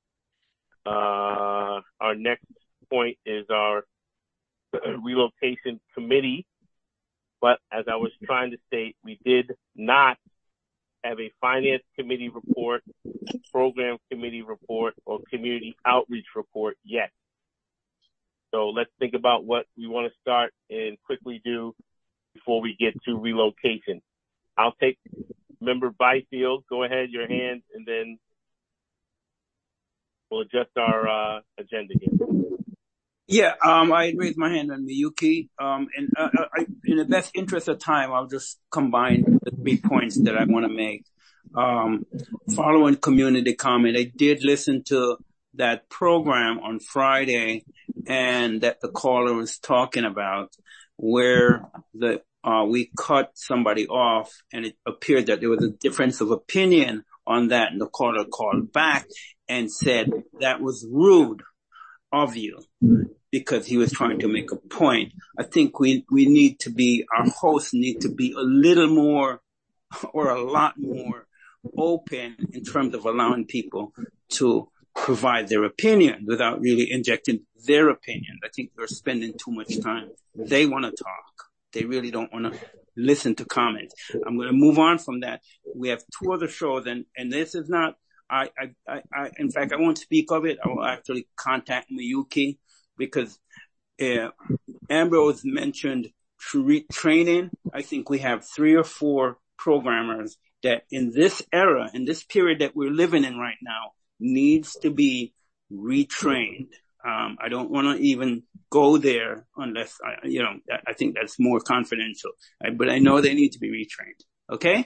our next point is our relocation committee. But as I was trying to state, we did not have a finance committee report, program committee report, or community outreach report yet. So let's think about what we want to start and quickly do before we get to relocation. I'll take Member Byfield. Go ahead, your hand, and then we'll adjust our agenda here. Yeah, I raised my hand on Miyuki. And in the best interest of time, I'll just combine the 3 points that I want to make. following community comment. I did listen to that program on Friday, and that the caller was talking about, where we cut somebody off, and it appeared that there was a difference of opinion on that, and the caller called back and said that was rude of you because he was trying to make a point. I think our hosts need to be a little more or a lot more open in terms of allowing people to provide their opinion without really injecting their opinion. I think they're spending too much time. They want to talk. They really don't want to listen to comments. I'm going to move on from that. We have two other shows, and this is not, in fact, I won't speak of it. I will actually contact Miyuki, because Ambrose mentioned training. I think we have 3 or 4 programmers that in this era, in this period that we're living in right now, needs to be retrained. I don't want to even go there unless I think that's more confidential. But I know they need to be retrained. Okay?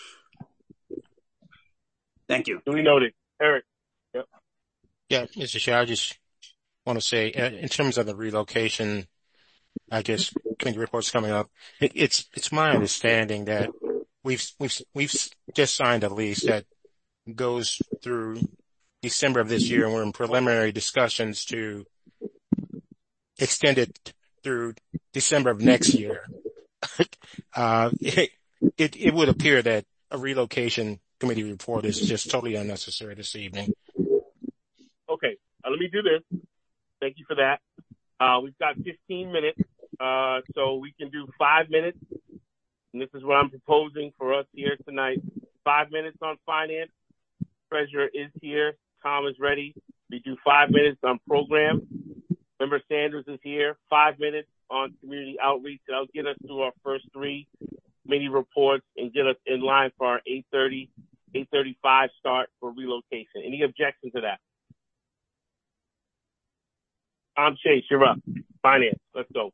Thank you. We noted. Eric. Yep. Yeah, Mr. Chair, I just want to say, in terms of the relocation, I guess committee reports coming up, it's my understanding that we've just signed a lease that goes through December of this year, and we're in preliminary discussions to extend it through December of next year. It would appear that a relocation committee report is just totally unnecessary this evening. Okay, let me do this. Thank you for that. We've got 15 minutes, so we can do 5 minutes. And this is what I'm proposing for us here tonight. 5 minutes on finance. Treasurer is here. Tom is ready. We do 5 minutes on program. Member Sanders is here. 5 minutes on community outreach. That'll get us through our first 3 mini reports and get us in line for our 8:30, 8:35 start for relocation. Any objection to that? Tom Chase, you're up. Finance. Let's go.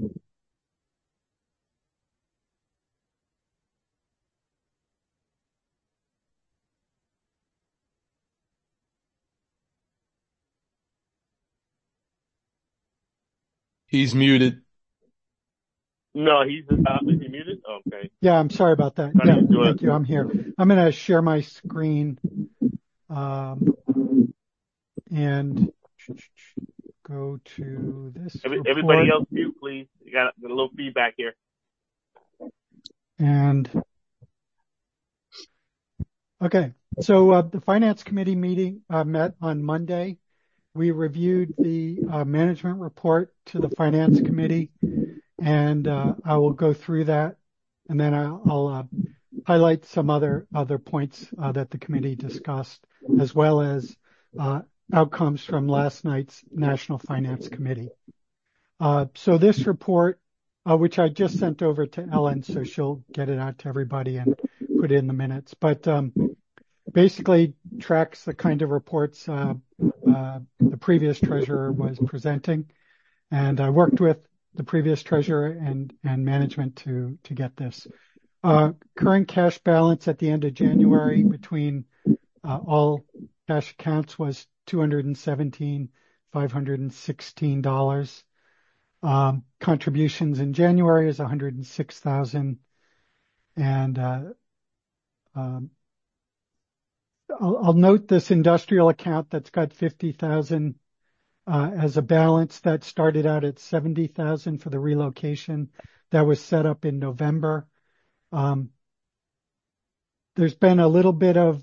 He's muted. No, is he muted? Okay. Yeah, I'm sorry about that. Yeah, thank you. I'm here. I'm going to share my screen and go to this. Everybody else mute, please. You got a little feedback here. And okay, so the Finance Committee meeting met on Monday. We reviewed the management report to the Finance Committee, and I will go through that, and then I'll highlight some other points that the committee discussed, as well as outcomes from last night's National Finance Committee. So this report, which I just sent over to Ellen, so she'll get it out to everybody and put it in the minutes, but basically tracks the kind of reports the previous treasurer was presenting, and I worked with the previous treasurer and management to get this. Current cash balance at the end of January between all cash accounts was $217,516. Contributions in January is $106,000, and I'll note this industrial account that's got $50,000 as a balance that started out at $70,000 for the relocation that was set up in November. There's been a little bit of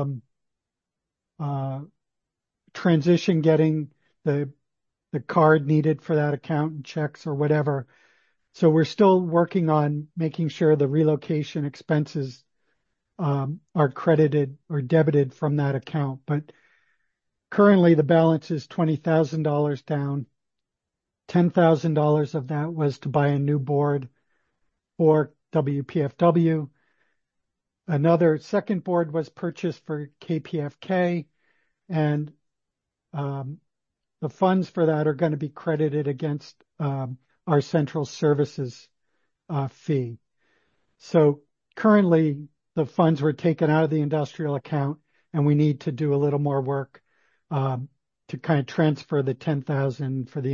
transition getting the card needed for that account and checks or whatever. So we're still working on making sure the relocation expenses are credited or debited from that account. But currently the balance is $20,000 down. $10,000 of that was to buy a new board for WPFW. Another second board was purchased for KPFK, and the funds for that are going to be credited against our central services fee. So currently the funds were taken out of the industrial account, and we need to do a little more work to kind of transfer the $10,000 for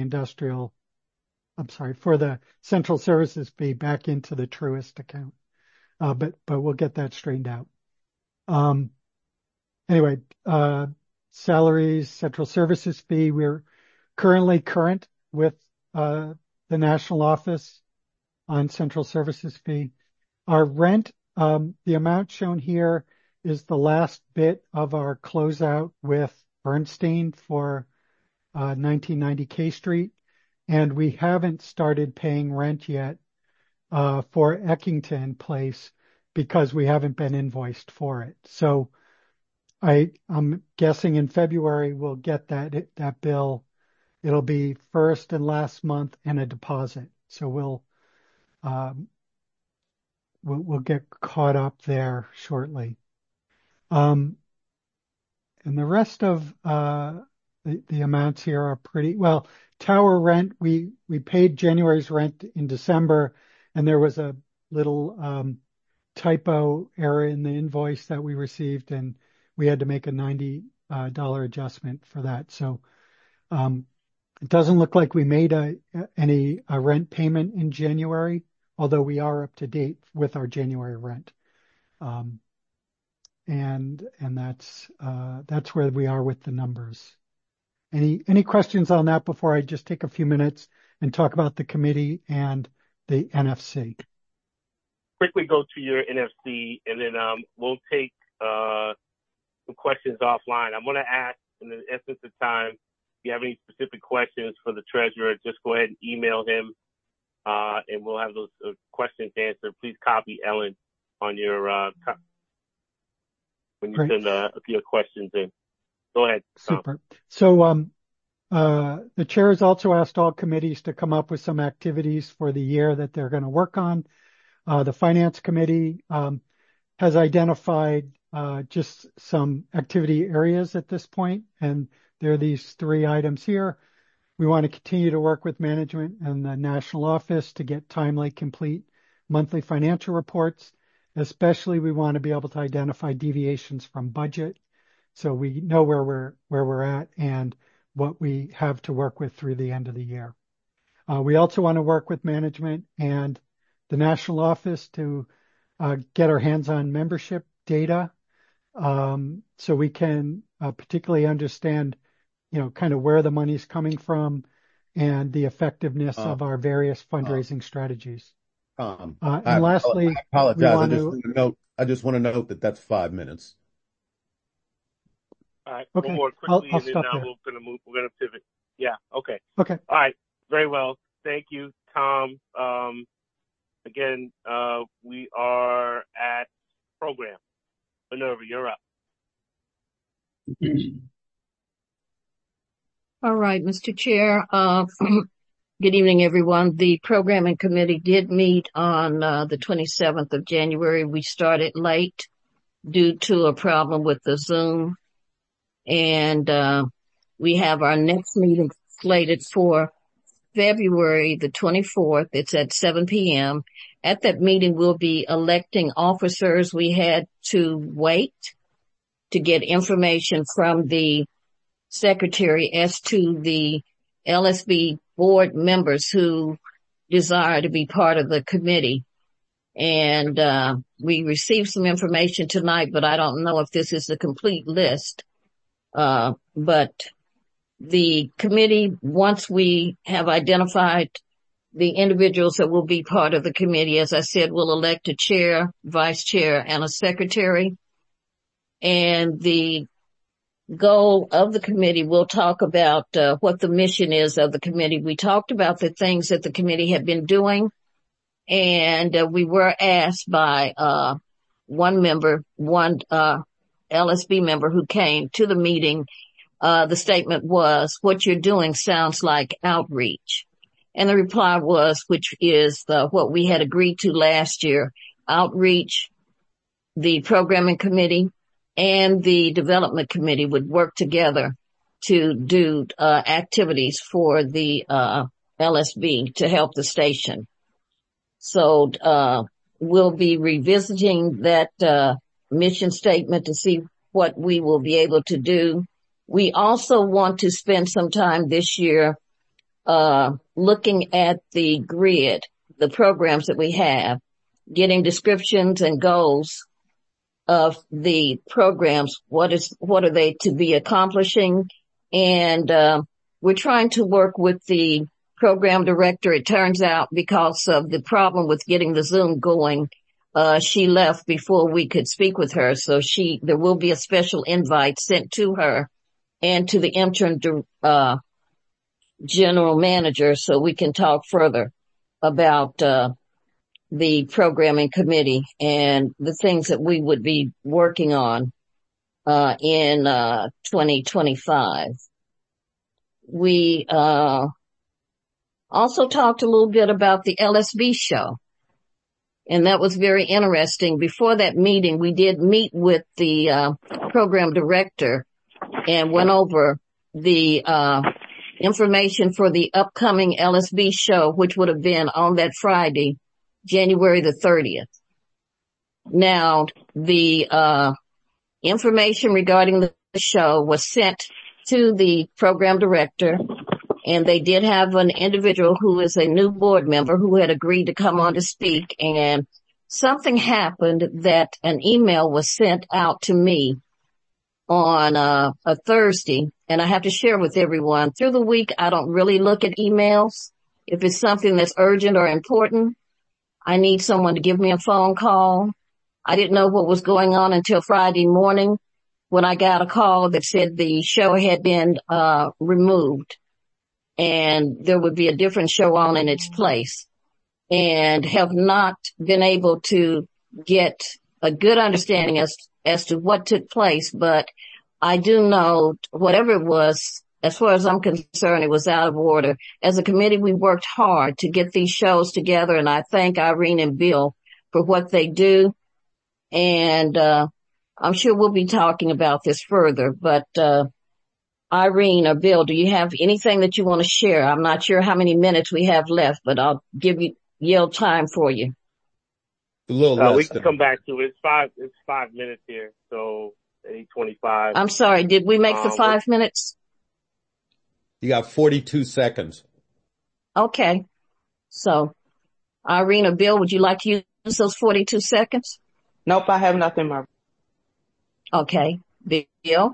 for the central services fee back into the Truist account. But we'll get that straightened out. Anyway, salaries, central services fee, we're currently current with the national office on central services fee. Our rent, the amount shown here is the last bit of our closeout with Bernstein for 1990 K Street, and we haven't started paying rent yet for Eckington Place because we haven't been invoiced for it. So I'm guessing in February we'll get that bill. It'll be first and last month and a deposit. So we'll get caught up there shortly. And the rest of the amounts here are pretty well. Tower rent, we paid January's rent in December, and there was a little typo error in the invoice that we received, and we had to make a $90 adjustment for that. So it doesn't look like we made any rent payment in January, although we are up to date with our January rent. And that's where we are with the numbers. Any questions on that before I just take a few minutes and talk about the committee and the NFC? Quickly go to your NFC, and then we'll take some questions offline. I'm going to ask, in the essence of time, if you have any specific questions for the treasurer, just go ahead and email him, and we'll have those questions answered. Please copy Ellen on your when you send your questions in. Go ahead, Tom. Super. So the chair has also asked all committees to come up with some activities for the year that they're going to work on. The Finance Committee has identified just some activity areas at this point, and there are these 3 items here. We want to continue to work with management and the national office to get timely, complete monthly financial reports. Especially, we want to be able to identify deviations from budget, so we know where we're at and what we have to work with through the end of the year. We also want to work with management and the national office to get our hands on membership data, so we can particularly understand, kind of where the money's coming from and the effectiveness of our various fundraising strategies. And lastly, I apologize. I just want to note that that's 5 minutes. All right. Okay. One more quickly, I'll and then stop there. we're gonna pivot. Yeah. Okay. Okay. All right. Very well. Thank you, Tom. Again, we are at program. Minerva, you're up. All right, Mr. Chair. Good evening, everyone. The programming committee did meet on the 27th of January. We started late due to a problem with the Zoom. And we have our next meeting slated for February the 24th. It's at 7 p.m. At that meeting, we'll be electing officers. We had to wait to get information from the secretary as to the LSB board members who desire to be part of the committee. And we received some information tonight, but I don't know if this is the complete list. But the committee, once we have identified the individuals that will be part of the committee, as I said, will elect a chair, vice chair, and a secretary. And the goal of the committee, we'll talk about what the mission is of the committee. We talked about the things that the committee had been doing, and we were asked by one LSB member who came to the meeting. The statement was, "What you're doing sounds like outreach." And the reply was, which is what we had agreed to last year, outreach, the programming committee, and the development committee would work together to do activities for the LSB to help the station. So we'll be revisiting that mission statement to see what we will be able to do. We also want to spend some time this year looking at the grid, the programs that we have, getting descriptions and goals of the programs. What are they to be accomplishing? And we're trying to work with the program director. It turns out because of the problem with getting the Zoom going, she left before we could speak with her. So there will be a special invite sent to her and to the interim general manager so we can talk further about the programming committee and the things that we would be working on in 2025. We also talked a little bit about the LSB show, and that was very interesting. Before that meeting, we did meet with the program director and went over the information for the upcoming LSB show, which would have been on that Friday, January the 30th. Now, the information regarding the show was sent to the program director, and they did have an individual who is a new board member who had agreed to come on to speak, and something happened that an email was sent out to me on a Thursday, and I have to share with everyone. Through the week, I don't really look at emails. If it's something that's urgent or important, I need someone to give me a phone call. I didn't know what was going on until Friday morning when I got a call that said the show had been removed and there would be a different show on in its place, and have not been able to get a good understanding as to what took place. But I do know whatever it was, as far as I'm concerned, it was out of order. As a committee, we worked hard to get these shows together, and I thank Irene and Bill for what they do. And I'm sure we'll be talking about this further, but Irene or Bill, do you have anything that you want to share? I'm not sure how many minutes we have left, but I'll yield time for you. A little less. We can come back to it. It's 5 minutes here, so 8:25. I'm sorry, did we make the 5 minutes? You got 42 seconds. Okay. So, Irene or Bill, would you like to use those 42 seconds? Nope, I have nothing more. Okay. Bill?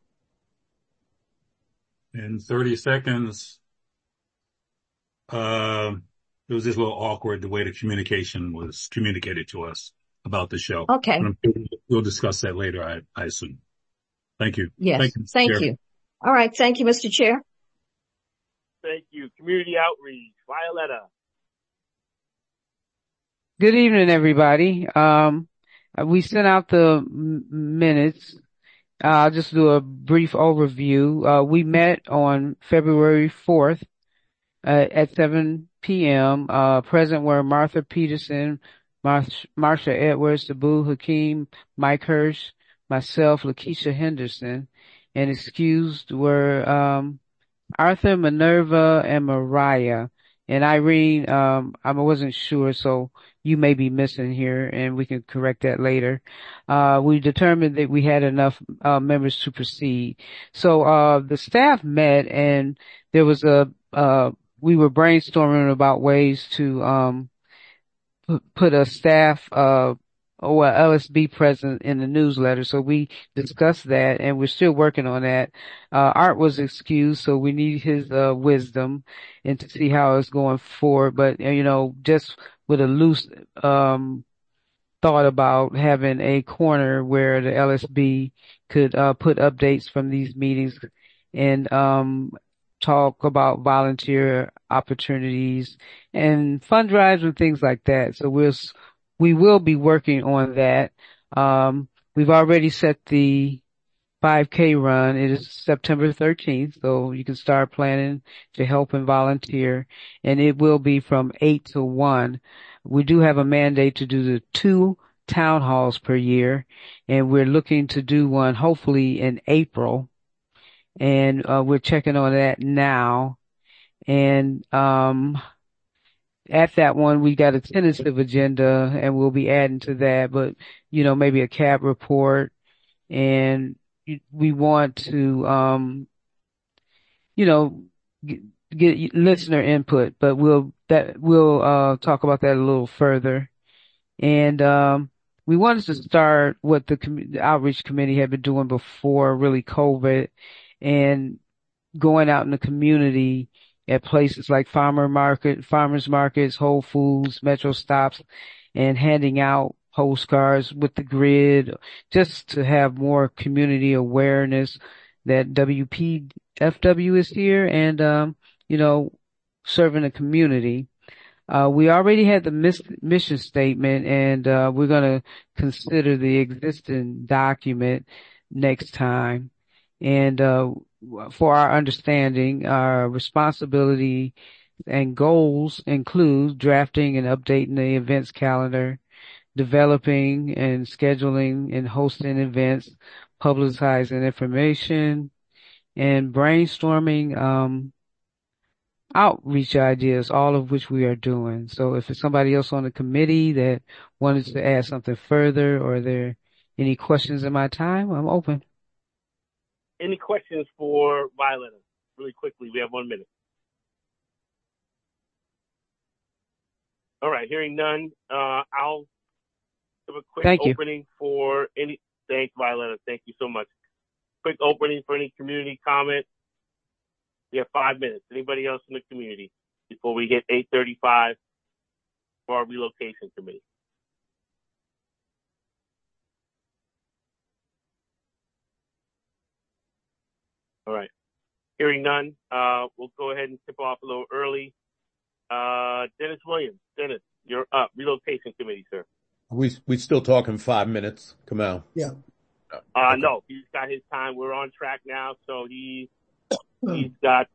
In 30 seconds, it was just a little awkward the way the communication was communicated to us about the show. Okay. We'll discuss that later, I assume. Thank you. Yes. Thank you. All right. Thank you, Mr. Chair. Thank you. Community outreach. Violetta. Good evening, everybody. We sent out the minutes. I'll just do a brief overview. We met on February 4th at 7 p.m. Present were Martha Peterson, Marsha Edwards, Sabu Hakeem, Mike Hirsch, myself, Lakeisha Henderson, and excused were Arthur, Minerva, and Mariah. And Irene, I wasn't sure, so you may be missing here, and we can correct that later. We determined that we had enough members to proceed. So the staff met, and there was we were brainstorming about ways to put a staff or LSB present in the newsletter. So we discussed that, and we're still working on that. Art was excused, so we need his wisdom and to see how it's going forward. But just with a loose thought about having a corner where the LSB could put updates from these meetings and talk about volunteer opportunities and fund drives and things like that. So we will be working on that. We've already set the 5K run. It is September 13th, so you can start planning to help and volunteer. And it will be from 8 to 1. We do have a mandate to do the 2 town halls per year, and we're looking to do one hopefully in April. And we're checking on that now. And at that one, we got a tentative agenda and we'll be adding to that, but, maybe a CAB report, and we want to, get listener input, but we'll talk about that a little further. And, we wanted to start what the outreach committee had been doing before really COVID, and going out in the community at places like farmers markets, Whole Foods, Metro stops, and handing out postcards with the grid, just to have more community awareness that WPFW is here and, serving the community. We already had the mission statement, and we're going to consider the existing document next time. And for our understanding, our responsibility and goals include drafting and updating the events calendar, developing and scheduling and hosting events, publicizing information, and brainstorming outreach ideas, all of which we are doing. So if it's somebody else on the committee that wanted to add something further, or are there any questions in my time, I'm open. Any questions for Violetta? Really quickly, we have 1 minute. All right, hearing none, I'll give a quick opening for any. Thanks, Violetta. Thank you so much. Quick opening for any community comment. We have 5 minutes. Anybody else in the community before we hit 8:35 for our relocation committee? All right. Hearing none, we'll go ahead and tip off a little early. Dennis Williams. Dennis, you're up. Relocation committee, sir. We still talking 5 minutes, Kamal? Yeah. No, he's got his time. We're on track now, so he's got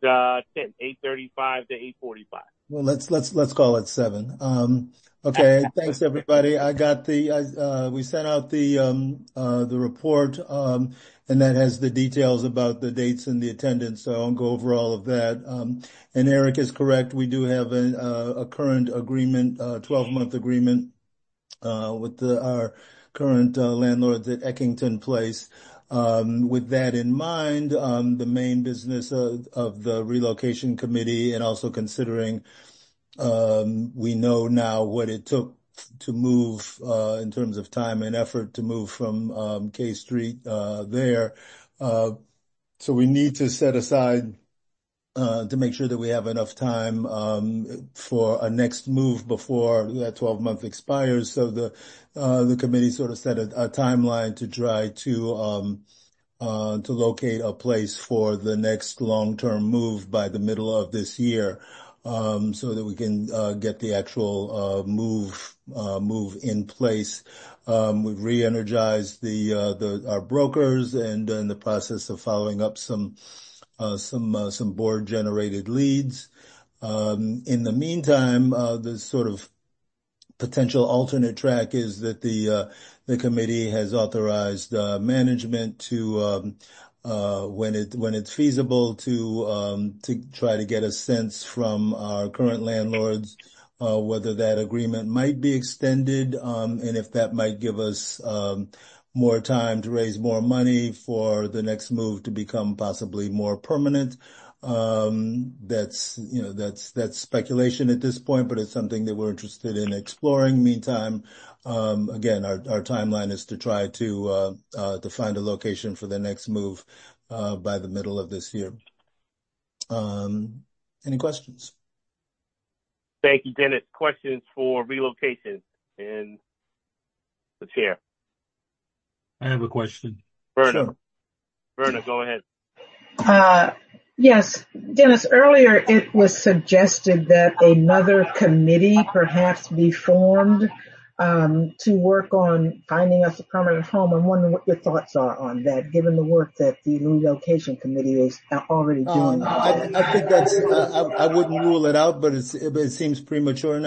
8:35 to 8:45. Well, let's call it 7. Okay. Thanks everybody. I got we sent out the report, and that has the details about the dates and the attendance. So I'll go over all of that. And Eric is correct. We do have a current agreement, 12-month agreement, with our current landlords at Eckington Place. With that in mind, the main business of the relocation committee, and also considering we know now what it took to move in terms of time and effort to move from K Street there. So we need to set aside to make sure that we have enough time for a next move before that 12-month expires. So the committee sort of set a timeline to try to locate a place for the next long-term move by the middle of this year, so that we can get the actual move in place. We've re-energized our brokers, and in the process of following up some board generated leads. In the meantime, the sort of potential alternate track is that the committee has authorized management to when it's feasible to try to get a sense from our current landlords whether that agreement might be extended, and if that might give us more time to raise more money for the next move to become possibly more permanent. That's speculation at this point, but it's something that we're interested in exploring. Meantime, again, our timeline is to try to find a location for the next move by the middle of this year. Any questions? Thank you, Dennis. Questions for relocation and the chair? I have a question. Verna. Sure. Verna, go ahead. Yes, Dennis, earlier it was suggested that another committee perhaps be formed to work on finding us a permanent home. I'm wondering what your thoughts are on that, given the work that the relocation committee is already doing. I think I wouldn't rule it out, but it seems premature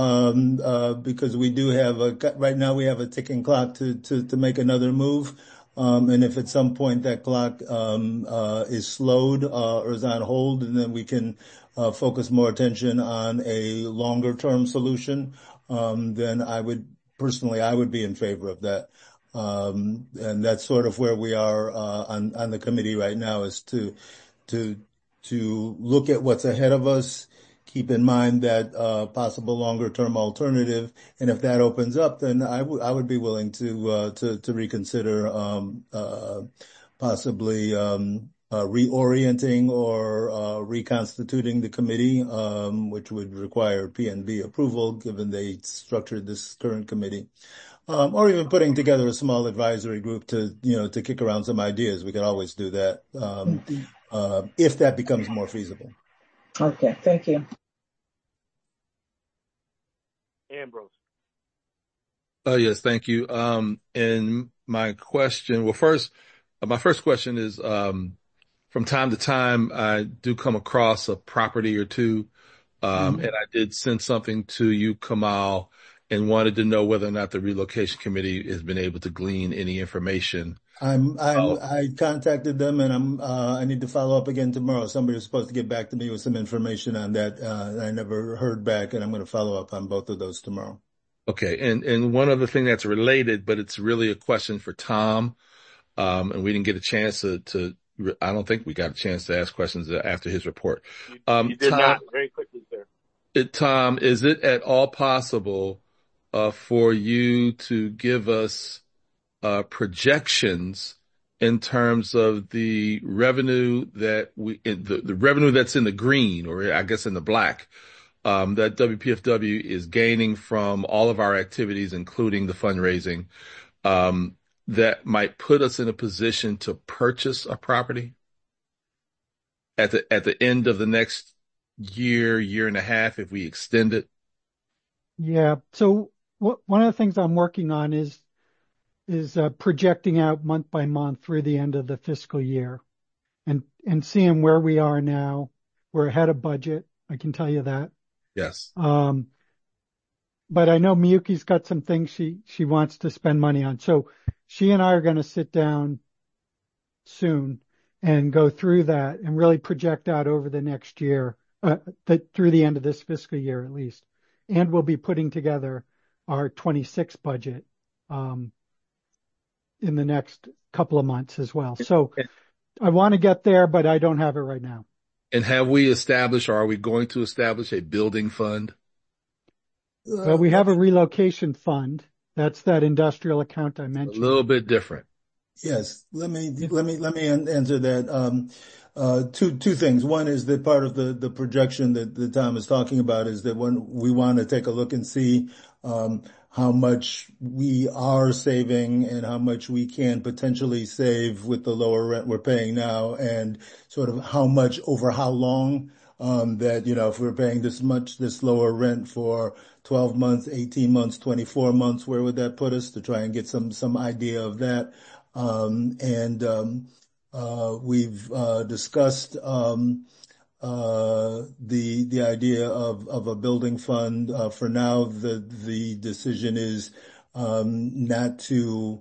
now, because we do have right now we have a ticking clock to make another move. And if at some point that clock is slowed or is on hold, and then we can focus more attention on a longer term solution, then I would be in favor of that. And that's sort of where we are on the committee right now, is to look at what's ahead of us, keep in mind that possible longer term alternative, and if that opens up, then I would be willing to reconsider possibly reorienting or reconstituting the committee, which would require PNB approval, given they structured this current committee. Or even putting together a small advisory group to kick around some ideas. We could always do that, if that becomes more feasible. Okay, thank you. Ambrose. Yes, thank you. And my first question is, from time to time, I do come across a property or two, and I did send something to you, Kamal, and wanted to know whether or not the relocation committee has been able to glean any information. I contacted them, and I need to follow up again tomorrow. Somebody was supposed to get back to me with some information on that. I never heard back, and I'm going to follow up on both of those tomorrow. Okay. And one other thing that's related, but it's really a question for Tom. And we didn't get a chance I don't think we got a chance to ask questions after his report. You did Tom, not. Very quickly, sir. Tom, is it at all possible for you to give us projections in terms of the revenue that the revenue that's in the green, or I guess in the black, that WPFW is gaining from all of our activities, including the fundraising, that might put us in a position to purchase a property at the end of the next year and a half, if we extend it? Yeah. So one of the things I'm working on is projecting out month by month through the end of the fiscal year, and seeing where we are now. We're ahead of budget, I can tell you that. Yes. But I know Miyuki's got some things she wants to spend money on. So she and I are going to sit down soon and go through that and really project out over the next year, through the end of this fiscal year at least. And we'll be putting together our 26 budget in the next couple of months as well. So I want to get there, but I don't have it right now. And have we established, or are we going to establish, a building fund? Well, we have a relocation fund. That's that industrial account I mentioned. A little bit different. Yes. Let me answer that. Two things. One is that part of the projection that Tom is talking about is that when we want to take a look and see how much we are saving and how much we can potentially save with the lower rent we're paying now, and sort of how much over how long, that, if we're paying this lower rent for 12 months, 18 months, 24 months, where would that put us, to try and get some idea of that. We've discussed the idea of a building fund. For now, the decision is not to.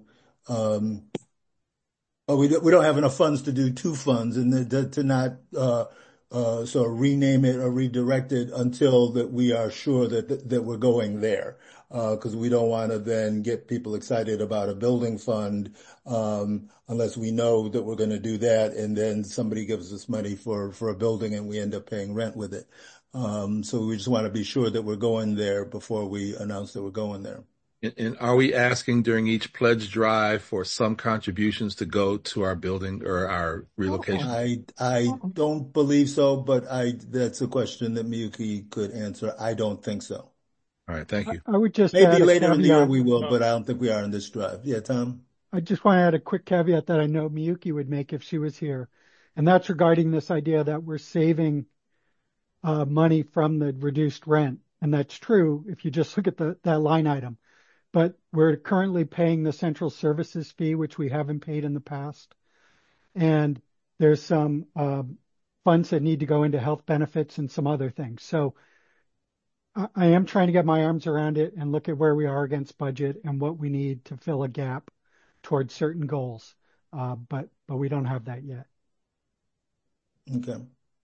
We don't have enough funds to do two funds, and to not sort of rename it or redirect it until that we are sure that we're going there. Because we don't want to then get people excited about a building fund unless we know that we're going to do that, and then somebody gives us money for a building and we end up paying rent with it. So we just want to be sure that we're going there before we announce that we're going there. And are we asking during each pledge drive for some contributions to go to our building or our relocation? I don't believe so, but that's a question that Miyuki could answer. I don't think so. All right, thank you. I would just maybe later in the year we will, but I don't think we are in this drive. Yeah, Tom? I just want to add a quick caveat that I know Miyuki would make if she was here, and that's regarding this idea that we're saving money from the reduced rent, and that's true if you just look at that line item. But we're currently paying the central services fee, which we haven't paid in the past, and there's some funds that need to go into health benefits and some other things. So I am trying to get my arms around it and look at where we are against budget and what we need to fill a gap towards certain goals. but we don't have that yet. Okay.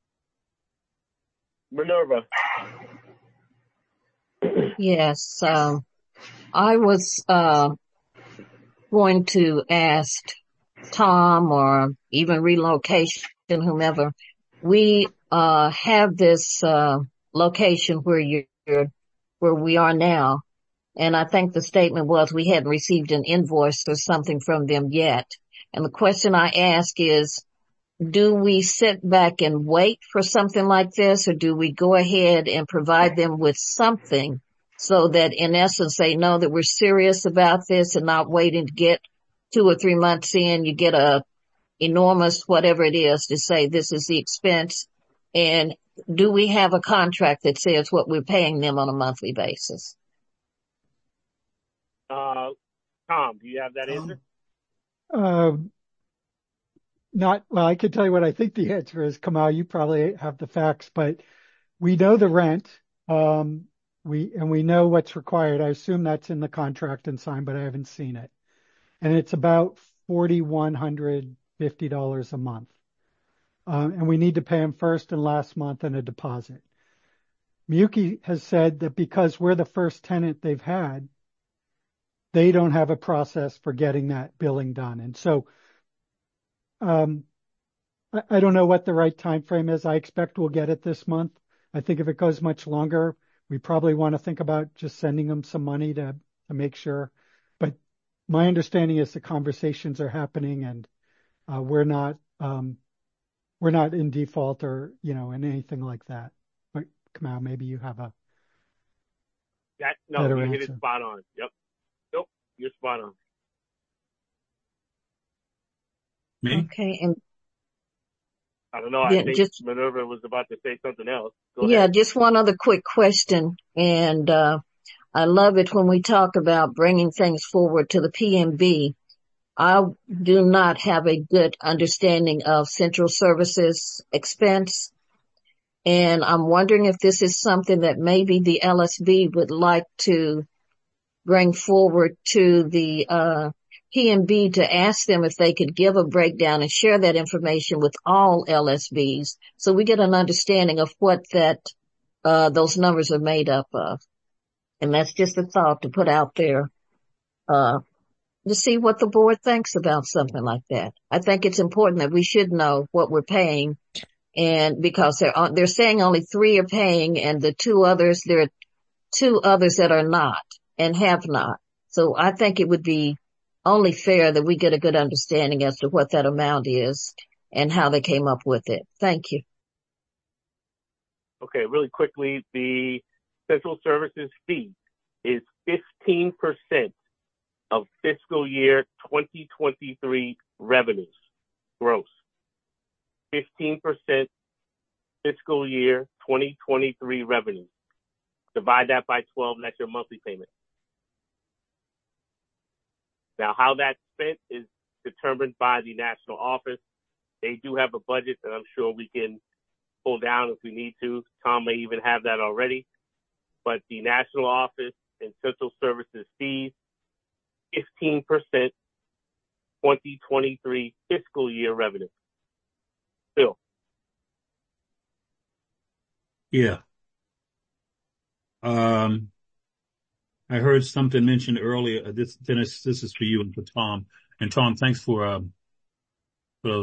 Minerva. Yes, I was going to ask Tom or even relocation, whomever. We have this location where we are now, and I think the statement was we hadn't received an invoice or something from them yet. And the question I ask is, do we sit back and wait for something like this, or do we go ahead and provide them with something so that in essence they know that we're serious about this and not waiting to get 2 or 3 months in, you get a enormous whatever it is to say this is the expense? And do we have a contract that says what we're paying them on a monthly basis? Tom, do you have that answer? Well, I could tell you what I think the answer is. Kamal, you probably have the facts, but we know the rent. We know what's required. I assume that's in the contract and signed, but I haven't seen it. And it's about $4,150 a month. And we need to pay them first and last month and a deposit. Miyuki has said that because we're the first tenant they've had, they don't have a process for getting that billing done. And so, I don't know what the right time frame is. I expect we'll get it this month. I think if it goes much longer, we probably want to think about just sending them some money to make sure. But my understanding is the conversations are happening, and we're not in default or in anything like that. But Kamal, maybe you have a better you answer. hit it spot on. Yep. Nope, you're spot on. Me? Okay, and I don't know. I think Minerva was about to say something else. Go ahead. just one other quick question. And I love it when we talk about bringing things forward to the PMB. I do not have a good understanding of central services expense. And I'm wondering if this is something that maybe the LSB would like to bring forward to the PMB to ask them if they could give a breakdown and share that information with all LSBs so we get an understanding of what those numbers are made up of. And that's just a thought to put out there to see what the board thinks about something like that. I think it's important that we should know what we're paying, and because they're saying only 3 are paying, and there are 2 others that are not and have not. So I think it would be only fair that we get a good understanding as to what that amount is and how they came up with it. Thank you. Okay, really quickly, the central services fee is 15% of fiscal year 2023 revenues, gross. 15% fiscal year 2023 revenues. Divide that by 12, and that's your monthly payment. Now, how that's spent is determined by the national office. They do have a budget that I'm sure we can pull down if we need to. Tom may even have that already. But the national office and central services fees, 15% 2023 fiscal year revenue. Phil. Yeah. I heard something mentioned earlier. Dennis, this is for you and for Tom. And Tom, thanks for your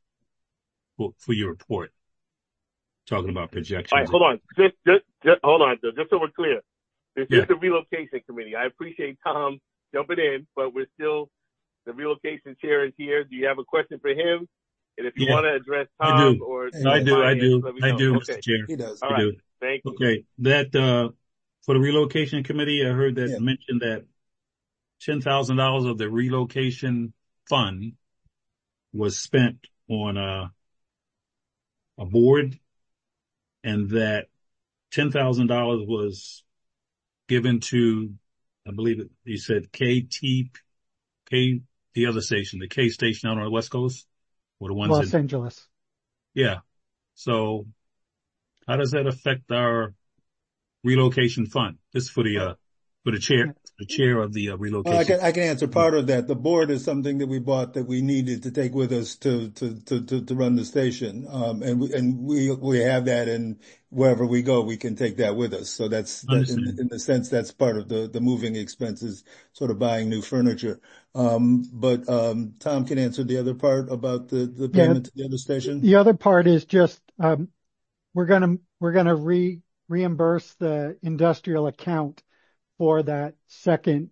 report. Talking about projections. All right, hold on. Just hold on, just so we're clear. This is the relocation committee. I appreciate Tom jumping in, but we're still, the relocation chair is here. Do you have a question for him? And if you want to address Tom I do. or I do, okay. Mr. Chair. He does. All right. Thank you. Okay. That, for the relocation committee, I heard that mentioned that $10,000 of the relocation fund was spent on a board, and that $10,000 was given to, I believe you said the other station, the K station out on the West Coast, or the ones Los Angeles. Yeah. So how does that affect our relocation fund? This is for the chair, the chair of the relocation. I can answer part of that. The board is something that we bought that we needed to take with us to run the station. And we have that, and wherever we go, we can take that with us. So that's in the sense that's part of the moving expenses, sort of buying new furniture. But Tom can answer the other part about the payment to the other station. The other part is just we're gonna reimburse the industrial account for that second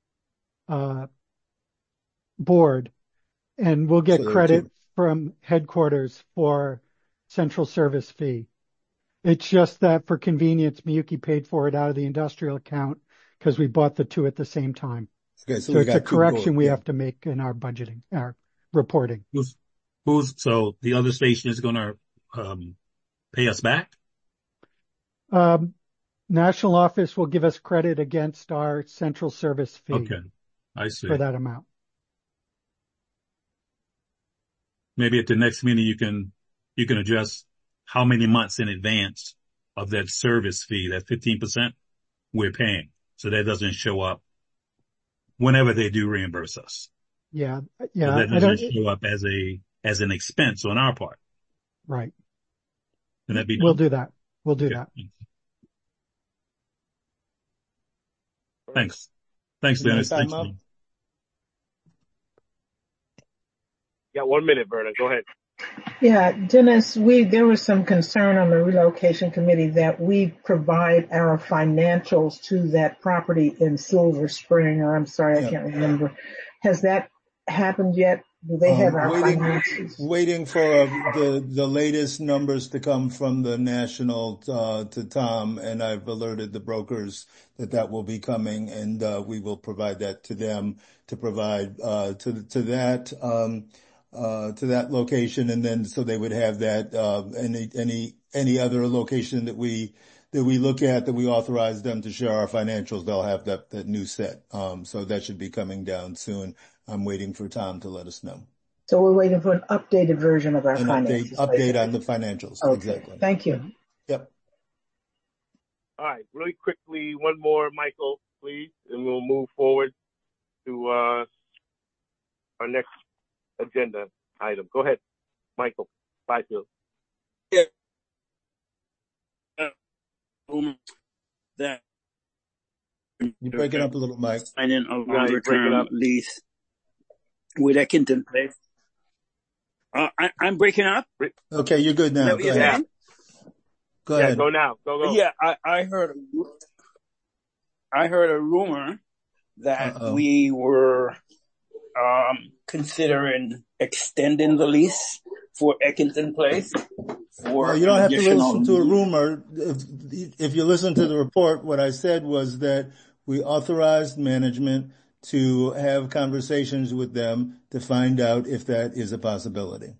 board, and we'll get credit from headquarters for central service fee. It's just that for convenience, Miyuki paid for it out of the industrial account because we bought the two at the same time. Okay, so it's a correction we have to make in our budgeting, our reporting. So the other station is going to pay us back? National office will give us credit against our central service fee. Okay, I see. For that amount. Maybe at the next meeting you can adjust how many months in advance of that service fee, that 15% we're paying, so that doesn't show up whenever they do reimburse us. Yeah. So that doesn't show up as an expense on our part. Right. Can that be done? We'll do that. We'll do that. Thanks. Thanks, Dennis. Thanks. You got 1 minute, Verna. Go ahead. Yeah, Dennis, there was some concern on the relocation committee that we provide our financials to that property in Silver Spring, or I'm sorry, I can't remember. Has that happened yet? Do they have our finances? Waiting for the latest numbers to come from the national to Tom, and I've alerted the brokers that will be coming, and we will provide that to them to provide to that location, and then so they would have that any other location that we look at that we authorize them to share our financials, they'll have that new set. So that should be coming down soon. I'm waiting for Tom to let us know. So we're waiting for an updated version of our finances. Update on the financials. Okay. Exactly. Thank you. Yep. All right. Really quickly, one more, Michael, please, and we'll move forward to our next agenda item. Go ahead, Michael Byfield. Yeah. That you're breaking up a little, Mike. Signing a longer-term lease with Eckington Place. I'm breaking up. Okay, you're good now. Go ahead. Go ahead. Go now. Go. Yeah, I heard a rumor that we were considering extending the lease for Eckington Place. Well, you don't have to listen to a rumor. If you listen to the report, what I said was that we authorized management to have conversations with them to find out if that is a possibility.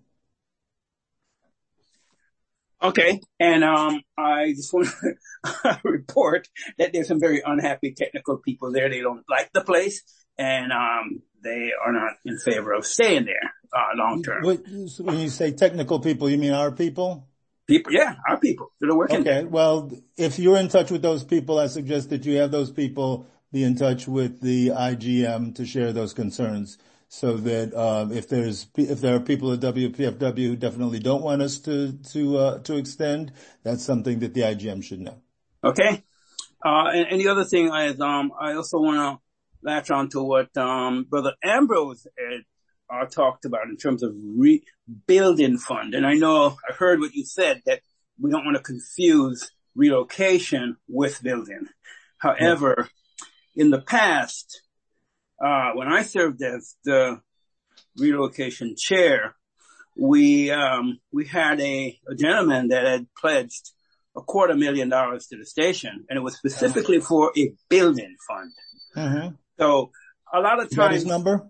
Okay, and I just want to report that there's some very unhappy technical people there. They don't like the place, and they are not in favor of staying there long term. When you say technical people, you mean our people? People, yeah, our people that are working there. Okay, well, if you're in touch with those people, I suggest that you have those people be in touch with the IGM to share those concerns, so that if there are people at WPFW who definitely don't want us to extend, that's something that the IGM should know. Okay, and the other thing is I also want to latch on to what Brother Ambrose had talked about in terms of rebuilding fund, and I know I heard what you said, that we don't want to confuse relocation with building. However, in the past, when I served as the relocation chair, we had a gentleman that had pledged $250,000 to the station, and it was specifically for a building fund. Mm-hmm. So a lot of times, is that his number?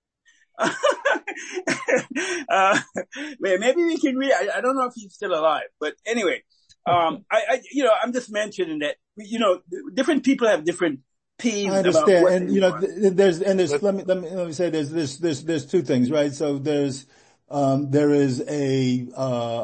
Maybe we can read. I don't know if he's still alive, but anyway, I'm just mentioning that different people have different peeves. I understand, and there's let me say there's two things, right? So there is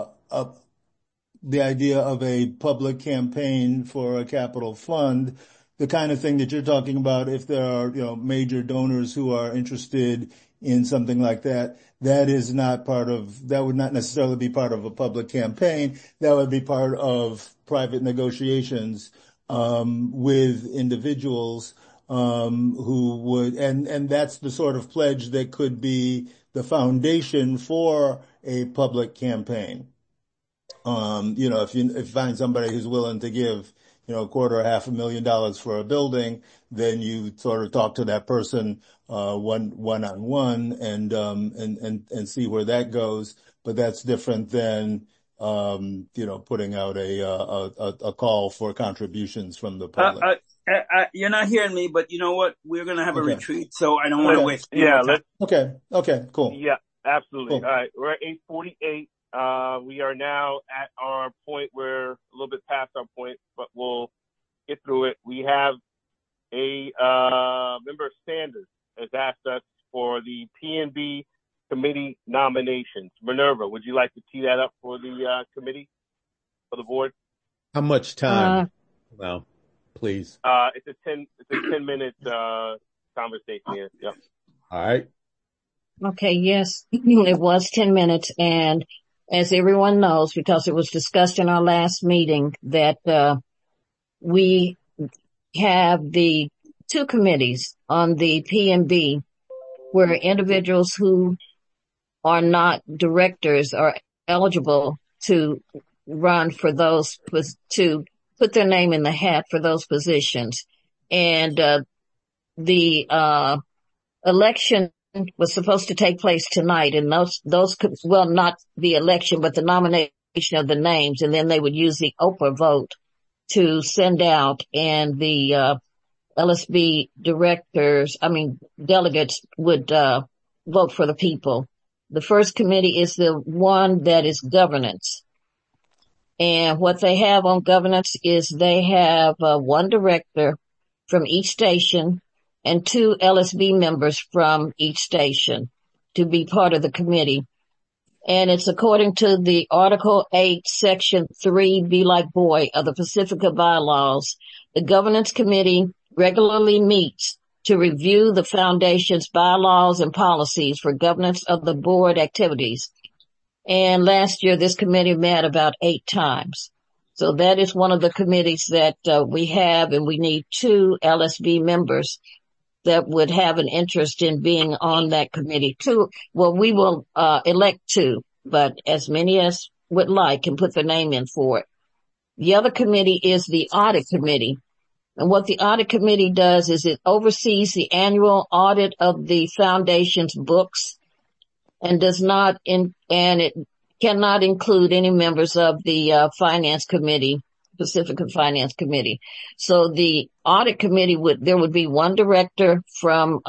the idea of a public campaign for a capital fund, the kind of thing that you're talking about, if there are, major donors who are interested in something like that, that would not necessarily be part of a public campaign. That would be part of private negotiations, with individuals, who would, and that's the sort of pledge that could be the foundation for a public campaign. If you find somebody who's willing to give, $250,000 or $500,000 for a building, then you sort of talk to that person, one-on-one and see where that goes. But that's different than, putting out a call for contributions from the public. You're not hearing me, but you know what? We're going to have a retreat, so I don't want to waste time. Okay, cool. Yeah, absolutely. Cool. All right, we're at 8:48. We are now at our point. We're a little bit past our point, but we'll get through it. We have a member Sanders has asked us for the P&B committee nominations. Minerva, would you like to tee that up for the committee, for the board? How much time? Well, please. It's a 10-minute conversation here. Yep. All right. Okay, yes, it was 10 minutes. And as everyone knows, because it was discussed in our last meeting, that we have the two committees on the P&B where individuals who are not directors are eligible to run for those, to put their name in the hat for those positions. And the election was supposed to take place tonight, and those could, well, not the election, but the nomination of the names, and then they would use the Oprah vote to send out, and the LSB delegates would vote for the people. The first committee is the one that is governance. And what they have on governance is they have one director from each station and 2 LSB members from each station to be part of the committee. And it's according to the Article 8, Section 3, Be Like Boy of the Pacifica Bylaws. The Governance Committee regularly meets to review the Foundation's bylaws and policies for governance of the board activities. And last year, this committee met about 8 times. So that is one of the committees that we have, and we need 2 LSB members that would have an interest in being on that committee. 2, well, we will elect 2, but as many as would like can put their name in for it. The other committee is the Audit Committee. And what the Audit Committee does is it oversees the annual audit of the Foundation's books and it cannot include any members of the Finance Committee, Pacifica Finance Committee. So the Audit Committee there would be one director from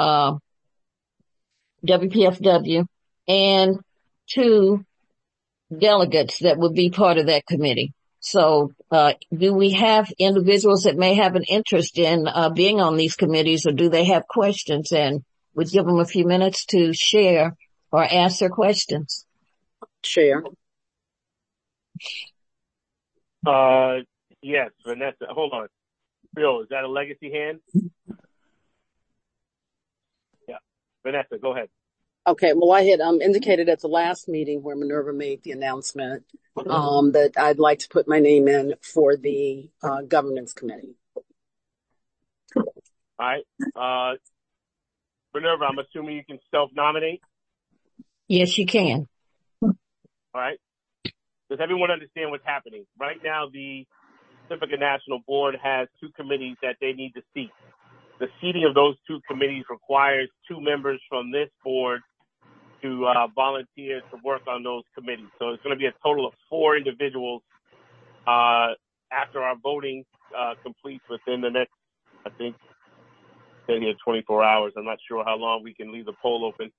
WPFW and 2 delegates that would be part of that committee. So do we have individuals that may have an interest in being on these committees, or do they have questions? And we'd give them a few minutes to share or ask their questions. Share. Yes, Vanessa. Hold on. Bill, is that a legacy hand? Yeah. Vanessa, go ahead. Okay. Well, I had indicated at the last meeting where Minerva made the announcement that I'd like to put my name in for the governance committee. All right. Minerva, I'm assuming you can self-nominate? Yes, you can. All right. Does everyone understand what's happening? Right now, the Pacifica National Board has 2 committees that they need to seat. The seating of those 2 committees requires 2 members from this board to volunteer to work on those committees. So it's going to be a total of 4 individuals after our voting completes within the next, I think, 24 hours. I'm not sure how long we can leave the poll open.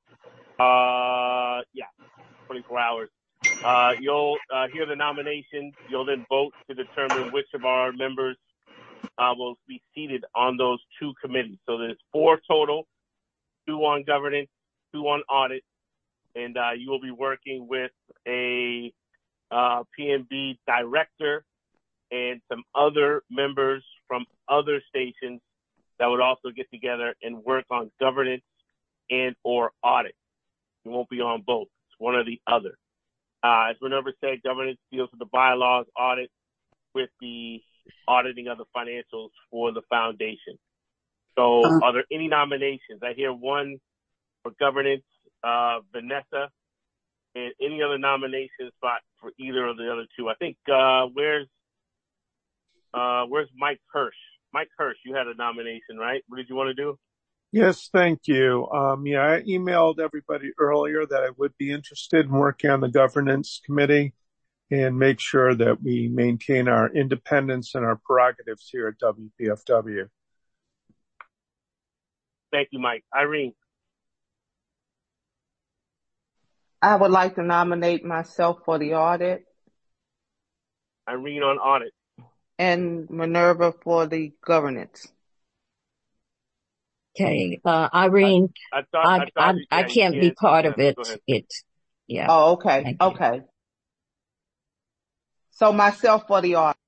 24 hours. You'll hear the nomination. You'll then vote to determine which of our members will be seated on those 2 committees. So there's 4 total, 2 on governance, 2 on audit, and you will be working with a P&B director and some other members from other stations that would also get together and work on governance and or audit. You won't be on both. It's one or the other. As Minerva said, governance deals with the bylaws, audit with the auditing of the financials for the foundation. So are there any nominations? I hear one for governance, Vanessa, and any other nomination spot for either of the other two. I think, where's Mike Hirsch? Mike Hirsch, you had a nomination, right? What did you want to do? Yes, thank you. I emailed everybody earlier that I would be interested in working on the governance committee and make sure that we maintain our independence and our prerogatives here at WPFW. Thank you, Mike. Irene. I would like to nominate myself for the audit. Irene on audit. And Minerva for the governance. Okay, Irene, I can't be part of it. Yeah. Oh, okay. Okay. So myself for the audit.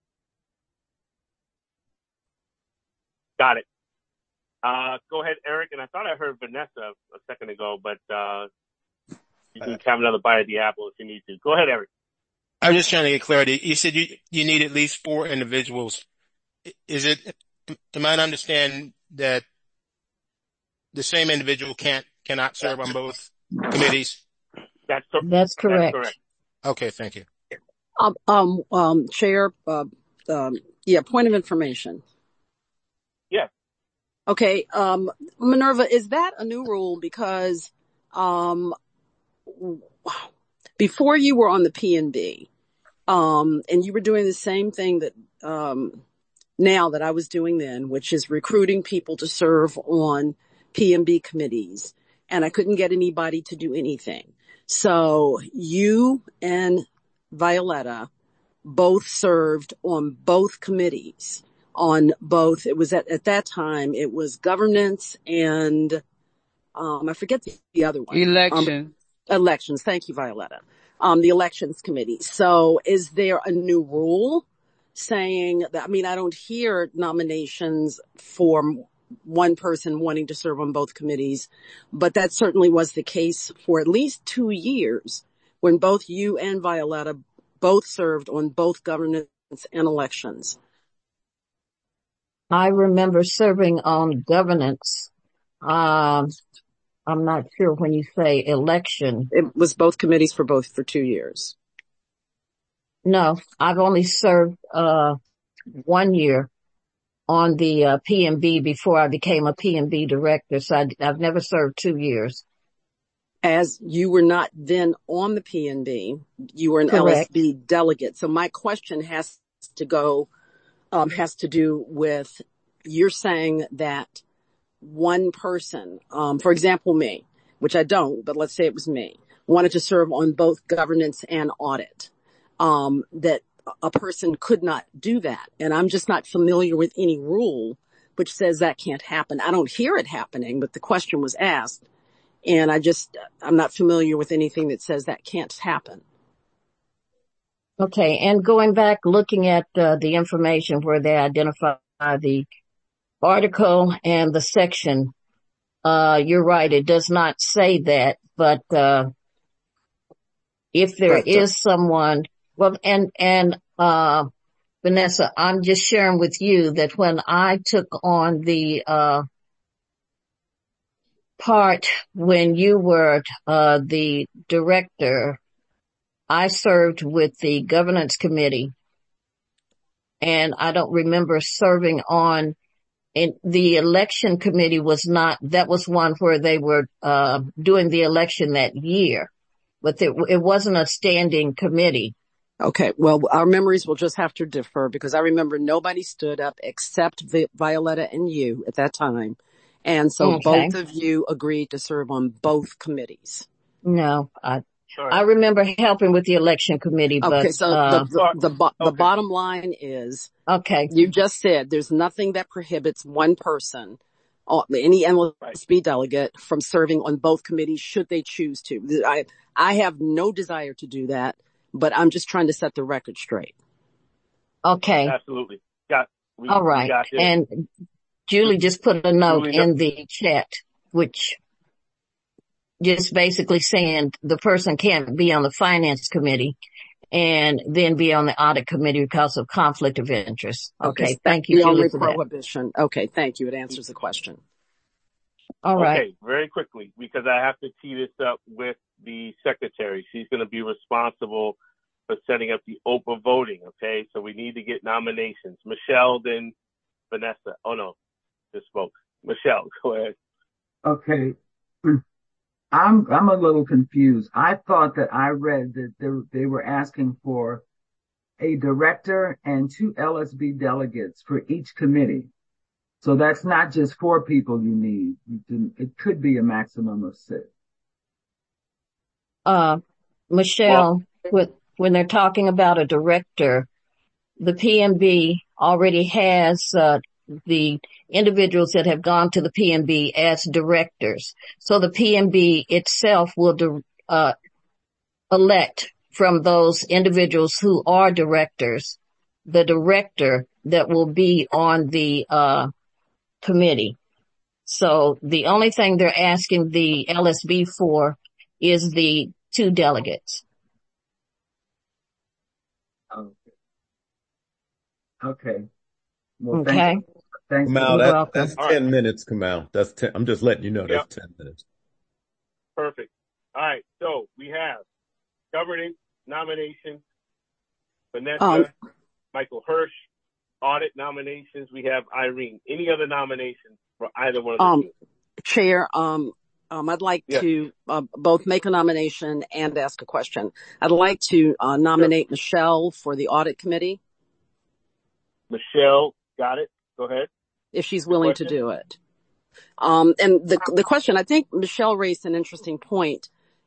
Got it. Go ahead, Eric. And I thought I heard Vanessa a second ago, but you can have another bite of the apple if you need to. Go ahead, Eric. I'm just trying to get clarity. You said you need at least 4 individuals. Is it, am I to understand that the same individual cannot serve on both committees? That's correct. That's correct. Okay, thank you. Chair, point of information. Yeah. Okay, Minerva, is that a new rule? Because, before you were on the P&B, and you were doing the same thing that, now that I was doing then, which is recruiting people to serve on P&B committees, and I couldn't get anybody to do anything. So you and Violetta both served on both committees, on both, it was at that time, it was governance and, I forget the other one. Elections. Thank you, Violetta. The elections committee. So is there a new rule saying that, I don't hear nominations for one person wanting to serve on both committees, but that certainly was the case for at least 2 years when both you and Violetta both served on both governance and elections. I remember serving on governance. I'm not sure when you say election. It was both committees for 2 years. No, I've only served 1 year on the P&B before I became a P&B director. So I've never served 2 years. As you were not then on the P&B, you were an Correct. LSB delegate. So my question has to do with, you're saying that one person, for example, me, which I don't, but let's say it was me, wanted to serve on both governance and audit, that a person could not do that. And I'm just not familiar with any rule which says that can't happen. I don't hear it happening, but the question was asked. And I'm not familiar with anything that says that can't happen. Okay. And going back, looking at the information where they identify the article and the section, you're right. It does not say that, but, if there is someone, well, and Vanessa, I'm just sharing with you that when I took on the, part when you were, the director, I served with the governance committee, and I don't remember serving on the election committee. That was one where they were, doing the election that year, but it wasn't a standing committee. Okay. Well, our memories will just have to differ because I remember nobody stood up except Violetta and you at that time. And so both of you agreed to serve on both committees. No, I remember helping with the election committee, but okay. So the bottom line is, okay, you just said there's nothing that prohibits one person, any LSB delegate, from serving on both committees should they choose to. I have no desire to do that, but I'm just trying to set the record straight. Okay. Absolutely. All right. And Julie just put a note in the chat, which just basically saying the person can't be on the finance committee and then be on the audit committee because of conflict of interest. Okay. Thank you, Julie, for that. Prohibition. Okay. Thank you. It answers the question. All right. Okay. Very quickly, because I have to tee this up with the secretary. She's going to be responsible for setting up the Oprah voting. Okay. So we need to get nominations. Michelle, then Vanessa. Oh no, just spoke. Michelle, go ahead. Okay. I'm a little confused. I thought that I read that they were asking for a director and 2 LSB delegates for each committee. So that's not just 4 people you need. It could be a maximum of 6. Michelle, when they're talking about a director, the PMB already has the individuals that have gone to the PMB as directors. So the PMB itself will elect from those individuals who are directors, the director that will be on the committee. So the only thing they're asking the LSB for is the 2 delegates. Okay. Well, okay. Thanks. Kamal, that's 10 minutes, Kamal. That's 10. I'm just letting you know that's 10 minutes. Perfect. All right. So we have governance nominations, Vanessa, Michael Hirsch, audit nominations. We have Irene. Any other nominations for either one of the two? Chair, I'd like to both make a nomination and ask a question. I'd like to nominate Michelle for the audit committee. Michelle, got it. Go ahead. If she's willing to do it. And the question, I think Michelle raised an interesting point,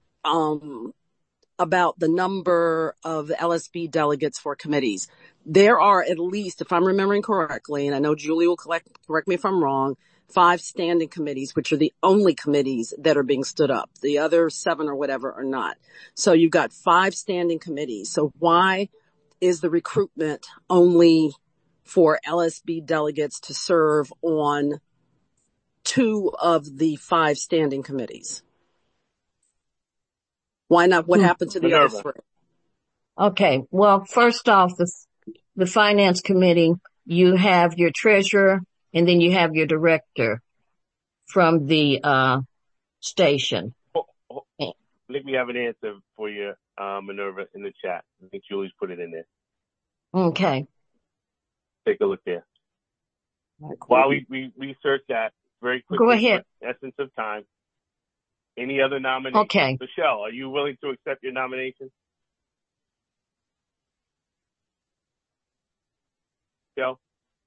about the number of LSB delegates for committees. There are at least, if I'm remembering correctly, and I know Julie will correct me if I'm wrong, 5 standing committees, which are the only committees that are being stood up. The other 7 or whatever are not. So you've got 5 standing committees. So why is the recruitment only for LSB delegates to serve on 2 of the 5 standing committees? Why not? What happened to the other 3? Okay. Well, first off, the finance committee, you have your treasurer and then you have your director from the station. I think we have an answer for you, Minerva, in the chat. I think Julie's put it in there. Okay. Take a look there. While we research that very quickly, go ahead. For essence of time. Any other nominations? Okay. Michelle, are you willing to accept your nomination? Michelle?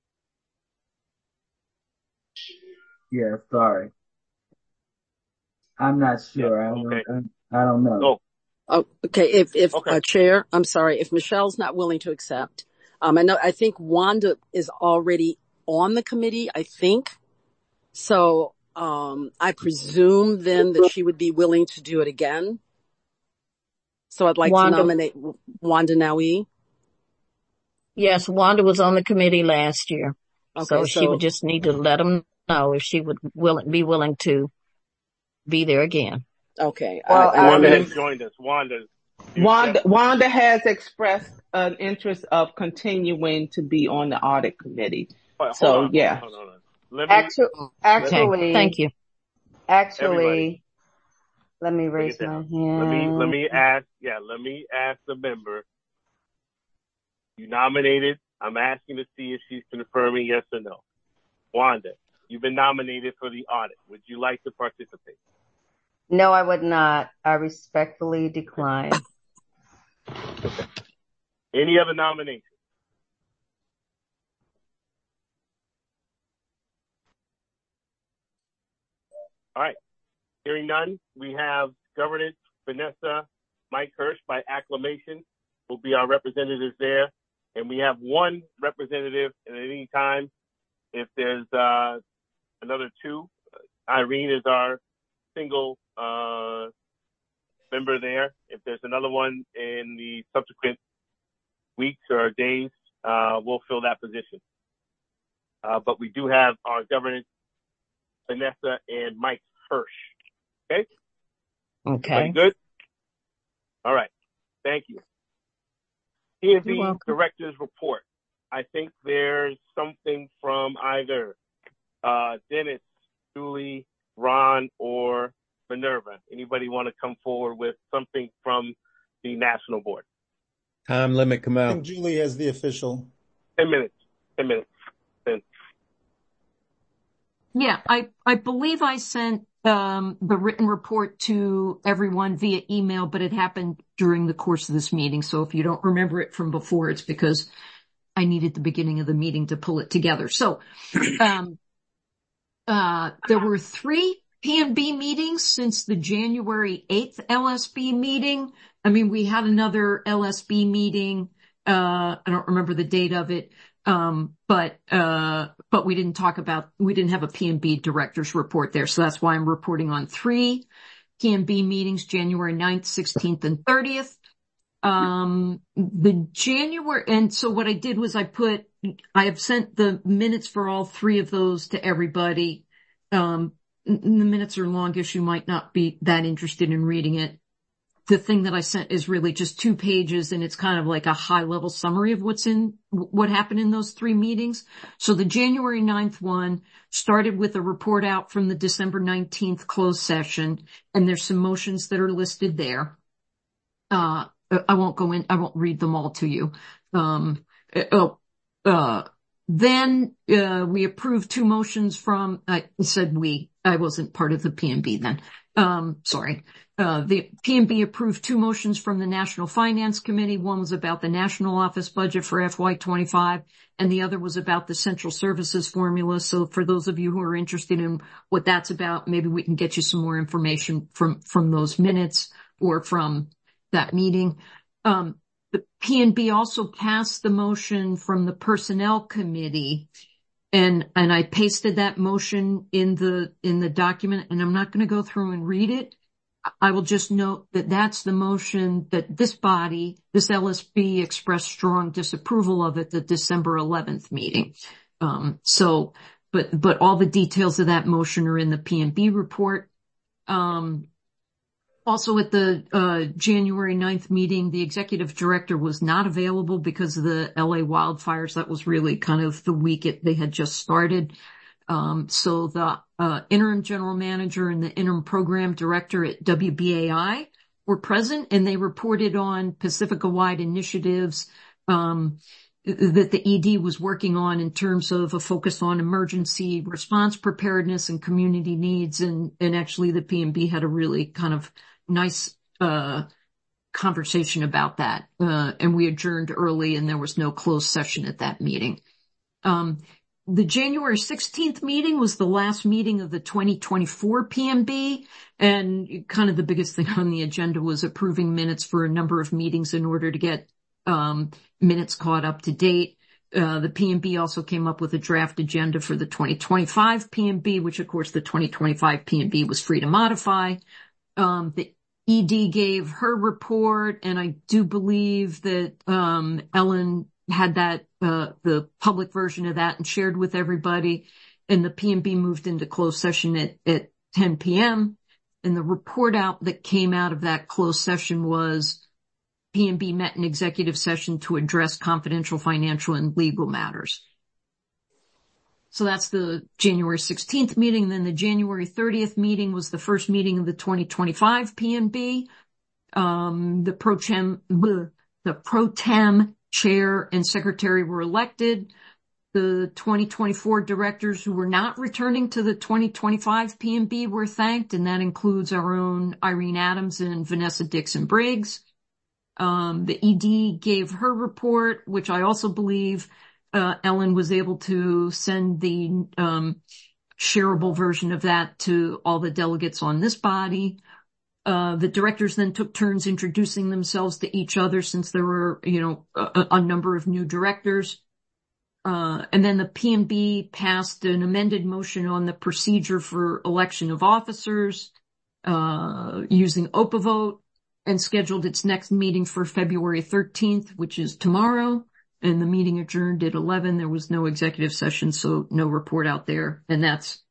Yeah, sorry. I'm not sure. I don't know. Oh, okay. If Chair, I'm sorry. If Michelle's not willing to accept, I think Wanda is already on the committee, I think. So, I presume then that she would be willing to do it again. So I'd like to nominate Wanda Nawi. Yes, Wanda was on the committee last year. Okay, so she would just need to let them know if she would be willing to be there again. Okay. Well, Wanda has joined us. Wanda has expressed an interest of continuing to be on the audit committee. Hold on. Actually, thank you. Actually, let me raise my hand. Let me ask the member. You nominated. I'm asking to see if she's confirming yes or no. Wanda, you've been nominated for the audit. Would you like to participate? No, I would not. I respectfully decline. Okay. Any other nominations? All right. Hearing none, we have governance, Vanessa, Mike Hirsch by acclamation will be our representatives there. And we have 1 representative at any time. If there's another 2, Irene is our single member there. If there's another one in the subsequent weeks or days, we'll fill that position. but we do have our governance, Vanessa and Mike Hirsch. Okay? Okay. Everybody good? All right. Thank you. P&B Director's Report. I think there's something from either Dennis, Julie, Ron, or Minerva. Anybody want to come forward with something from the National Board? Time limit, come out. I think Julie has the official. 10 minutes. 10 minutes. 10. Yeah, I believe I sent the written report to everyone via email, but it happened during the course of this meeting. So if you don't remember it from before, it's because I needed the beginning of the meeting to pull it together. So there were 3 P&B meetings since the January 8th LSB meeting. I mean, we had another LSB meeting. I don't remember the date of it. But we didn't have a P&B director's report there. So that's why I'm reporting on 3 P&B meetings, January 9th, 16th, and 30th. And so what I did was I have sent the minutes for all 3 of those to everybody. The minutes are longish. You might not be that interested in reading it. The thing that I sent is really just 2 pages, and it's kind of like a high-level summary of what happened in those 3 meetings. So the January 9th one started with a report out from the December 19th closed session, and there's some motions that are listed there. I won't read them all to you. Then we approved 2 motions from, I wasn't part of the P&B then. Sorry. The P&B approved 2 motions from the National Finance Committee. One was about the National Office budget for FY25, and the other was about the Central Services formula. So for those of you who are interested in what that's about, maybe we can get you some more information from those minutes or from that meeting. The P&B also passed the motion from the Personnel Committee, and I pasted that motion in the document, and I'm not going to go through and read it. I will just note that that's the motion that this body, this LSB, expressed strong disapproval of at the December 11th meeting. But all the details of that motion are in the P&B report. Also at the January 9th meeting, the executive director was not available because of the LA wildfires. That was really kind of the week they had just started. So the interim general manager and the interim program director at WBAI were present, and they reported on Pacifica-wide initiatives that the ED was working on in terms of a focus on emergency response preparedness and community needs. And actually the P&B had a really kind of nice conversation about that. And we adjourned early, and there was no closed session at that meeting. The January 16th meeting was the last meeting of the 2024 P&B, and kind of the biggest thing on the agenda was approving minutes for a number of meetings in order to get minutes caught up to date. The P&B also came up with a draft agenda for the 2025 P&B, which of course the 2025 P&B was free to modify. The ED gave her report, and I do believe that Ellen had that the public version of that and shared with everybody, and the P&B moved into closed session at 10 p.m. And the report out that came out of that closed session was P&B met in executive session to address confidential financial and legal matters. So that's the January 16th meeting. And then the January 30th meeting was the first meeting of the 2025 P&B. The pro tem chair and secretary were elected. The 2024 directors who were not returning to the 2025 P&B were thanked, and that includes our own Irene Adams and Vanessa Dixon Briggs. The ED gave her report, which I also believe Ellen was able to send the shareable version of that to all the delegates on this body. The directors then took turns introducing themselves to each other, since there were, a number of new directors. And then the P&B passed an amended motion on the procedure for election of officers, using OPA vote, and scheduled its next meeting for February 13th, which is tomorrow. and the meeting adjourned at 11. There was no executive session, so no report out there. And that's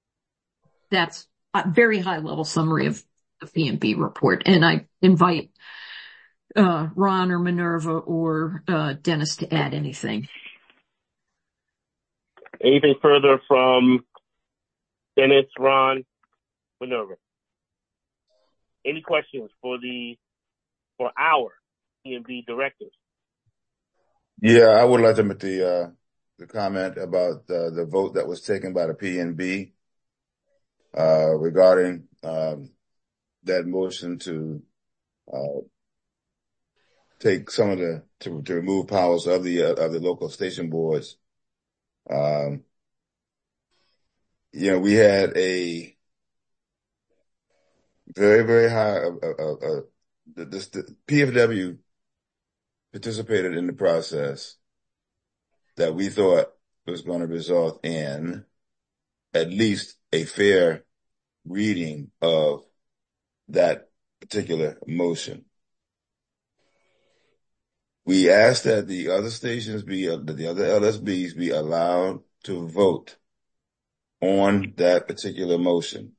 a very high level summary of the PMB report. And I invite Ron or Minerva or Dennis to add anything. Anything further from Dennis, Ron, Minerva? Any questions for our PMB directors? Yeah, I would like to make the comment about the vote that was taken by the PNB regarding that motion to take some of to remove powers of the local station boards. We had a very, very high the PFW participated in the process that we thought was going to result in at least a fair reading of that particular motion. We asked that the other stations that the other LSBs be allowed to vote on that particular motion.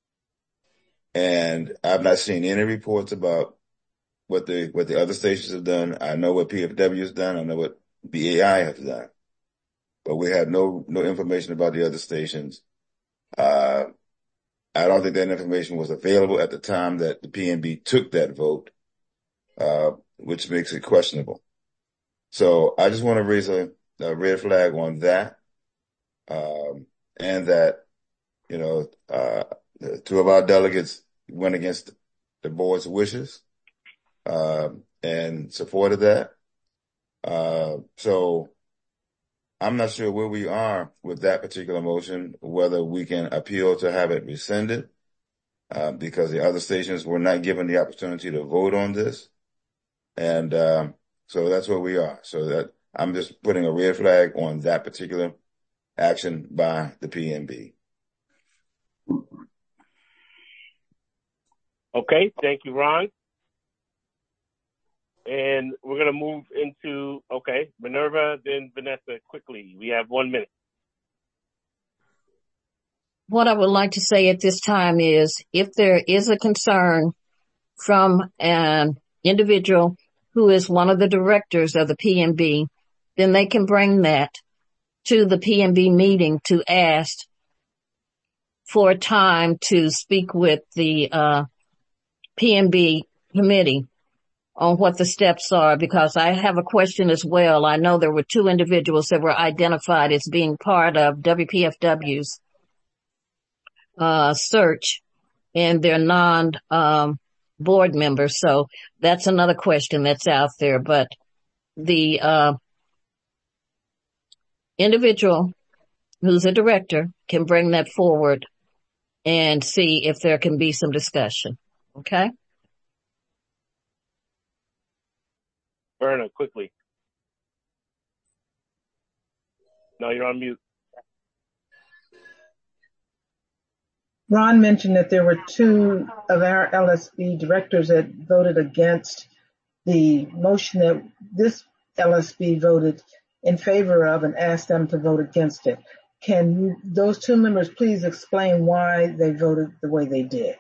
And I've not seen any reports about what the other stations have done. I know what PFW has done. I know what BAI has done, but we have no information about the other stations. I don't think that information was available at the time that the PNB took that vote, which makes it questionable. So I just want to raise a red flag on that, and that, two of our delegates went against the board's wishes, and supported that. So I'm not sure where we are with that particular motion, whether we can appeal to have it rescinded, because the other stations were not given the opportunity to vote on this. And, so that's where we are. So that I'm just putting a red flag on that particular action by the PNB. Okay. Thank you, Ron. And we're going to move into, Minerva, then Vanessa, quickly. We have 1 minute. What I would like to say at this time is, if there is a concern from an individual who is one of the directors of the PMB, then they can bring that to the PMB meeting to ask for a time to speak with the PMB committee on what the steps are, because I have a question as well. I know there were 2 individuals that were identified as being part of WPFW's search, and they're non-board members. So that's another question that's out there. But the individual who's a director can bring that forward and see if there can be some discussion. Okay? Verna, quickly. No, you're on mute. Ron mentioned that there were 2 of our LSB directors that voted against the motion that this LSB voted in favor of, and asked them to vote against it. Can those 2 members please explain why they voted the way they did?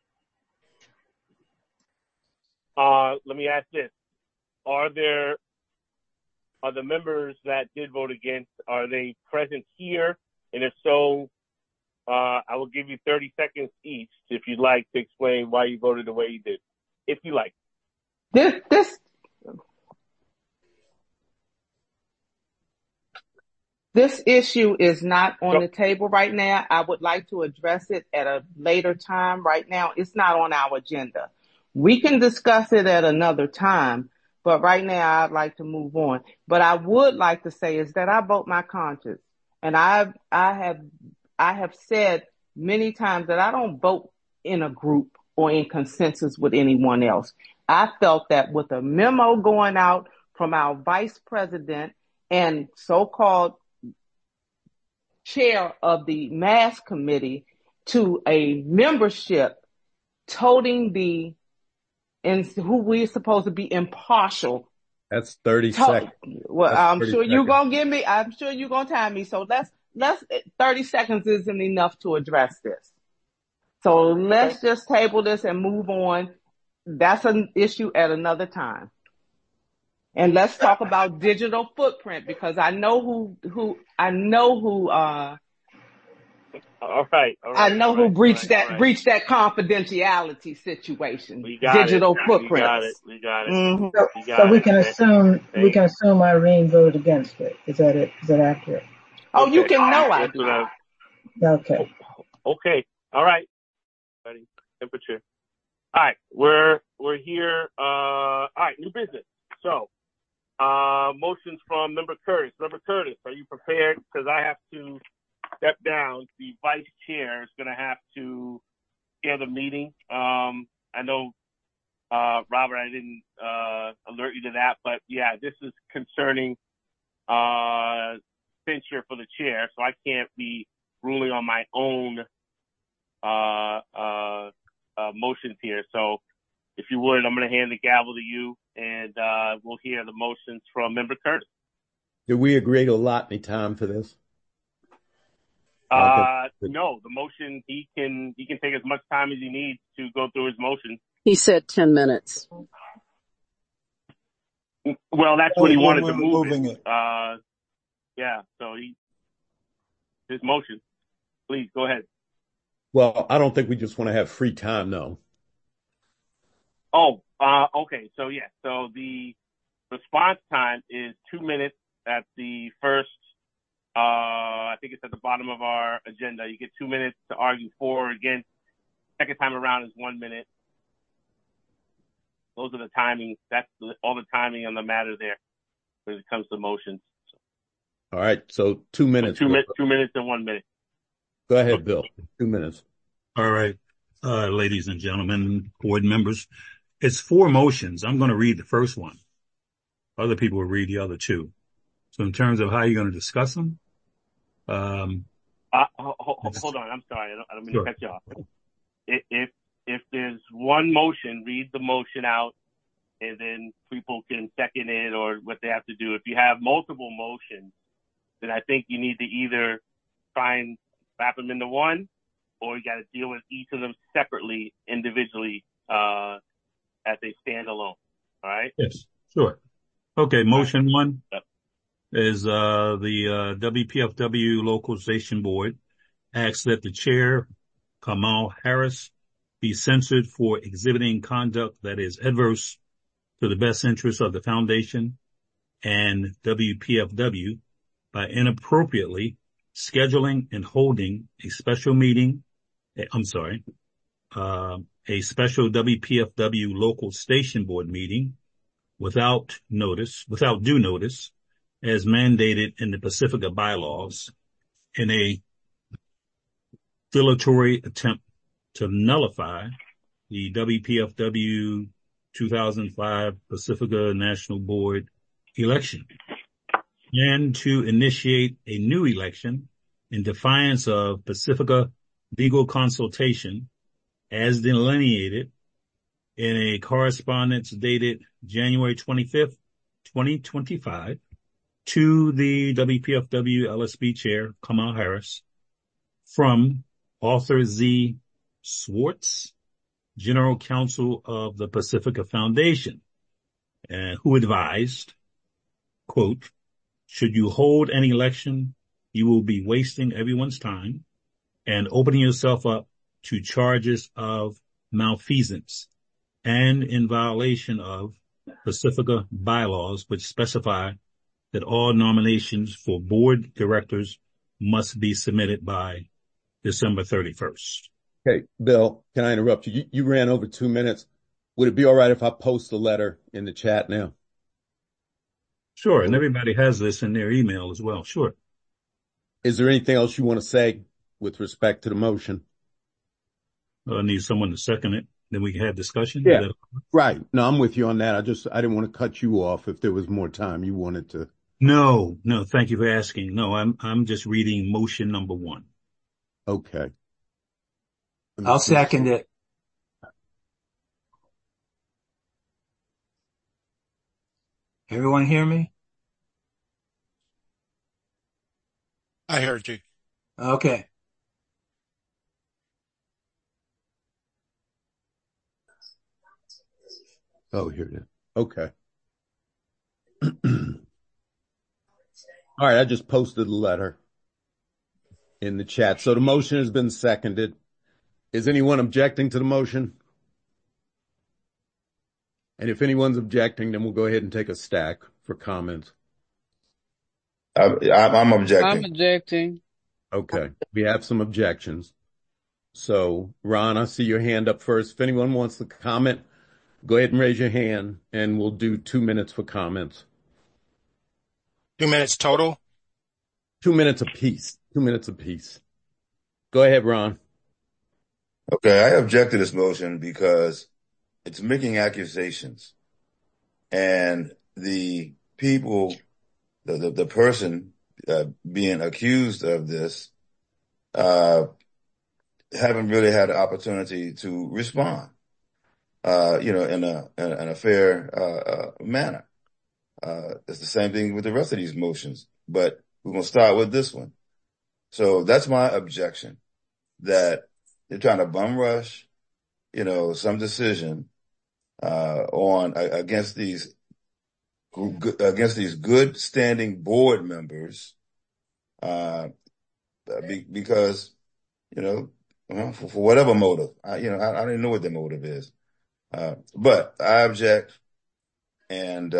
Let me ask this. Are the members that did vote against, are they present here? And if so, I will give you 30 seconds each if you'd like to explain why you voted the way you did, if you like. This issue is not on the table right now. I would like to address it at a later time. Right now, it's not on our agenda. We can discuss it at another time, but right now I'd like to move on. But I would like to say is that I vote my conscience, and I have said many times that I don't vote in a group or in consensus with anyone else. I felt that with a memo going out from our vice president and so-called chair of the mass committee to a membership toting and who we're supposed to be impartial That's 30 seconds. Well, That's I'm 30 sure you're seconds. going to I'm sure you're going to time me. So let's 30 seconds isn't enough to address this. So let's just table this and move on. That's an issue at another time. And let's talk about digital footprint, because I know who breached that confidentiality situation. Digital footprint. We got it. Mm-hmm. So we can assume Irene voted against it. Is that it? Is that accurate? Oh, you can know I do. Okay. Okay. All right. Temperature. All right. We're here. All right. New business. So, motions from Member Curtis. Member Curtis, are you prepared? Because I have to step down. The vice chair is going to have to chair the meeting. I know, Robert, I didn't alert you to that, but yeah, this is concerning censure for the chair, so I can't be ruling on my own motions here. So if you would, I'm going to hand the gavel to you, and we'll hear the motions from Member Curtis. Did we agree to allot any time for this? No, the motion, he can take as much time as he needs to go through his motion. He said 10 minutes. Well, that's what he wanted to move it. Yeah, so his motion. Please, go ahead. Well, I don't think we just want to have free time, though. Oh, okay. So, yeah. So the response time is 2 minutes at the first, I think it's at the bottom of our agenda. You get 2 minutes to argue for or against. Second time around is 1 minute. Those are the timings. That's all the timing on the matter there when it comes to motions. All right. So 2 minutes. 2 minutes and 1 minute. Go ahead, Bill. 2 minutes. All right. Ladies and gentlemen, board members, it's 4 motions. I'm going to read the first one. Other people will read the other 2. So in terms of how you're going to discuss them, hold on. I'm sorry. I don't mean to cut you off. If there's one motion, read the motion out, and then people can second it or what they have to do. If you have multiple motions, then I think you need to either try and wrap them into one, or you got to deal with each of them separately, individually, as they stand alone. All right? Yes, sure. Okay, motion 1 is the WPFW Localization Board asks that the chair, Kamal Harris, be censured for exhibiting conduct that is adverse to the best interests of the foundation and WPFW by inappropriately scheduling and holding a special meeting, a special WPFW local station board meeting without due notice, as mandated in the Pacifica bylaws, in a dilatory attempt to nullify the WPFW 2005 Pacifica National Board election and to initiate a new election in defiance of Pacifica legal consultation as delineated in a correspondence dated January 25th, 2025 to the WPFW LSB chair, Kamal Harris, from Arthur Z. Swartz, General Counsel of the Pacifica Foundation, who advised, quote, should you hold an election, you will be wasting everyone's time and opening yourself up to charges of malfeasance and in violation of Pacifica bylaws, which specify that all nominations for board directors must be submitted by December 31st. Okay, Bill, can I interrupt you? You ran over 2 minutes. Would it be all right if I post the letter in the chat now? Sure, and everybody has this in their email as well. Sure. Is there anything else you want to say with respect to the motion? I need someone to second it. Then we can have discussion. Yeah, right. No, I'm with you on that. I didn't want to cut you off if there was more time you wanted to. No, thank you for asking. No, I'm just reading motion number 1. Okay. I'll second it. Everyone hear me? I heard you. Okay. Oh, here it is. Okay. All right, I just posted the letter in the chat. So the motion has been seconded. Is anyone objecting to the motion? And if anyone's objecting, then we'll go ahead and take a stack for comments. I'm objecting. I'm objecting. Okay, we have some objections. So, Ron, I see your hand up first. If anyone wants to comment, go ahead and raise your hand, and we'll do 2 minutes for comments. 2 minutes total? 2 minutes apiece. 2 minutes apiece. Go ahead, Ron. Okay, I object to this motion because it's making accusations. And the people, the person being accused of this haven't really had the opportunity to respond, in a fair manner. It's the same thing with the rest of these motions, but we're going to start with this one. So that's my objection, that they're trying to bum rush, some decision against these good standing board members, because, for whatever motive, I don't even know what their motive is. But I object. And,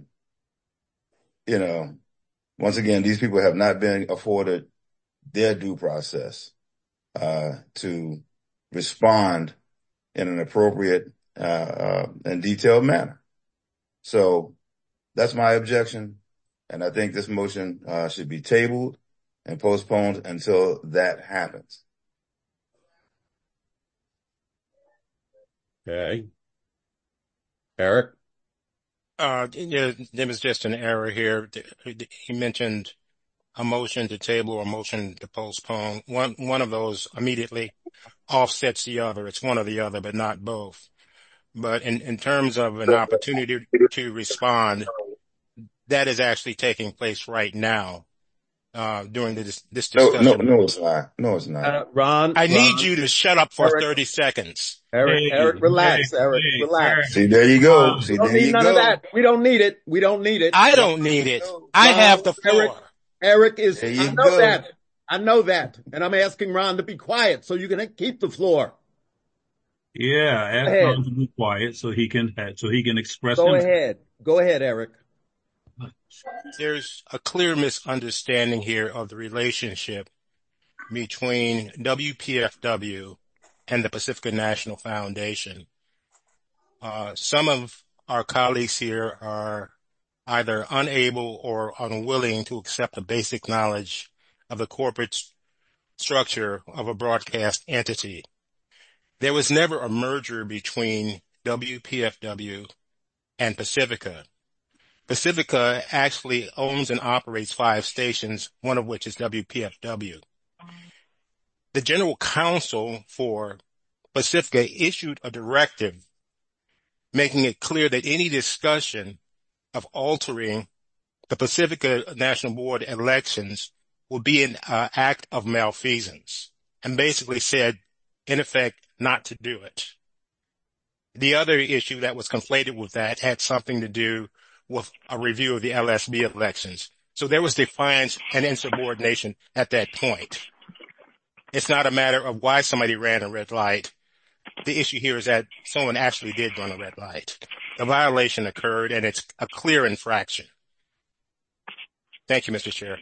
once again, these people have not been afforded their due process, to respond in an appropriate, and detailed manner. So that's my objection. And I think this motion, should be tabled and postponed until that happens. Okay. Eric? There was just an error here. He mentioned a motion to table or a motion to postpone. One of those immediately offsets the other. It's one or the other, but not both. But in terms of an opportunity to respond, that is actually taking place right now, during this discussion. No, it's not. No, it's not. Ron, I need you to shut up for 30 seconds. Eric, relax. Relax. See, there you go. We don't need none of that. We don't need it. I don't need it. I have the floor. Eric is, I know that. And I'm asking Ron to be quiet so you can keep the floor. Yeah, ask Ron to be quiet so he can express himself. Go ahead, Eric. There's a clear misunderstanding here of the relationship between WPFW and the Pacifica National Foundation. Some of our colleagues here are either unable or unwilling to accept the basic knowledge of the corporate structure of a broadcast entity. There was never a merger between WPFW and Pacifica. Pacifica actually owns and operates 5 stations, one of which is WPFW. The general counsel for Pacifica issued a directive making it clear that any discussion of altering the Pacifica National Board elections would be an act of malfeasance, and basically said, in effect, not to do it. The other issue that was conflated with that had something to do with a review of the LSB elections. So there was defiance and insubordination at that point. It's not a matter of why somebody ran a red light. The issue here is that someone actually did run a red light. The violation occurred, and it's a clear infraction. Thank you, Mr. Chair.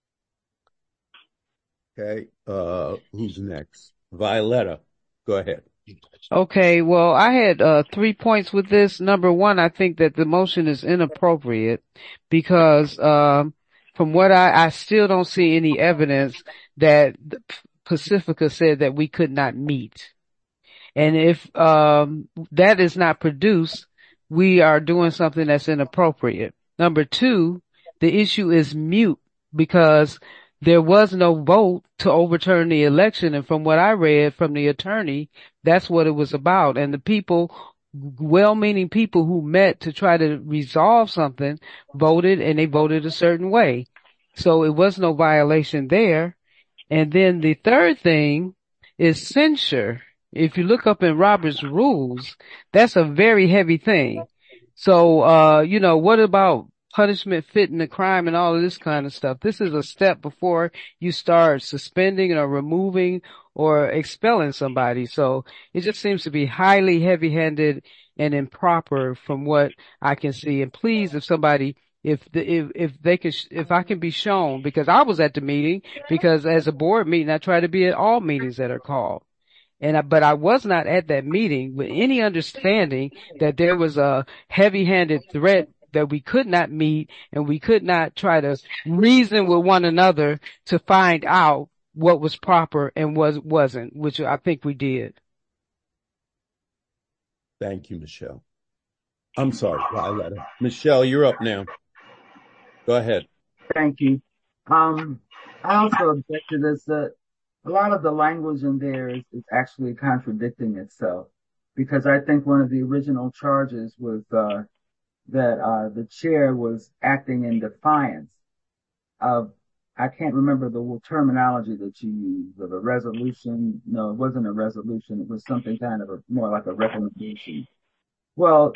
Okay, who's next? Violetta, go ahead. Okay, well, I had 3 points with this. Number one, I think that the motion is inappropriate because from what I still don't see any evidence that Pacifica said that we could not meet. And if that is not produced, we are doing something that's inappropriate. Number two, the issue is mute because there was no vote to overturn the election. And from what I read from the attorney, that's what it was about. And the people well-meaning people who met to try to resolve something voted, and they voted a certain way. So it was no violation there. And then the third thing is censure. If you look up in Robert's rules, that's a very heavy thing. So, what about punishment fitting the crime and all of this kind of stuff? This is a step before you start suspending or removing or expelling somebody. So it just seems to be highly heavy-handed and improper from what I can see. And please, if I can be shown, because I was at the meeting, because as a board meeting, I try to be at all meetings that are called. But I was not at that meeting with any understanding that there was a heavy-handed threat that we could not meet and we could not try to reason with one another to find out what was proper and wasn't, which I think we did. Thank you, Michelle. I'm sorry, Violetta. Michelle, you're up now. Go ahead. Thank you. I also object to this, that a lot of the language in there is actually contradicting itself, because I think one of the original charges was that the chair was acting in defiance of, I can't remember the terminology that you used, of a resolution. No, it wasn't a resolution. It was something kind of more like a recommendation. Well,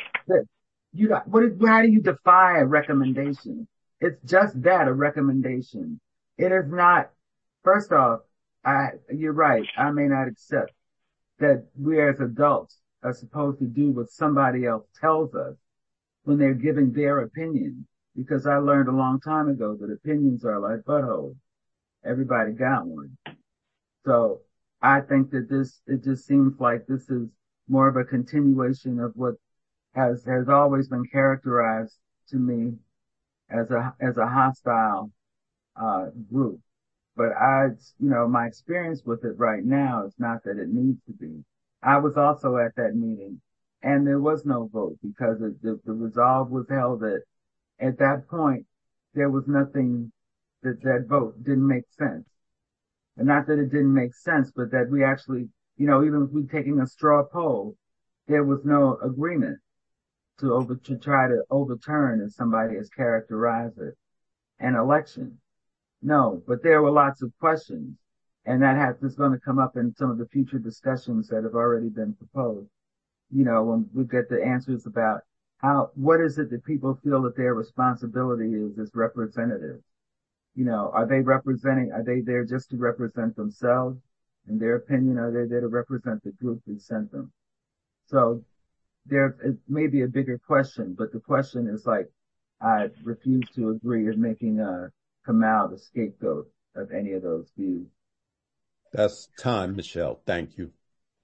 how do you defy a recommendation? It's just that, a recommendation. It is not, first off, you're right. I may not accept that we as adults are supposed to do what somebody else tells us when they're giving their opinion, because I learned a long time ago that opinions are like buttholes. Everybody got one. So I think that it just seems like this is more of a continuation of what has always been characterized to me as a hostile group. But my experience with it right now is not that it needs to be. I was also at that meeting, and there was no vote because the resolve was held that at that point there was nothing, that vote didn't make sense. And not that it didn't make sense, but that we actually, even if we're taking a straw poll, there was no agreement to try to overturn, as somebody has characterized it, an election. No, but there were lots of questions, and is going to come up in some of the future discussions that have already been proposed. When we get the answers about what is it that people feel that their responsibility is as representatives? Are they there just to represent themselves and their opinion? Are they there to represent the group that sent them? So it may be a bigger question, but the question is I refuse to agree with making Kamau the scapegoat of any of those views. That's time, Michelle. Thank you.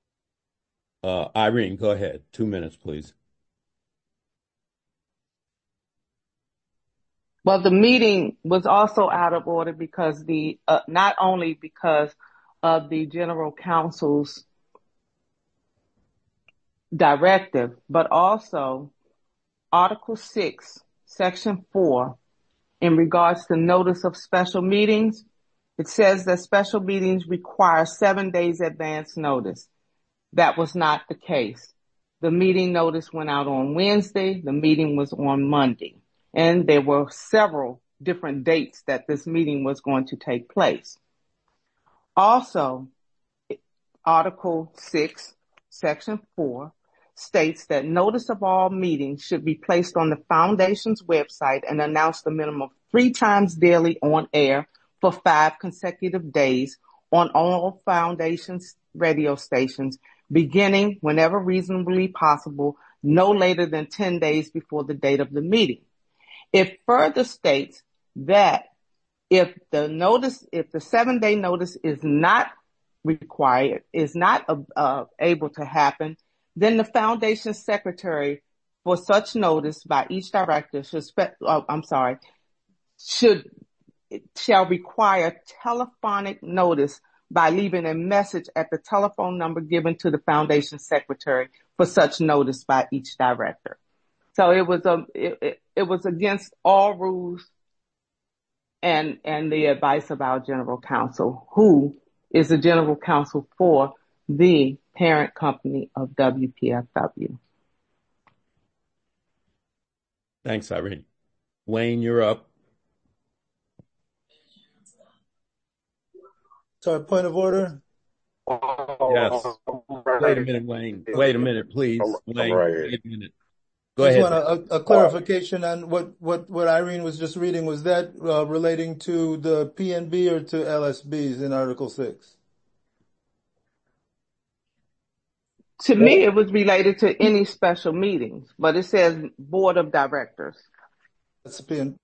Irene, go ahead. 2 minutes, please. Well, the meeting was also out of order because not only because of the general counsel's directive, but also Article 6, Section 4, in regards to notice of special meetings. It says that special meetings require 7 days advance notice. That was not the case. The meeting notice went out on Wednesday. The meeting was on Monday. And there were several different dates that this meeting was going to take place. Also, Article 6, Section 4 states that notice of all meetings should be placed on the foundation's website and announced a minimum of 3 times daily on air for 5 consecutive days on all foundation's radio stations, beginning whenever reasonably possible, no later than 10 days before the date of the meeting. It further states that if the 7-day notice is not required, is not able to happen, then the foundation secretary for such notice by each director shall require telephonic notice by leaving a message at the telephone number given to the foundation secretary for such notice by each director. So it was against all rules and the advice of our general counsel, who is the general counsel for the parent company of WPFW. Thanks, Irene. Wayne, you're up. Sorry, point of order? Yes. Wait a minute, Wayne. Wait a minute, please. Wayne, right here. wait a minute. Go ahead. Just want a clarification on what Irene was just reading. Was that relating to the PNB or to LSBs in Article 6? To me, it was related to any special meetings, but it says Board of Directors. That's PNB.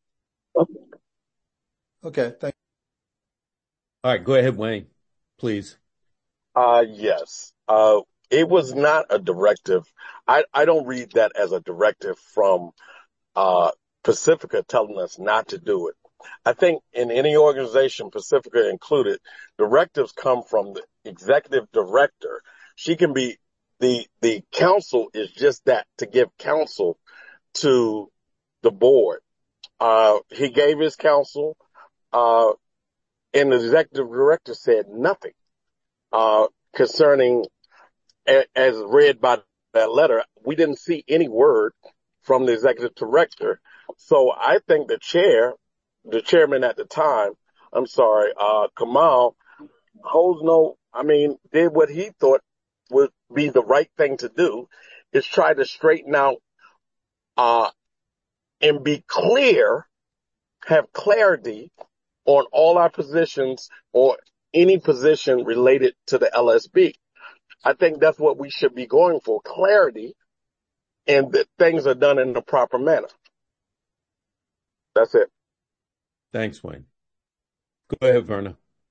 Okay, thank you. All right, go ahead, Wayne, please. Yes. It was not a directive. I don't read that as a directive from Pacifica telling us not to do it. I think in any organization, Pacifica included, directives come from the executive director. She can be the council is just that, to give counsel to the board. He gave his counsel, and the executive director said nothing concerning, as read by that letter. We didn't see any word from the executive director. So I think the chairman at the time, Kamal, did what he thought would be the right thing to do, is try to straighten out and be clear, have clarity on all our positions or any position related to the LSB. I think that's what we should be going for, clarity, and that things are done in the proper manner. That's it. Thanks, Wayne. Go ahead, Verna.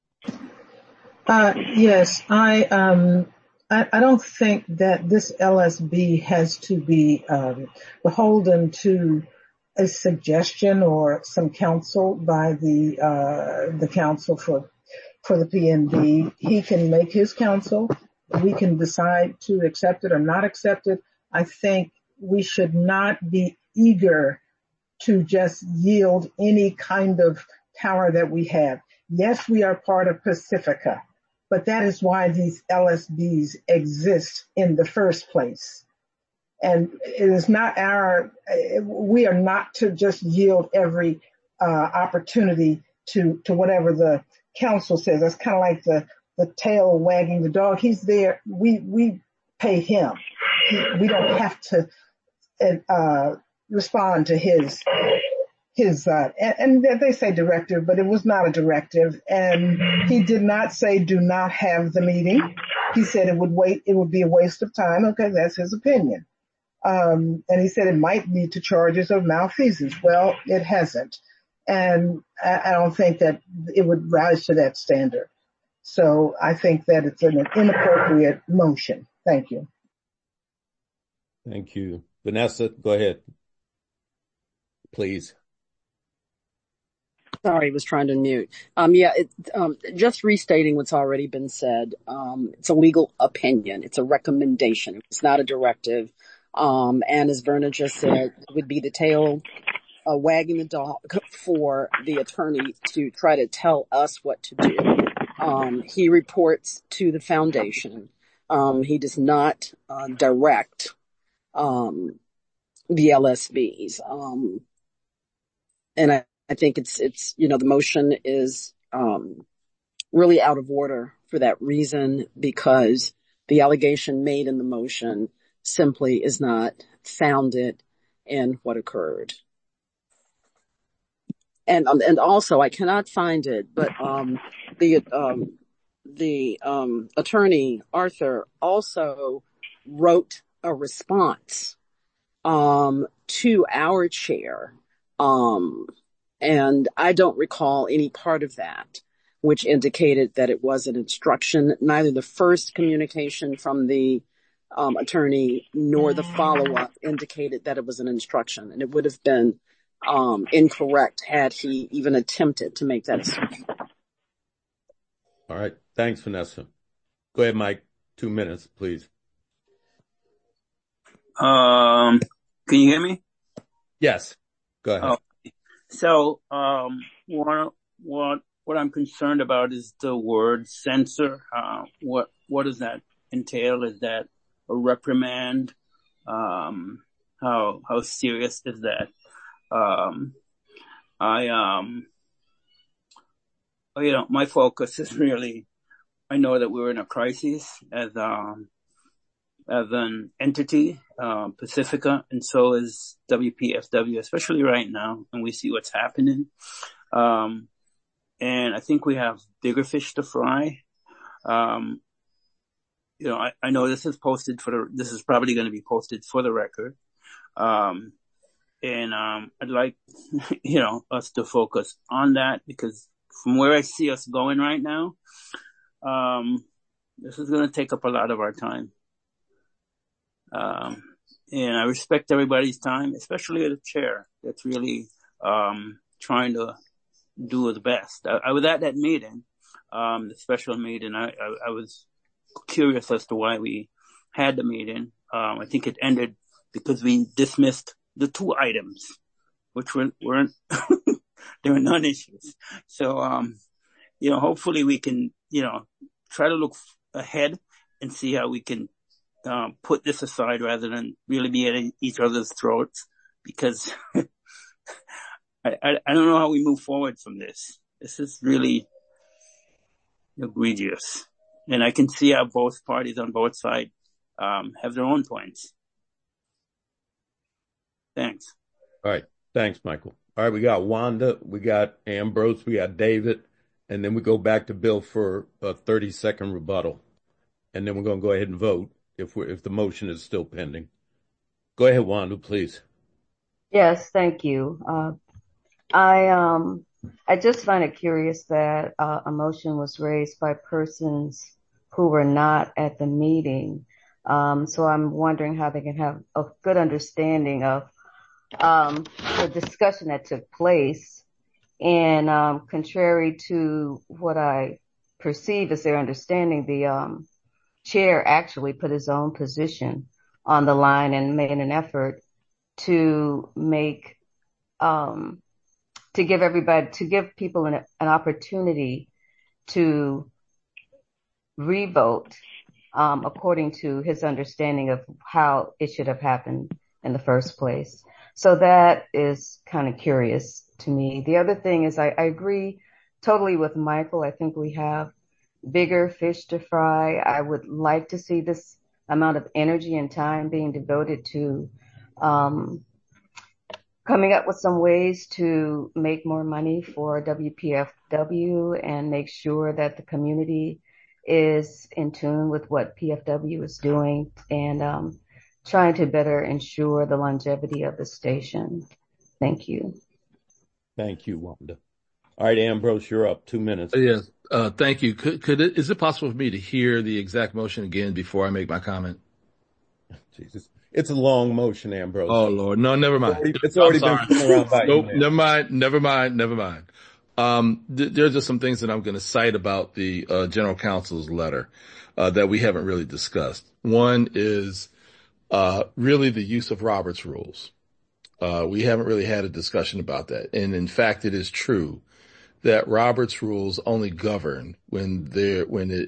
Yes, I don't think that this LSB has to be beholden to a suggestion or some counsel by the counsel for the PNB. He can make his counsel. We can decide to accept it or not accept it. I think we should not be eager to just yield any kind of power that we have. Yes, we are part of Pacifica, but that is why these LSBs exist in the first place. And it is not we are not to just yield every opportunity to whatever the council says. That's kind of like the tail wagging the dog. He's there. We pay him. We don't have to respond to his and they say directive, but it was not a directive. And he did not say do not have the meeting. He said it would be a waste of time. Okay, that's his opinion. And he said it might lead to charges of malfeasance. Well, it hasn't. And I don't think that it would rise to that standard. So I think that it's an inappropriate motion. Thank you. Thank you. Vanessa, go ahead, please. Sorry, I was trying to mute. Just restating what's already been said. It's a legal opinion. It's a recommendation. It's not a directive. And as Verna just said, it would be the tail wagging the dog for the attorney to try to tell us what to do. He reports to the foundation. He does not direct the LSBs. And I think it's the motion is really out of order for that reason, because the allegation made in the motion simply is not founded in what occurred. And also I cannot find it, but the attorney Arthur also wrote a response to our chair, and I don't recall any part of that which indicated that it was an instruction. Neither the first communication from the attorney nor the follow-up indicated that it was an instruction, and it would have been incorrect had he even attempted to make that assumption. All right. Thanks, Vanessa. Go ahead, Mike. 2 minutes, please. Can you hear me? Yes. Go ahead. So, what I'm concerned about is the word censor. What does that entail? Is that a reprimand? How how serious is that? My focus is really, I know that we're in a crisis as an entity, Pacifica, and so is WPFW, especially right now, and we see what's happening. And I think we have bigger fish to fry. I know this is this is probably going to be posted for the record. And I'd like, us to focus on that, because from where I see us going right now, this is going to take up a lot of our time. And I respect everybody's time, especially the chair that's really, trying to do his best. I was at that meeting, the special meeting. I was curious as to why we had the meeting. I think it ended because we dismissed the 2 items, which weren't, they were non-issues. So, hopefully we can, try to look ahead and see how we can, put this aside rather than really be at each other's throats, because I don't know how we move forward from this. This is really egregious. And I can see how both parties on both sides, have their own points. Thanks. All right. Thanks, Michael. All right. We got Wanda, we got Ambrose, we got David, and then we go back to Bill for a 30-second rebuttal. And then we're going to go ahead and vote if the motion is still pending. Go ahead, Wanda, please. Yes, thank you. I just find it curious that a motion was raised by persons who were not at the meeting. So I'm wondering how they can have a good understanding of the discussion that took place. And contrary to what I perceive as their understanding, the chair actually put his own position on the line and made an effort to make to give people an opportunity to revote according to his understanding of how it should have happened in the first place. So that is kind of curious to me. The other thing is I agree totally with Michael. I think we have bigger fish to fry. I would like to see this amount of energy and time being devoted to coming up with some ways to make more money for WPFW and make sure that the community is in tune with what PFW is doing and trying to better ensure the longevity of the station. Thank you. Thank you, Wanda. All right, Ambrose, you're up. 2 minutes. Yes. Thank you. Is it possible for me to hear the exact motion again before I make my comment? Jesus. It's a long motion, Ambrose. Oh, Lord. No, never mind. It's already been thrown around by Nope, never mind. There are just some things that I'm going to cite about the General Counsel's letter that we haven't really discussed. One is really the use of Robert's rules. We haven't really had a discussion about that. And in fact, it is true that Robert's rules only govern when it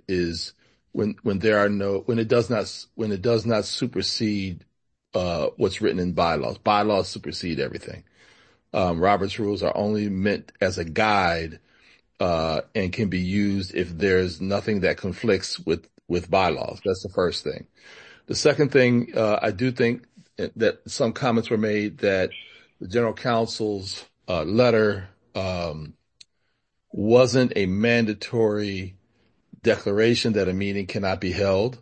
does not supersede what's written in bylaws. Bylaws supersede everything. Robert's rules are only meant as a guide and can be used if there's nothing that conflicts with bylaws. That's the first thing. The second thing, I do think that some comments were made that the General Counsel's letter wasn't a mandatory declaration that a meeting cannot be held.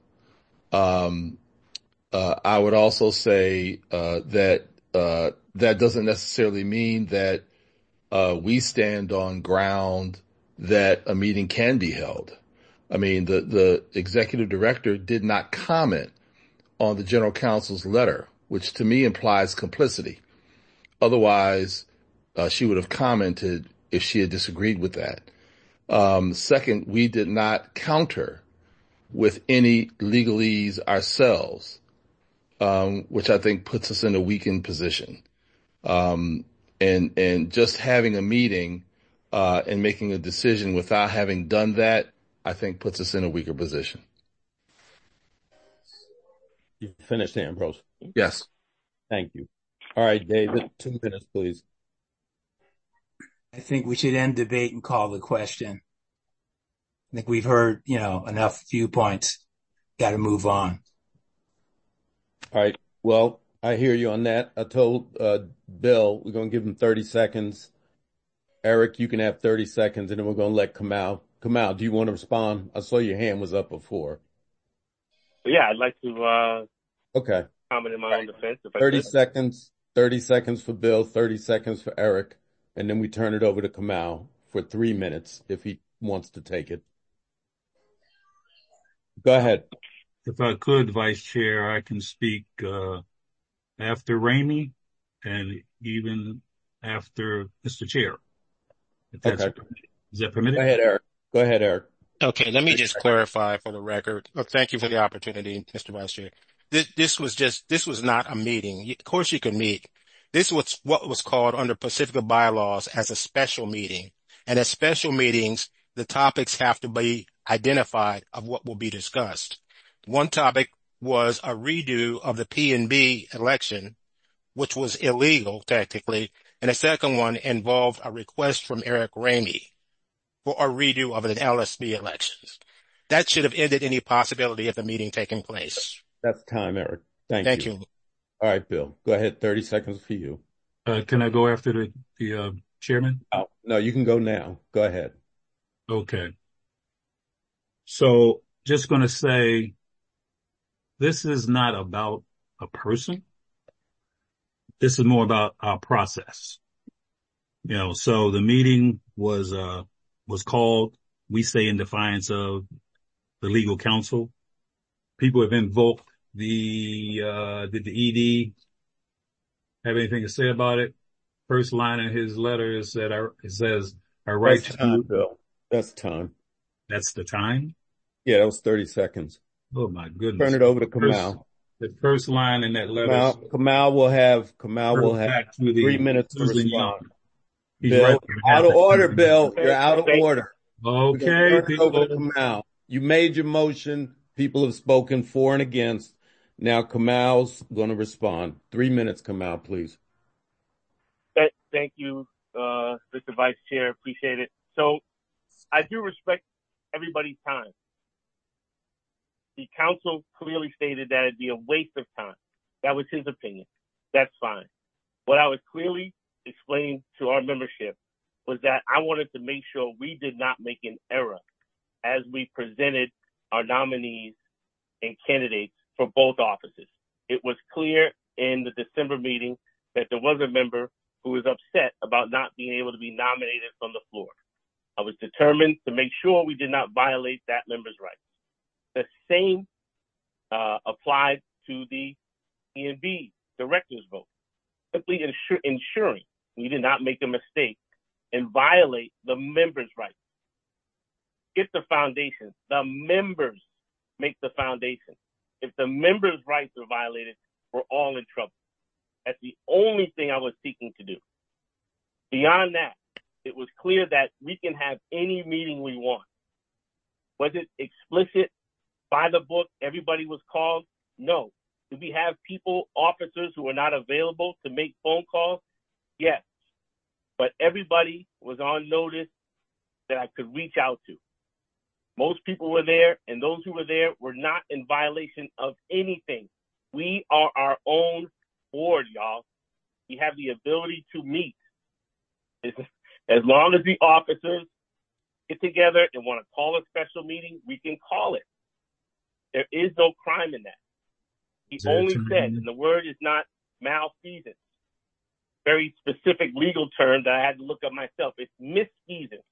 I would also say that that doesn't necessarily mean that we stand on ground that a meeting can be held. I mean, the executive director did not comment on the General Counsel's letter, which to me implies complicity. Otherwise, she would have commented if she had disagreed with that. Second, we did not counter with any legalese ourselves, which I think puts us in a weakened position. And just having a meeting and making a decision without having done that, I think puts us in a weaker position. You finished, Ambrose? Yes. Thank you. All right, David, 2 minutes, please. I think we should end debate and call the question. I think we've heard, enough viewpoints. Got to move on. All right. Well, I hear you on that. I told Bill we're going to give him 30 seconds. Eric, you can have 30 seconds, and then we're going to let Kamal. Kamal, do you want to respond? I saw your hand was up before. Yeah, I'd like to Okay. comment in my own defense. If 30 I could. seconds. 30 seconds for Bill, 30 seconds for Eric, and then we turn it over to Kamal for 3 minutes if he wants to take it. Go ahead. If I could, Vice Chair, I can speak after Ramey and even after Mr. Chair. Okay. Is that permitted? Go ahead, Eric. Okay, let me just clarify for the record. Thank you for the opportunity, Mr. Vice Chair. This was not a meeting. Of course you can meet. This was what was called under Pacifica bylaws as a special meeting. And at special meetings, the topics have to be identified of what will be discussed. One topic was a redo of the P&B election, which was illegal technically. And the second one involved a request from Eric Ramey for a redo of an LSB elections. That should have ended any possibility of the meeting taking place. That's time, Eric. Thank you. All right, Bill, go ahead. 30 seconds for you. Can I go after the chairman? Oh, no, you can go now. Go ahead. Okay. So just going to say, this is not about a person. This is more about our process. So the meeting was called, we say, in defiance of the legal counsel. People have invoked did the ED have anything to say about it? First line in his letter is that it says, our right to time, Bill. That's time. That's the time? Yeah, that was 30 seconds. Oh my goodness. Turn it over to Kamal. The first line in that letter. Kamal will have 3 minutes to respond. Bill, out of order, Bill. You're out of order. Okay. Turn it over to Kamal. You made your motion. People have spoken for and against. Now Kamal's going to respond. 3 minutes, Kamal, please. Thank you, Mr. Vice Chair. Appreciate it. So I do respect everybody's time. The council clearly stated that it'd be a waste of time. That was his opinion. That's fine. What I was clearly explaining to our membership was that I wanted to make sure we did not make an error as we presented our nominees and candidates for both offices. It was clear in the December meeting that there was a member who was upset about not being able to be nominated from the floor. I was determined to make sure we did not violate that member's rights. The same applied to the E&B director's vote, simply ensuring we did not make a mistake and violate the members' rights. Get the foundation. The members make the foundation. If the members' rights are violated, we're all in trouble. That's the only thing I was seeking to do. Beyond that, it was clear that we can have any meeting we want. Was it explicit, by the book, everybody was called? No. Do we have people, officers who are not available to make phone calls? Yes. But everybody was on notice that I could reach out to. Most people were there, and those who were there were not in violation of anything. We are our own board, y'all. We have the ability to meet. As long as the officers get together and want to call a special meeting, we can call it. There is no crime in that. He only said, and the word is not malfeasance, very specific legal term that I had to look up myself. It's misfeasance,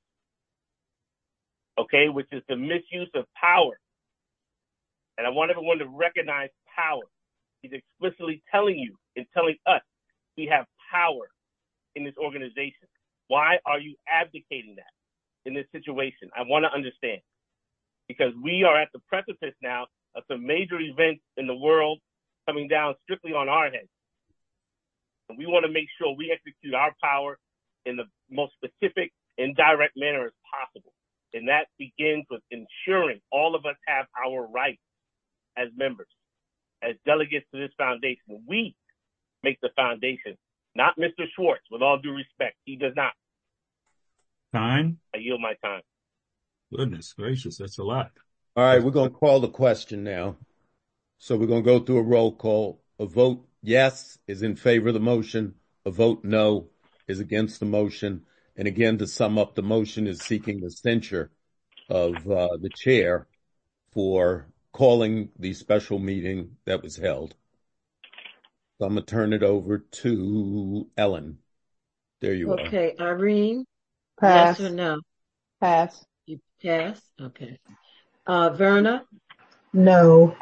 okay, which is the misuse of power. And I want everyone to recognize power. He's explicitly telling you and telling us we have power in this organization. Why are you abdicating that in this situation? I want to understand. Because we are at the precipice now of some major events in the world coming down strictly on our heads. And we want to make sure we execute our power in the most specific and direct manner as possible. And that begins with ensuring all of us have our rights as members, as delegates to this foundation. We make the foundation. Not Mr. Schwartz, with all due respect. He does not. Time? I yield my time. Goodness gracious, that's a lot. All right, we're going to call the question now. So we're going to go through a roll call. A vote yes is in favor of the motion. A vote no is against the motion. And again, to sum up, the motion is seeking the censure of the chair for calling the special meeting that was held. So I'm going to turn it over to Ellen. There you are. Okay, Irene? Pass. Yes or no? Pass. You pass? Okay. Verna? No.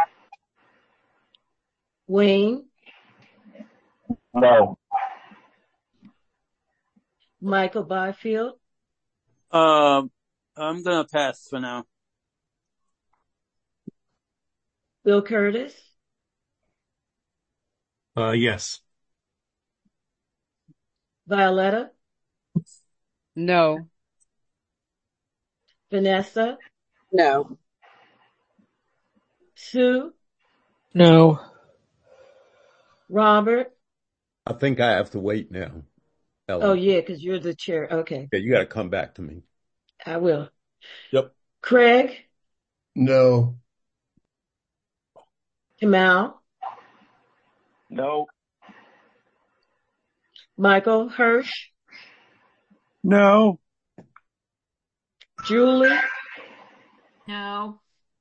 Wayne? No. Michael Byfield? I'm gonna pass for now. Bill Curtis? Yes. Violetta? No. Vanessa? No. Sue? No. Robert? I think I have to wait now, Ellen. Oh, yeah, because you're the chair. Okay, Yeah, you got to come back to me. I will. Yep. Craig? No. Kamal? No. Michael Hirsch? No. Julie? No.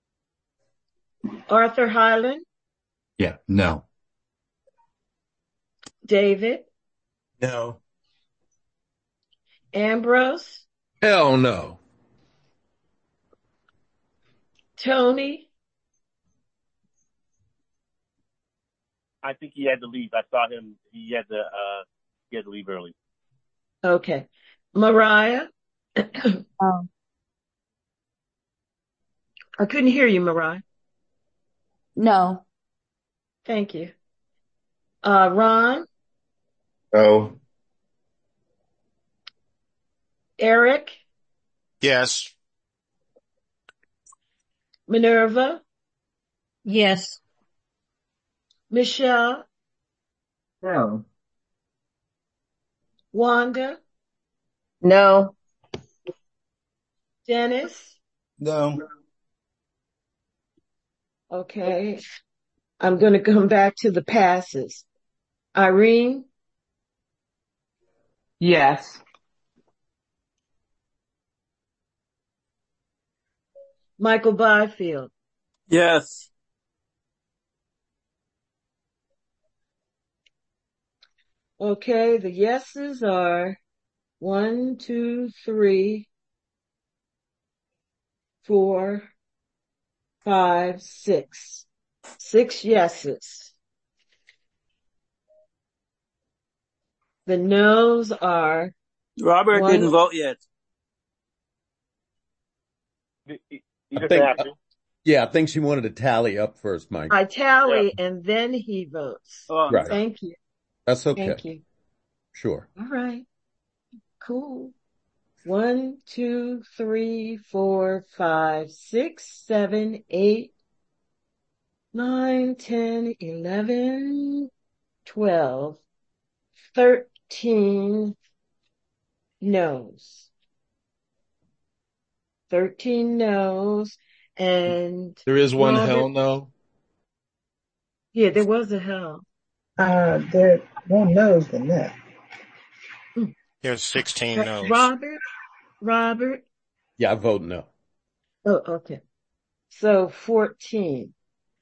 Arthur Highland? Yeah, no. David? No. Ambrose? Hell no. Tony? I think he had to leave. I saw him. He had to leave early. Okay. Mariah? I couldn't hear you, Mariah. No. Thank you. Ron? No. Eric? Yes. Minerva? Yes. Michelle? No. Wanda? No. Dennis? No. Okay. I'm going to come back to the passes. Irene? Yes. Michael Byfield? Yes. Okay, the yeses are 1, 2, 3, 4, 5, 6. 6 yeses. The noes are Robert one. didn't vote yet. You just have to. Yeah, I think she wanted to tally up first, Mike. I tally and then he votes. Oh, Right. Thank you. That's okay. Thank you. Sure. All right. Cool. 1, 2, 3, 4, 5, 6, 7, 8, 9, 10, 11, 12, 13 noes. 13 noes. And There is one Robert, hell no. yeah, there was a hell. There more no's than that. There's 16 no's. Robert. Yeah, I vote no. Oh, okay. So 14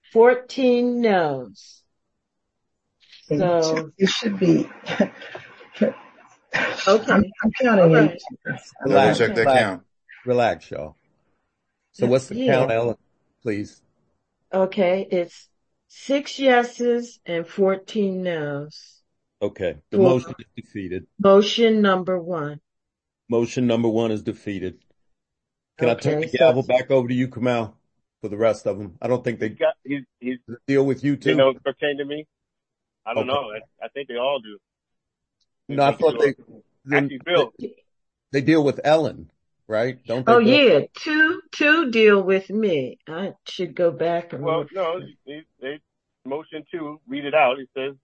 no's. So it should be. Okay. I'm counting All right. 8. Relax, check that count. Relax, y'all. So what's the count, Ellen, please? Okay, it's 6 yeses and 14 no's. Okay. The For motion is defeated. motion number 1. Motion number 1 is defeated. Can I turn the Okay, gavel back over to you, Kamal, for the rest of them? I don't think they He's deal with you too. you know, pertain to me. I don't Okay. know. I think they all do. No, I thought Actually, Bill. they deal with Ellen, right? Don't they? Oh Bill? yeah, two deal with me. I should go back and Well, look. no, they motion 2. Read it out. It says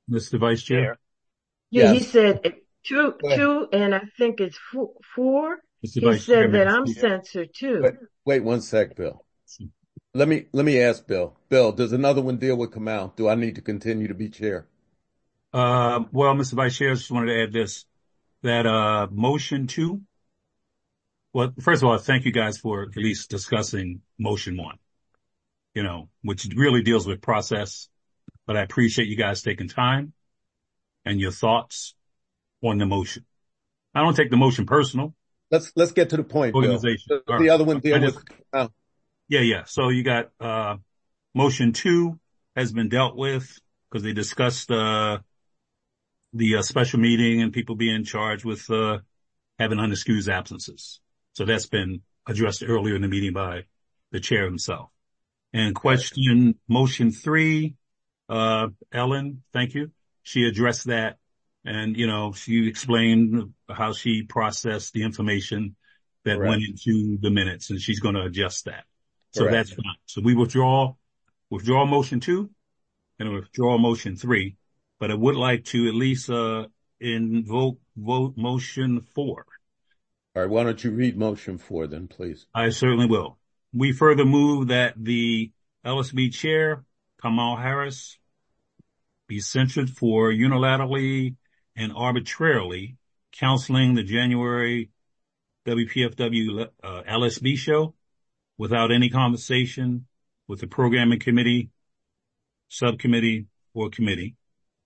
Mr. Vice Chair? Yeah, Yes. he said two, and I think it's four. Mr. He Vice said Chair, that I'm censored too. Wait 1 sec, Bill. Let me ask Bill. Bill, does another one deal with Kamal? Do I need to continue to be chair? Well, Mr. Vice Chair, I just wanted to add this, that motion 2. Well, first of all, thank you guys for at least discussing motion 1, which really deals with process. But I appreciate you guys taking time and your thoughts on the motion. I don't take the motion personal. Let's get to the point, Organization. Bill. Does the other one deal with Kamal? Yeah. So you got motion 2 has been dealt with because they discussed the special meeting and people being charged with having unexcused absences. So that's been addressed earlier in the meeting by the chair himself. And motion 3, Ellen, thank you. She addressed that and, she explained how she processed the information that went into the minutes, and she's going to adjust that. So that's fine. So we withdraw motion 2 and withdraw motion 3, but I would like to at least vote motion 4. All right, why don't you read motion 4 then, please? I certainly will. We further move that the LSB chair, Kamal Harris, be censured for unilaterally and arbitrarily canceling the January WPFW LSB show without any conversation with the programming committee, subcommittee, or committee.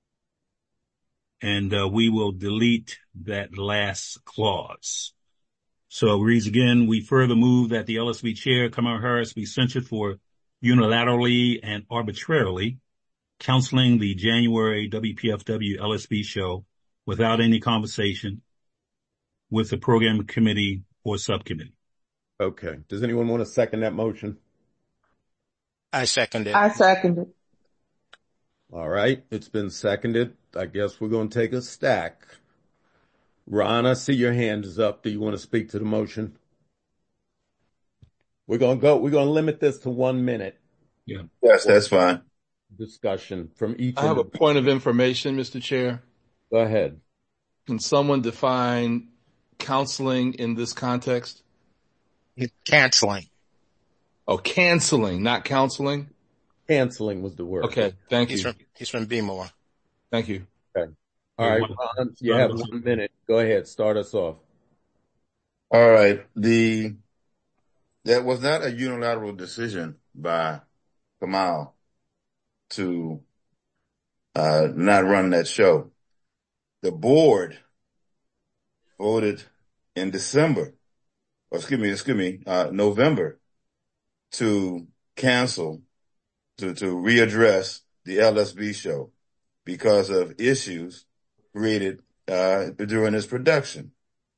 And we will delete that last clause. So it reads again, we further move that the LSB chair, Kamal Harris, be censured for unilaterally and arbitrarily canceling the January WPFW LSB show without any conversation with the programming committee or subcommittee. Okay. Does anyone want to second that motion? I second it. I second it. All right. It's been seconded. I guess we're going to take a stack. Ron, I see your hand is up. Do you want to speak to the motion? We're going to limit this to 1 minute. Yeah. Yes, that's fine. Discussion from each. I have a point of information, Mr. Chair. Go ahead. Can someone define counseling in this context? Canceling. Oh, canceling, not counseling? Canceling was the word. Okay, thank you. He's from B-more. Thank you. Okay. All right, Ron, you have 1 minute. Go ahead. Start us off. All right. That was not a unilateral decision by Kamal to not run that show. The board voted in November to cancel, to readdress the LSB show because of issues created during its production.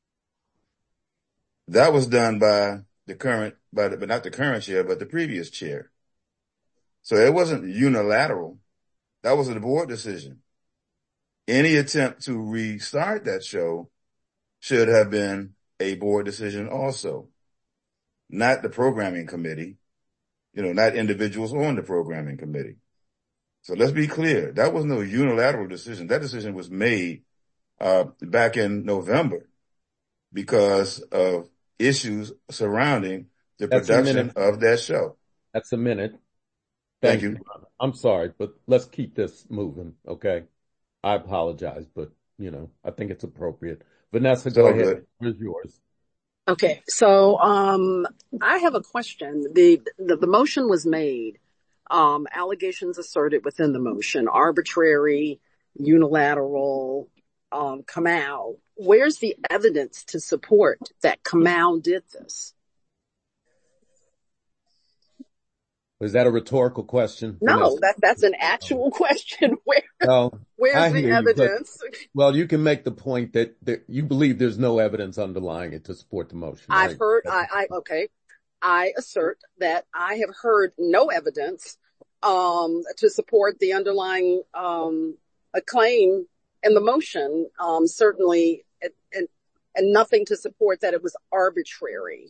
That was done by but not the current chair, but the previous chair. So it wasn't unilateral. That was a board decision. Any attempt to restart that show should have been a board decision also, not the programming committee, not individuals on the programming committee. So let's be clear. That was no unilateral decision. That decision was made back in November because of issues surrounding the production of that show. That's a minute. Thank you. I'm sorry, but let's keep this moving, okay? I apologize, but, I think it's appropriate. Vanessa, go ahead. Where's yours? Okay, so I have a question. The motion was made. Allegations asserted within the motion, arbitrary, unilateral, Kamal. Where's the evidence to support that Kamal did this? Was that a rhetorical question? No, that's an actual question. Where's the evidence? You can make the point that you believe there's no evidence underlying it to support the motion. I assert that I have heard no evidence to support the underlying claim in the motion, certainly, and nothing to support that it was arbitrary.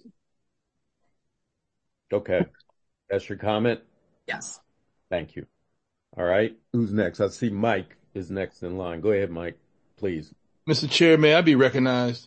Okay. That's your comment? Yes. Thank you. All right. Who's next? I see Mike is next in line. Go ahead, Mike, please. Mr. Chair, may I be recognized?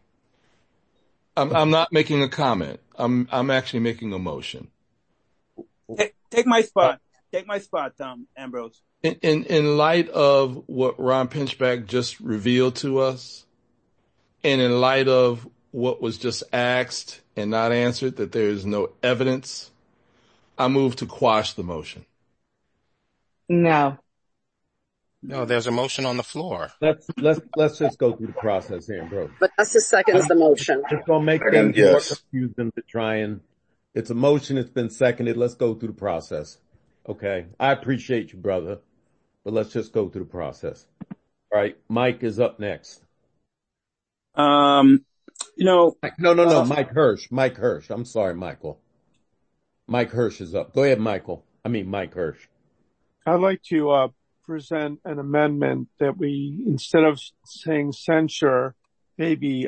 I'm not making a comment. I'm actually making a motion. Take my spot. Take my spot, Ambrose. In light of what Ron Pinchback just revealed to us, and in light of what was just asked and not answered, that there is no evidence, I move to quash the motion. No. No, there's a motion on the floor. Let's just go through the process here, bro. But that's the second the motion. It's gonna make things more confusing to try and. It's a motion. It's been seconded. Let's go through the process. Okay. I appreciate you, brother, but let's just go through the process. All right. Mike is up next. No. Mike Hirsch. Mike Hirsch. I'm sorry, Michael. Mike Hirsch is up. Go ahead, Michael. Mike Hirsch. I'd like to present an amendment that we, instead of saying censure, maybe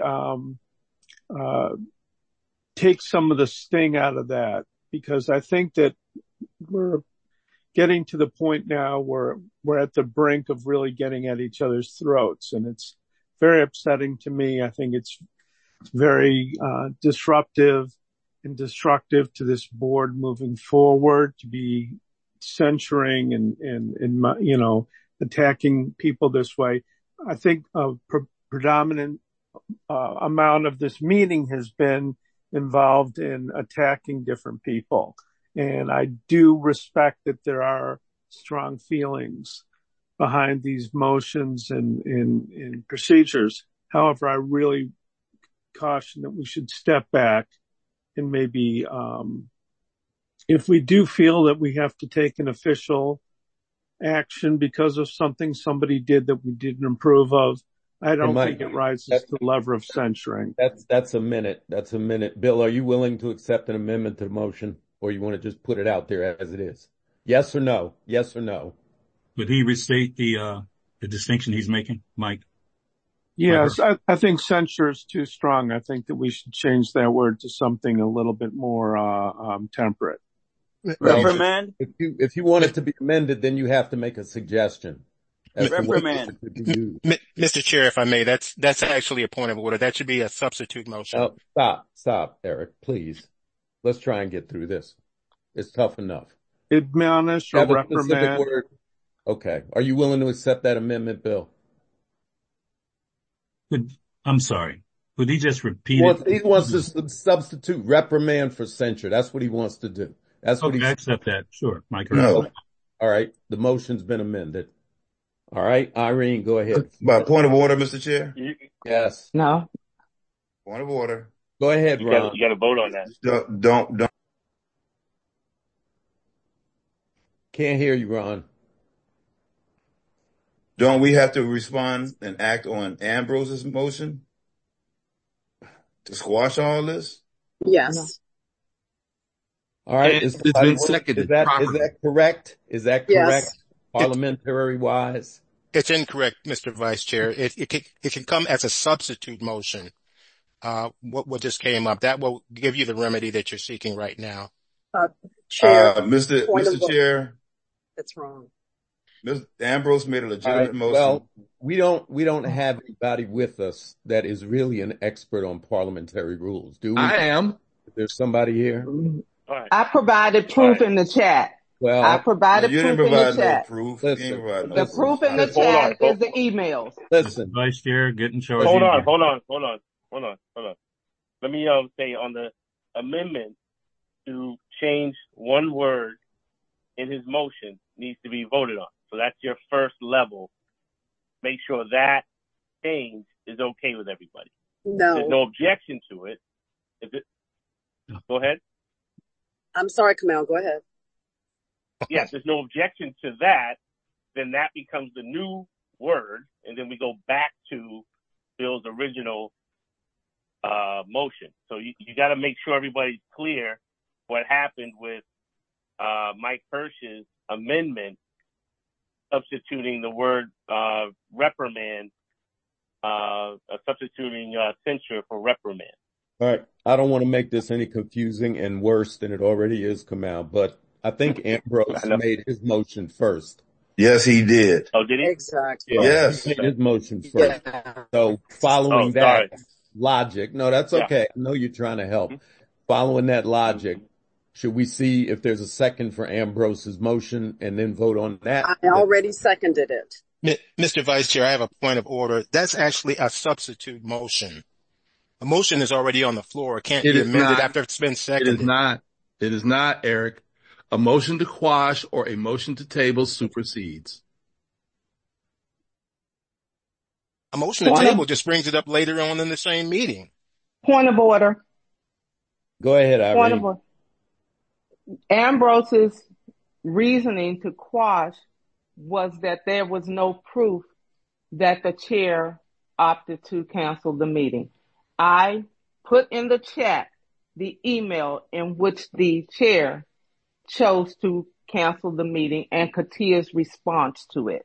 take some of the sting out of that, because I think that we're getting to the point now where we're at the brink of really getting at each other's throats, and it's very upsetting to me. I think it's very disruptive and destructive to this board moving forward, to be censuring and attacking people this way. I think a predominant amount of this meeting has been involved in attacking different people. And I do respect that there are strong feelings behind these motions and procedures. However, I really caution that we should step back and maybe, if we do feel that we have to take an official action because of something somebody did that we didn't approve of, I don't think it rises to the level of censuring. That's a minute. That's a minute. Bill, are you willing to accept an amendment to the motion, or you want to just put it out there as it is? Yes or no? Yes or no? Would he restate the distinction he's making, Mike? Yes, I think censure is too strong. I think that we should change that word to something a little bit more temperate. Reprimand? If you want it to be amended, then you have to make a suggestion. Reprimand. Mr. Chair, if I may, that's actually a point of order. That should be a substitute motion. Stop, Eric, please. Let's try and get through this. It's tough enough. Admonish or reprimand. Okay. Are you willing to accept that amendment, Bill? I'm sorry. Would he just repeat it? He wants to substitute reprimand for censure. That's what he wants to do. That's what I accept that. Sure, Mike. No. All right. The motion's been amended. All right. Irene, go ahead. By point of order, Mr. Chair? Yes. No. Point of order. Go ahead, Ron. You got to vote on that. Don't. Can't hear you, Ron. Don't we have to respond and act on Ambrose's motion to squash all this? Yes. All right. Is that correct? Is that correct? Yes. Parliamentary wise? It's incorrect, Mr. Vice Chair. It can come as a substitute motion. What just came up, that will give you the remedy that you're seeking right now. Chair. Mr. Chair. That's wrong. Mr. Ambrose made a legitimate motion. Well, we don't have anybody with us that is really an expert on parliamentary rules, do we? I am. There's somebody here. I provided proof in the chat. Well, I provided you proof didn't provide in the chat. No proof. The proof in the chat is the emails. Listen, Vice Chair, get in charge. Hold on. Let me say on the amendment to change one word in his motion needs to be voted on. So that's your first level. Make sure that change is okay with everybody. No. There's no objection to it. Go ahead. I'm sorry, Kamau. Go ahead. Yes, there's no objection to that. Then that becomes the new word, and then we go back to Bill's original motion. So you got to make sure everybody's clear what happened with Mike Hirsch's amendment, substituting the word reprimand, substituting censure for reprimand. All right. I don't want to make this any confusing and worse than it already is, Kamau, but I think Ambrose made his motion first. Yes, he did. Oh, did he? Exactly. Yeah. Yes. He made his motion first. So following that logic, no, that's okay. I know you're trying to help. Following that logic, should we see if there's a second for Ambrose's motion and then vote on that? I already seconded it. Mr. Vice Chair, I have a point of order. That's actually a substitute motion. A motion is already on the floor. It can't be amended after it's been seconded. It is not, Eric. A motion to quash or a motion to table supersedes. A motion to table just brings it up later on in the same meeting. Point of order. Go ahead, Irene. Point of order. Ambrose's reasoning to quash was that there was no proof that the chair opted to cancel the meeting. I put in the chat the email in which the chair chose to cancel the meeting and Katia's response to it.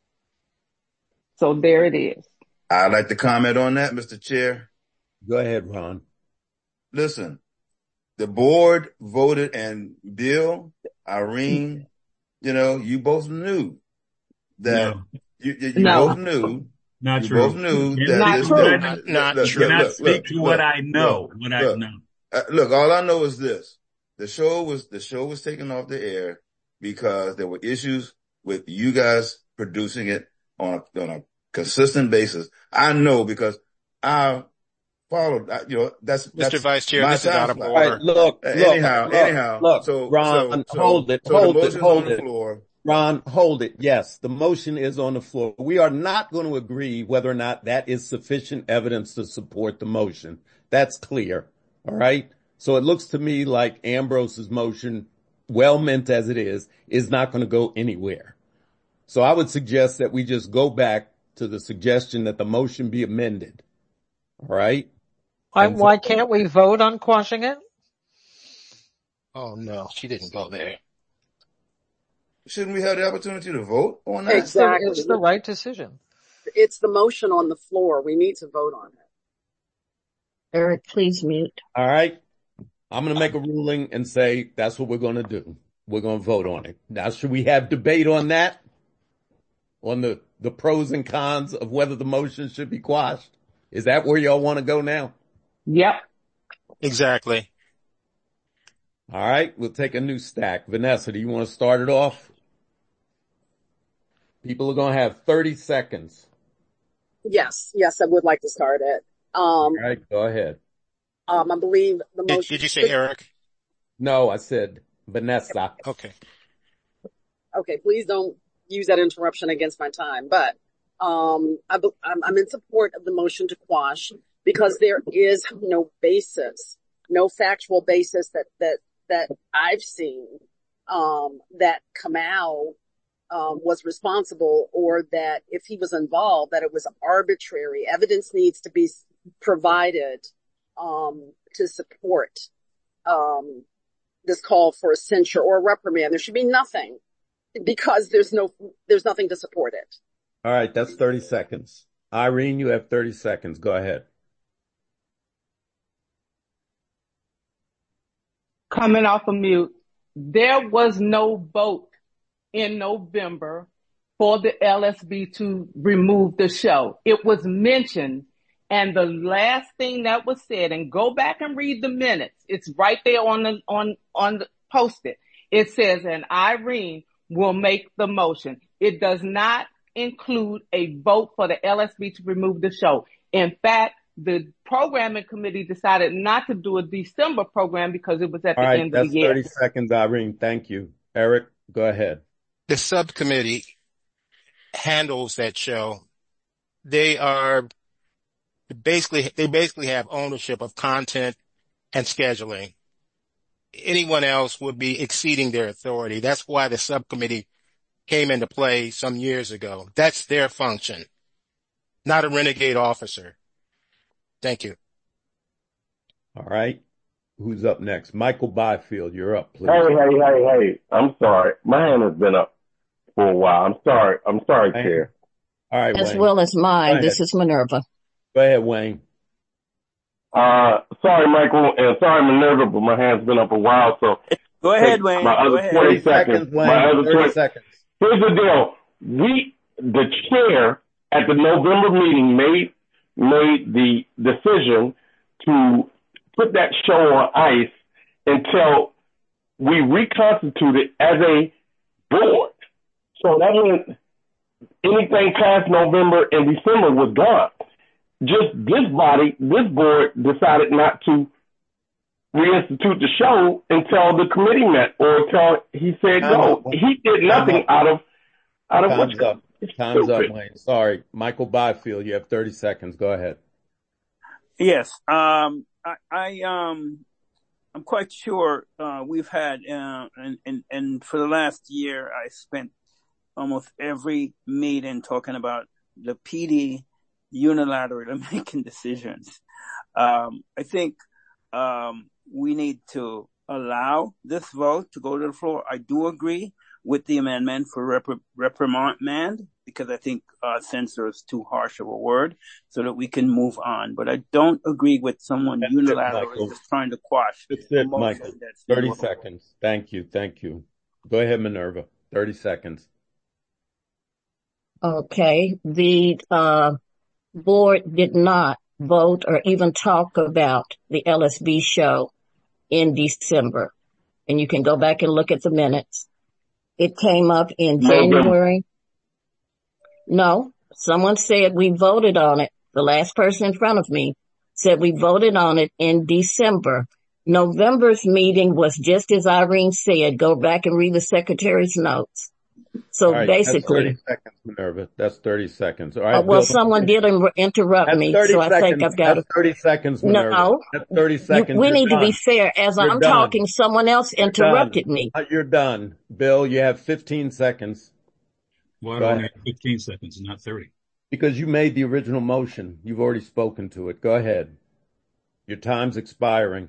So there it is. I'd like to comment on that, Mr. Chair. Go ahead, Ron. Listen, the board voted, and Bill, Irene, you both knew that you both knew. Not you true. Both knew that not true. Not true. Cannot speak to what I know. Look, all I know is this: the show was taken off the air because there were issues with you guys producing it on a consistent basis. I know because I followed. That's Mr. Vice Chair. This is out of order. Right, look. Anyhow. So Ron, hold it. Ron, hold it. Yes, the motion is on the floor. We are not going to agree whether or not that is sufficient evidence to support the motion. That's clear. All right. So it looks to me like Ambrose's motion, well meant as it is not going to go anywhere. So I would suggest that we just go back to the suggestion that the motion be amended. All right. Why can't we vote on quashing it? Oh no, she didn't go there. Shouldn't we have the opportunity to vote on that? Exactly. It's the right decision. It's the motion on the floor. We need to vote on it. Eric, please mute. All right. I'm going to make a ruling and say that's what we're going to do. We're going to vote on it. Now, should we have debate on that? On the pros and cons of whether the motion should be quashed? Is that where y'all want to go now? Yep. Exactly. All right. We'll take a new stack. Vanessa, do you want to start it off? People are going to have 30 seconds. Yes, I would like to start it. All right, go ahead. I believe the motion. Did you say Eric? No, I said Vanessa. Okay. Okay, please don't use that interruption against my time. But I'm in support of the motion to quash because there is no basis, no factual basis that I've seen that Kamau was responsible, or that if he was involved, that it was arbitrary. Evidence needs to be provided to support this call for a censure or a reprimand. There should be nothing because there's nothing to support it. All right, that's 30 seconds. Irene, you have 30 seconds. Go ahead. Coming off of mute, there was no vote in November for the LSB to remove the show. It was mentioned, and the last thing that was said, and go back and read the minutes. It's right there on the post-it. It says, and Irene will make the motion. It does not include a vote for the LSB to remove the show. In fact, the programming committee decided not to do a December program because it was at the end of the year. 30 seconds, Irene. Thank you. Eric, go ahead. The subcommittee handles that show. They basically have ownership of content and scheduling. Anyone else would be exceeding their authority. That's why the subcommittee came into play some years ago. That's their function, not a renegade officer. Thank you. All right. Who's up next? Michael Byfield, you're up, please. Hey. I'm sorry. My hand has been up for a while. I'm sorry, Chair. All right, As Wayne. well as mine. This is Minerva. Go ahead, Wayne. Sorry, Michael, and sorry, Minerva, but my hand's been up a while, so. Go ahead, Wayne. My other 20 seconds. Wayne. 30 seconds. Here's the deal. the chair at the November meeting made the decision to put that show on ice until we reconstituted as a board. So that means anything past November and December was gone. Just this board decided not to reinstitute the show until the committee met or until he said go. He did nothing out of Time's up. Time's up, Wayne. Sorry. Michael Byfield, you have 30 seconds. Go ahead. Yes. I'm quite sure, we've had, and for the last year, I spent almost every meeting talking about the PD unilaterally making decisions. I think, we need to allow this vote to go to the floor. I do agree with the amendment for reprimand, because I think censor is too harsh of a word, so that we can move on. But I don't agree with someone unilaterally just trying to quash. That's it, Michael. 30 seconds. Thank you. Go ahead, Minerva. 30 seconds. Okay. The board did not vote or even talk about the LSB show in December. And you can go back and look at the minutes. It came up in January. No, someone said we voted on it. The last person in front of me said we voted on it in December. November's meeting was just as Irene said. Go back and read the secretary's notes. So right, basically, that's 30 seconds, Minerva. That's 30 seconds. All right. well, Bill, someone did interrupt me, so I think I've got to. 30 seconds, Minerva. No. That's 30 seconds. We need to be fair. As I'm talking, someone else interrupted me. You're done. Bill, you have 15 seconds. Why do I have 15 seconds and not 30? Because you made the original motion. You've already spoken to it. Go ahead. Your time's expiring.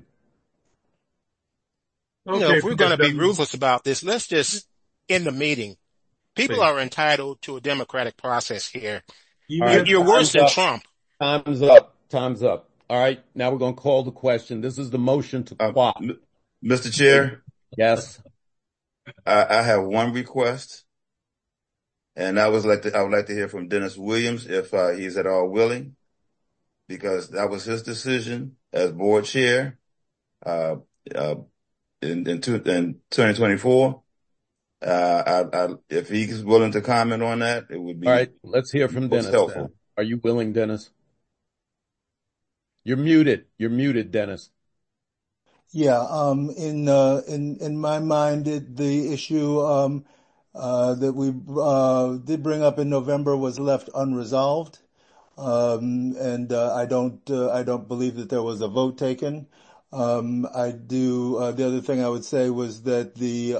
If we're going to be ruthless about this, let's just end the meeting. People are entitled to a democratic process here. You're worse than Trump. Time's up. All right. Now we're going to call the question. This is the motion to quash. Mr. Chair? Yes. I have one request, and I would like to hear from Dennis Williams if he's at all willing, because that was his decision as board chair in 2024. If he's willing to comment on that, it would be. All right, let's hear from Dennis. Then. Are you willing, Dennis? You're muted, Dennis. Yeah, in my mind, the issue that we did bring up in November was left unresolved, and I don't believe that there was a vote taken. I do. The other thing I would say was that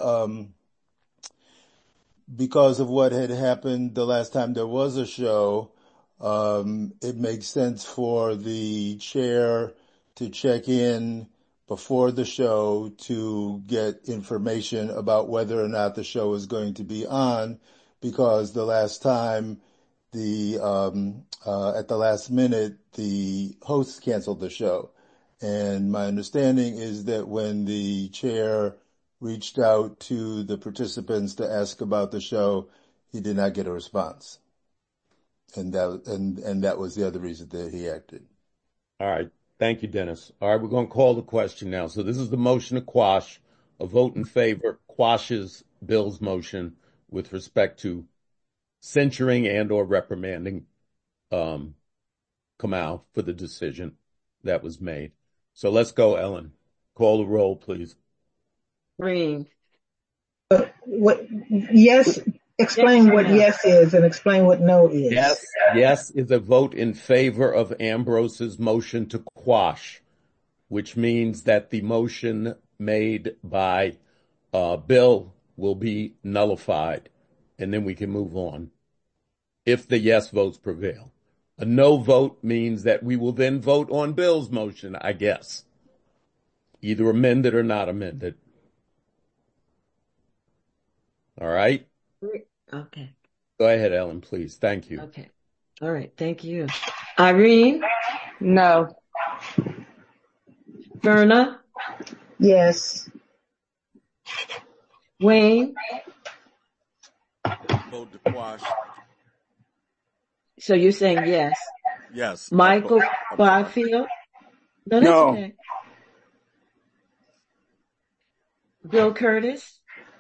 because of what had happened the last time there was a show, it makes sense for the chair to check in before the show to get information about whether or not the show is going to be on, because the last time at the last minute, the host canceled the show. And my understanding is that when the chair reached out to the participants to ask about the show, he did not get a response. And that was the other reason that he acted. All right. Thank you, Dennis. All right. We're going to call the question now. So this is the motion to quash. A vote in favor quashes Bill's motion with respect to censuring and or reprimanding Kamau for the decision that was made. So let's go, Ellen. Call the roll, please. Green. Yes. Explain what yes is and explain what no is. Yes is a vote in favor of Ambrose's motion to quash, which means that the motion made by Bill will be nullified, and then we can move on if the yes votes prevail. A no vote means that we will then vote on Bill's motion, I guess, either amended or not amended. All right? Okay. Go ahead, Ellen, please. Thank you. Okay. All right. Thank you. Irene? No. Verna? Yes. Wayne? vote to quash. So you're saying yes. Yes. Michael Byfield? No, that's No. okay. Bill Curtis?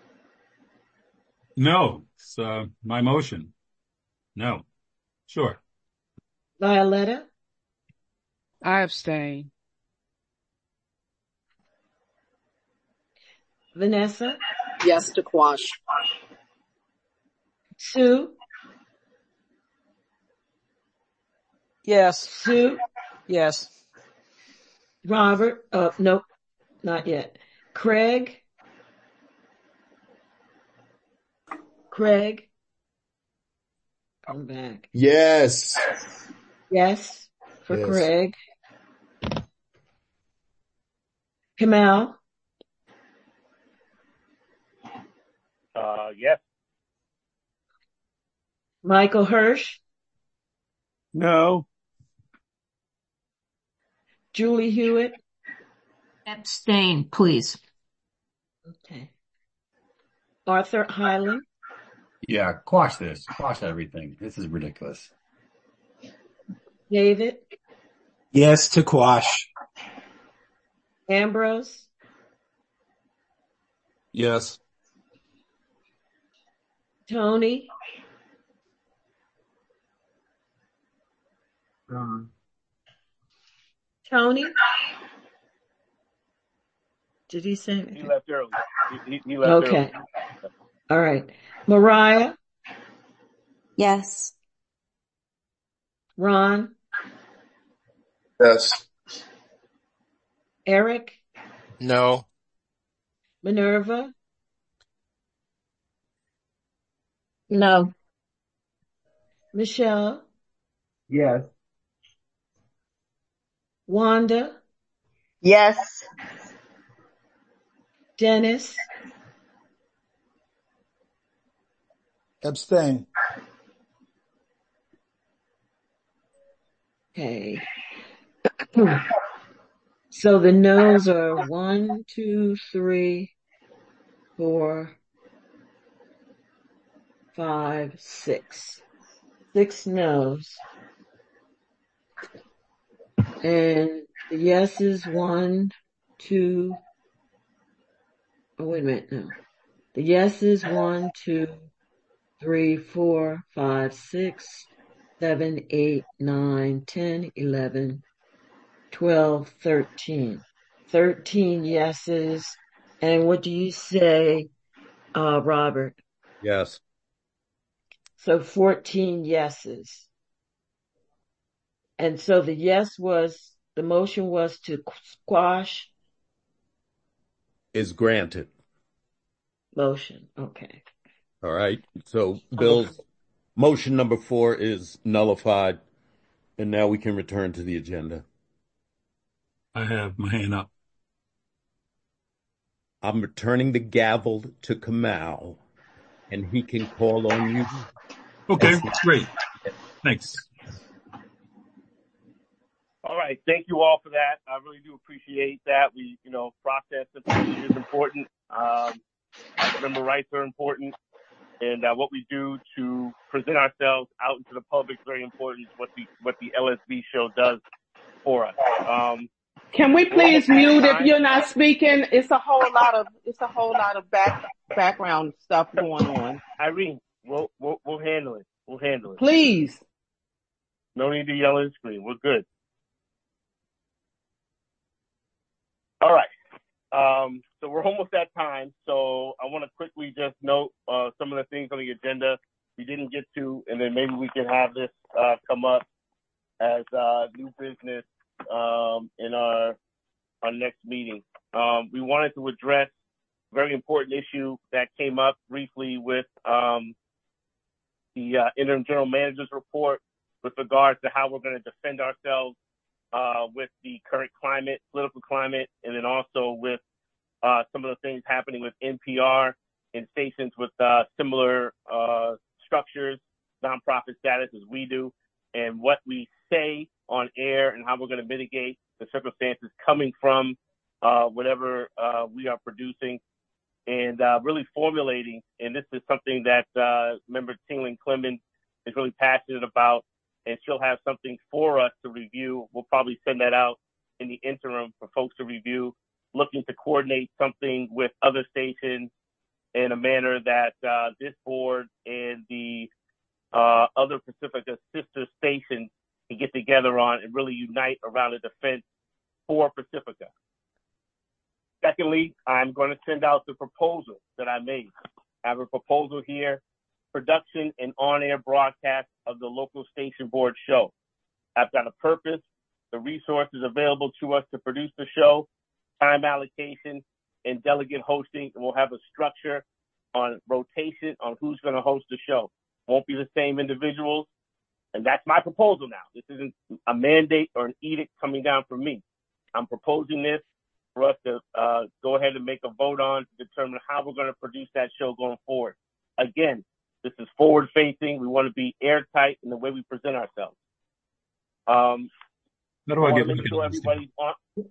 No, it's my motion. No. Sure. Violetta? I abstain. Vanessa? Yes to quash. Sue? Yes. Sue? Yes. Robert? Nope, not yet. Craig? Craig? Come back. Yes. Yes, for Yes. Craig. Kamal? Yes. Michael Hirsch? No. Julie Hewitt? Abstain, please. Okay. Arthur Highland? Yeah, quash this. Quash everything. This is ridiculous. David? Yes to quash. Ambrose? Yes. Tony? Tony? Did he say anything? He left early. He left early. Okay. All right. Mariah? Yes. Ron? Yes. Eric? No. Minerva? No. Michelle? Yes. Wanda? Yes. Dennis? Abstain. Okay. So the no's are 1, 2, 3, 4, 5, 6. 6 no's. And the yeses 1, 2. Oh, wait a minute. No. The yeses 1, 2, 3, 4, 5, 6, 7, 8, 9, 10, 11, 12, 13. 13 yeses. And what do you say, Robert? Yes. So 14 yeses. And so the motion was to squash. Is granted. Motion. Okay. All right. So Bill's motion number 4 is nullified. And now we can return to the agenda. I have my hand up. I'm returning the gavel to Kamal, and he can call on you. Okay, great. Thanks. All right. Thank you all for that. I really do appreciate that. Process and procedure is important. Member rights are important. And what we do to present ourselves out into the public is very important. What the LSB show does for us. Can we please mute if you're not speaking? It's a whole lot of background stuff going on. Irene, we'll handle it. We'll handle it. Please. No need to yell at the screen. We're good. All right. So we're almost at time. So I want to quickly just note some of the things on the agenda we didn't get to, and then maybe we can have this come up as new business in our next meeting. We wanted to address a very important issue that came up briefly with the interim general manager's report with regards to how we're going to defend ourselves with the current political climate, and then also with some of the things happening with NPR and stations with similar structures, nonprofit status as we do, and what we say on air and how we're going to mitigate the circumstances coming from whatever we are producing. and really formulating. And this is something that Member Tingling Clemens is really passionate about, and she'll have something for us to review. We'll probably send that out in the interim for folks to review, looking to coordinate something with other stations in a manner that this board and the other Pacifica sister stations can get together on and really unite around a defense for Pacifica. Secondly, I'm going to send out the proposal that I made. I have a proposal here: production and on-air broadcast of the local station board show. I've got a purpose, the resources available to us to produce the show, time allocation, and delegate hosting, and we'll have a structure on rotation on who's going to host the show. Won't be the same individuals, and that's my proposal now. This isn't a mandate or an edict coming down from me. I'm proposing this for us to go ahead and make a vote on to determine how we're going to produce that show going forward. Again, this is forward-facing. We want to be airtight in the way we present ourselves. How do I get make sure recognized? everybody's on.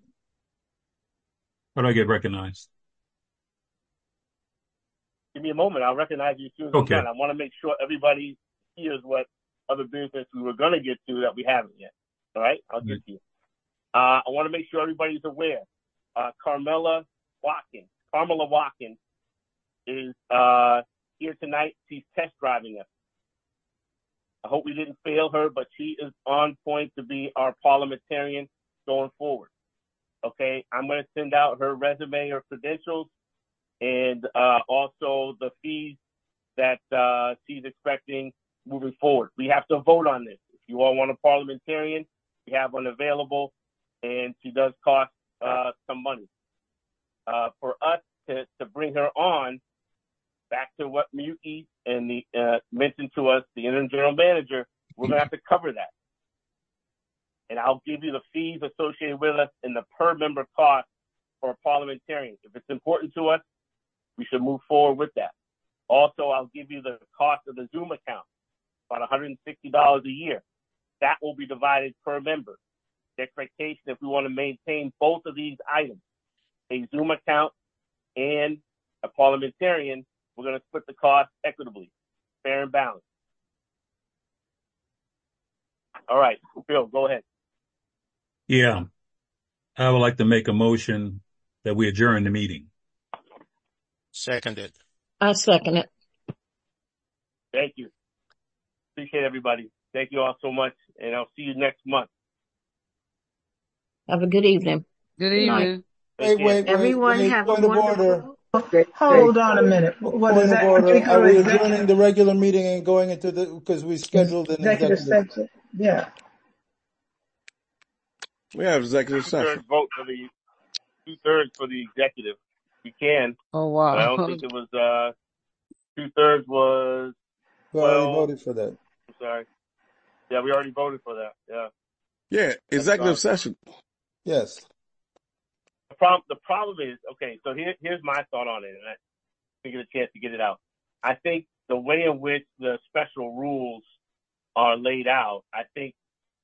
How do I get recognized? Give me a moment. I'll recognize you as soon as I'm done. I want to make sure everybody hears what other business we were going to get to that we haven't yet. All right? I'll get to you. I want to make sure everybody's aware. Carmela Watkins is here tonight. She's test driving us. I hope we didn't fail her, but she is on point to be our parliamentarian going forward. Okay, I'm going to send out her resume, her credentials, and also the fees that she's expecting moving forward. We have to vote on this. If you all want a parliamentarian, we have one available, and she does cost some money. For us to bring her on, back to what Miyuki and the mentioned to us, the interim general manager, we're going to have to cover that. And I'll give you the fees associated with us and the per member cost for a parliamentarian. If it's important to us, we should move forward with that. Also, I'll give you the cost of the Zoom account, about $160 a year. That will be divided per member. The expectation, if we want to maintain both of these items, a Zoom account and a parliamentarian, we're going to split the cost equitably, fair and balanced. All right, Bill, go ahead. Yeah. I would like to make a motion that we adjourn the meeting. Seconded. I second it. Thank you. Appreciate everybody. Thank you all so much, and I'll see you next month. Have a good evening. Good evening. Wait. Everyone have a point of wonderful. order. Hold on a minute. What is Point of that? order. Particular Are we executive- adjourning the regular meeting and going into because we scheduled an executive executive? session? Yeah. We have executive session. Two-thirds vote for the 2/3 for the executive. We can. Oh, wow. But I don't think it was 2/3 was. We already voted for that. I'm sorry. Yeah, we already voted for that. Yeah. Yeah, executive session. Yes. The problem is, okay, so here's my thought on it, and I didn't get a chance to get it out. I think the way in which the special rules are laid out, I think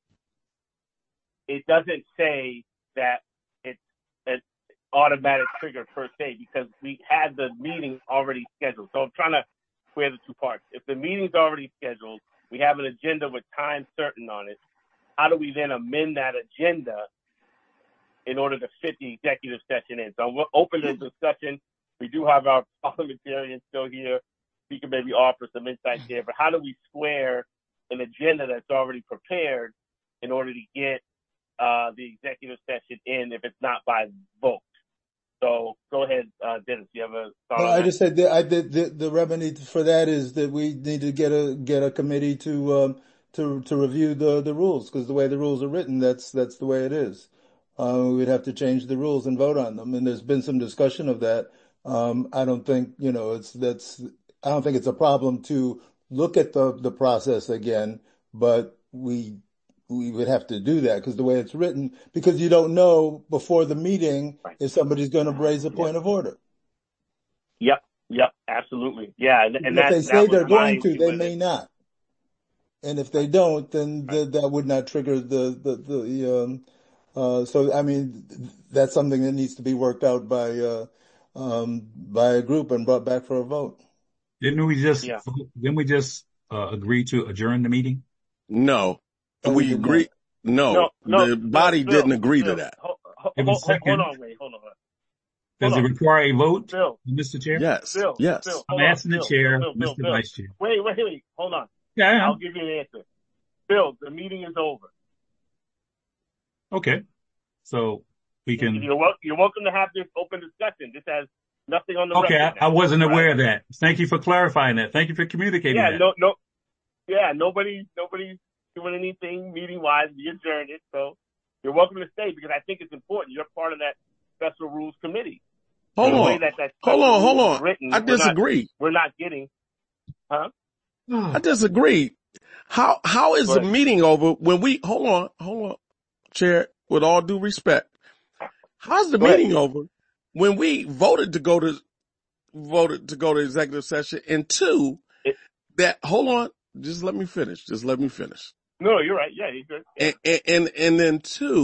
it doesn't say that it's an automatic trigger per se, because we had the meeting already scheduled. So I'm trying to square the two parts. If the meeting's already scheduled, we have an agenda with time certain on it, how do we then amend that agenda in order to fit the executive session in? So we're open to discussion. We do have our parliamentarian still here. We can maybe offer some insight there, but how do we square an agenda that's already prepared in order to get the executive session in if it's not by vote? So go ahead, Dennis, you have a thought on I that? just said the remedy for that is that we need to get a committee to review the rules, because the way the rules are written, that's the way it is. We'd have to change the rules and vote on them, and there's been some discussion of that. I don't think I don't think it's a problem to look at the process again, but we would have to do that because the way it's written, because you don't know before the meeting if somebody's going to raise a point of order. Yep, absolutely. Yeah, and if they say they're going to, they with may it. not. And if they don't, then that would not trigger so I mean, that's something that needs to be worked out by by a group and brought back for a vote. Didn't we just agree to adjourn the meeting? No, Oh, we agree. No, the body didn't agree to that. It was second. Hold on. Does it require a vote, Bill. Mr. Chair? Yes. Bill, Yes. Bill, I'm hold on. asking the chair, Mr. Bill. Vice Chair. Wait. Hold on. Yeah. I'll give you an answer. Bill, the meeting is over. Okay. So we can. You're welcome to have this open discussion. This has nothing on the record. Okay, I wasn't aware of that. Thank you for clarifying that. Thank you for communicating that. Nobody's doing anything meeting-wise. We adjourned it, so you're welcome to stay because I think it's important. You're part of that special rules committee. Hold on. Written, I disagree. We're not getting, huh? I disagree. How is the meeting over when we, hold on, Chair, with all due respect. How's the meeting over when we voted to go to executive session and hold on, just let me finish. No, you're right. Yeah, you're good. Yeah. And then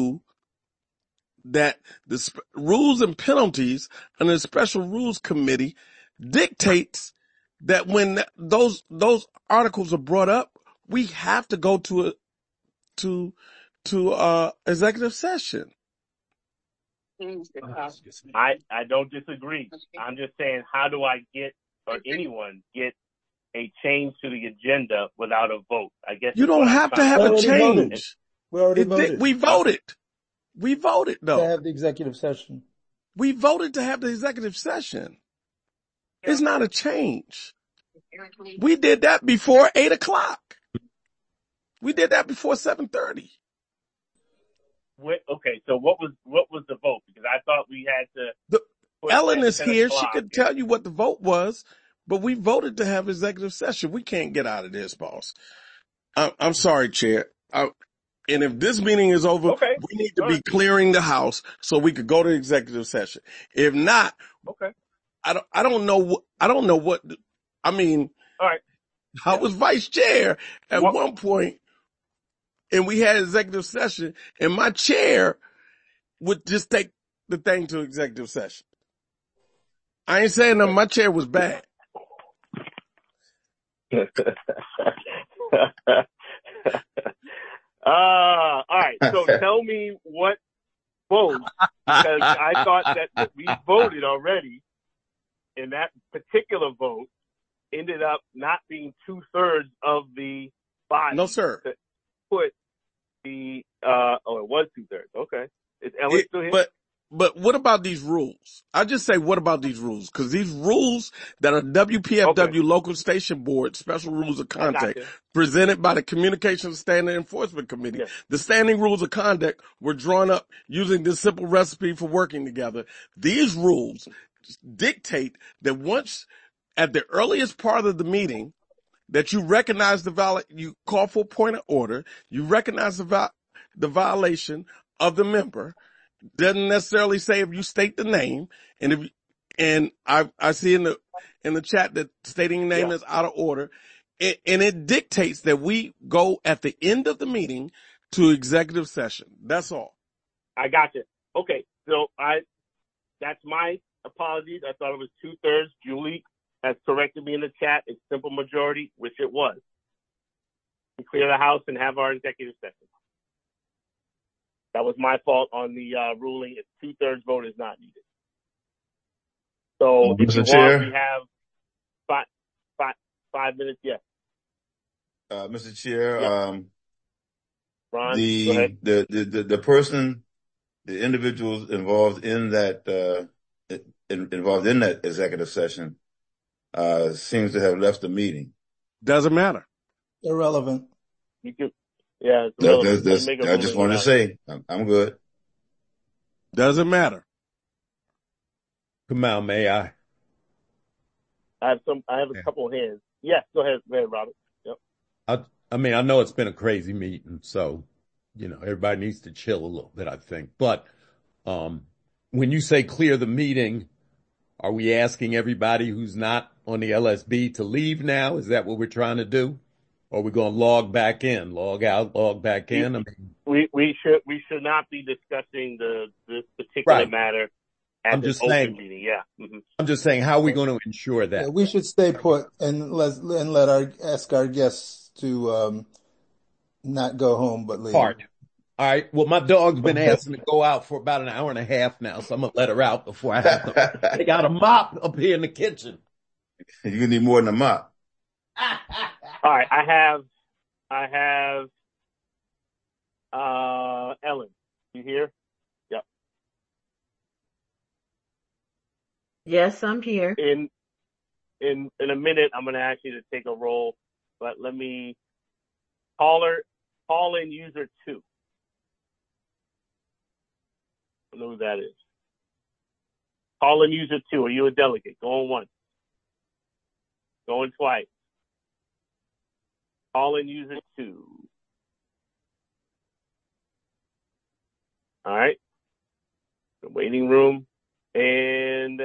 that the rules and penalties and the special rules committee dictates that when those articles are brought up, we have to go to executive session. I don't disagree. I'm just saying, how do I get, or anyone get, a change to the agenda without a vote? I guess you don't have to have a change. We already voted. We voted. We voted though. To have the executive session. We voted to have the executive session. It's not a change. We did that before 8:00. We did that before 7:30. Okay, so what was the vote? Because I thought we had to. Ellen is here. She could tell you what the vote was, but we voted to have executive session. We can't get out of this, boss. I'm sorry, Chair. And if this meeting is over, we need to be clearing the house so we could go to executive session. If not, I don't know what. I mean, all right. I was vice chair at one point, and we had executive session, and my chair would just take the thing to executive session. I ain't saying that my chair was bad. All right. So tell me what vote, because I thought that we voted already, and that particular vote ended up not being 2/3 of the body. No, sir. To put the it was 2/3. Okay. Is Ellen still here? But what about these rules? I just say, what about these rules? Because these rules that are WPFW local station board special rules of conduct presented by the Communications Standard Enforcement Committee. Yes. The standing rules of conduct were drawn up using this simple recipe for working together. These rules dictate that once at the earliest part of the meeting that you recognize you call for a point of order, you recognize the violation of the member. Doesn't necessarily say if you state the name, and I see in the chat that stating name is out of order, and it dictates that we go at the end of the meeting to executive session. That's all. I got you. Okay, so that's my apologies. I thought it was 2/3. Julie has corrected me in the chat. It's simple majority, which it was. We clear the house and have our executive session. That was my fault on the ruling. It's 2/3 vote is not needed. So if you want, we have five minutes. Yes. Mr. Chair, Ron, go ahead. the person, the individuals involved in that executive session seems to have left the meeting. Doesn't matter. Irrelevant. You could. Yeah, I just wanted to say, I'm good. Doesn't matter. Kamal, may I? I have a couple of hands. Yes, go ahead, Robert. Yep. I mean, I know it's been a crazy meeting, so, everybody needs to chill a little bit, I think. But, when you say clear the meeting, are we asking everybody who's not on the LSB to leave now? Is that what we're trying to do? Or are we going to log back in, log out, log back in? We should not be discussing this particular matter I'm just saying, meeting. Yeah. Mm-hmm. I'm just saying, how are we going to ensure that? Yeah, we should stay put and ask our guests to not go home but leave. All right. Well, my dog's been asking to go out for about an hour and a half now, so I'm gonna let her out before I have to. They got a mop up here in the kitchen. You're gonna need more than a mop. All right. I have Ellen. You here? Yep. Yes, I'm here. In a minute, I'm gonna ask you to take a roll, but let me call in user 2. I don't know who that is. Call in user 2. Are you a delegate? Going once. Going twice. Call in user 2. All right. The waiting room. And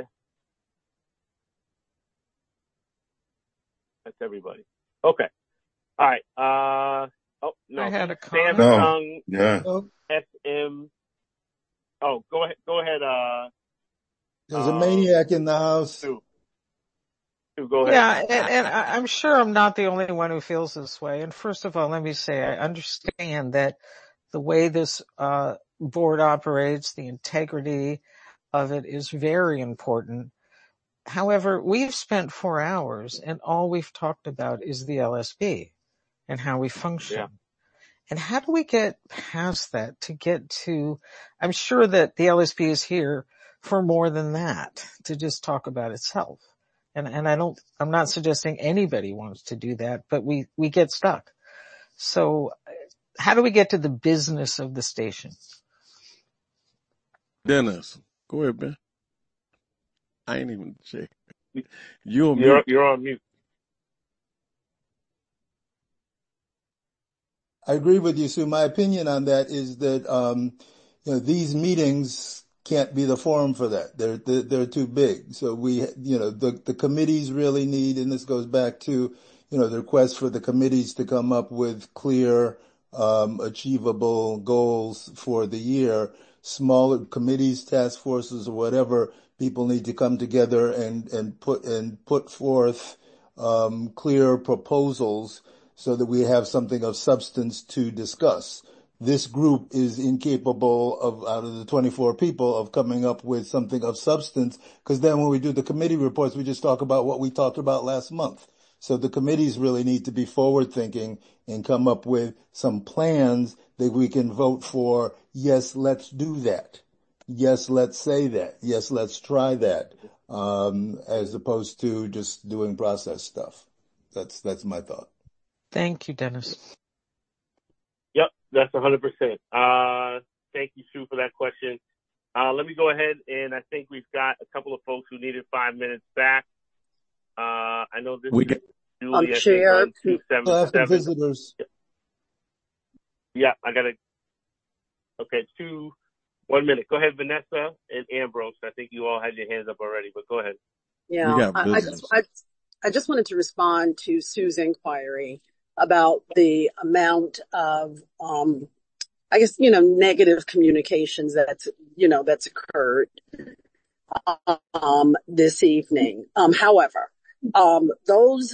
that's everybody. Okay. All right. Oh, no. I had a comment. Samsung Yeah. SM. Oh, go ahead. There's a maniac in the house. Sue, go ahead. Yeah, and I'm sure I'm not the only one who feels this way. And first of all, let me say I understand that the way this board operates, the integrity of it is very important. However, we've spent 4 hours and all we've talked about is the LSB and how we function. Yeah. And how do we get past that to get to, I'm sure that the LSB is here for more than that, to just talk about itself. And I'm not suggesting anybody wants to do that, but we get stuck. So how do we get to the business of the station? Dennis, go ahead, man. I ain't even check. You're on mute. I agree with you, Sue. My opinion on that is that, these meetings can't be the forum for that. They're too big. So the committees really need, and this goes back to, the request for the committees to come up with clear, achievable goals for the year. Smaller committees, task forces, or whatever, people need to come together and put forth, clear proposals so that we have something of substance to discuss. This group is incapable of, out of the 24 people, of coming up with something of substance, because then when we do the committee reports, we just talk about what we talked about last month. So the committees really need to be forward thinking and come up with some plans that we can vote for. Yes, let's do that. Yes, let's say that. Yes, let's try that. As opposed to just doing process stuff. That's my thought. Thank you, Dennis. Yep, that's 100%. Thank you, Sue, for that question. Let me go ahead, and I think we've got a couple of folks who needed 5 minutes back. I know this is Julie. Chair. 277. Visitors. Yeah, I got to. Okay, 1 minute. Go ahead, Vanessa and Ambrose. I think you all had your hands up already, but go ahead. Yeah, I just wanted to respond to Sue's inquiry about the amount of, I guess, negative communications that's occurred, this evening. However, those,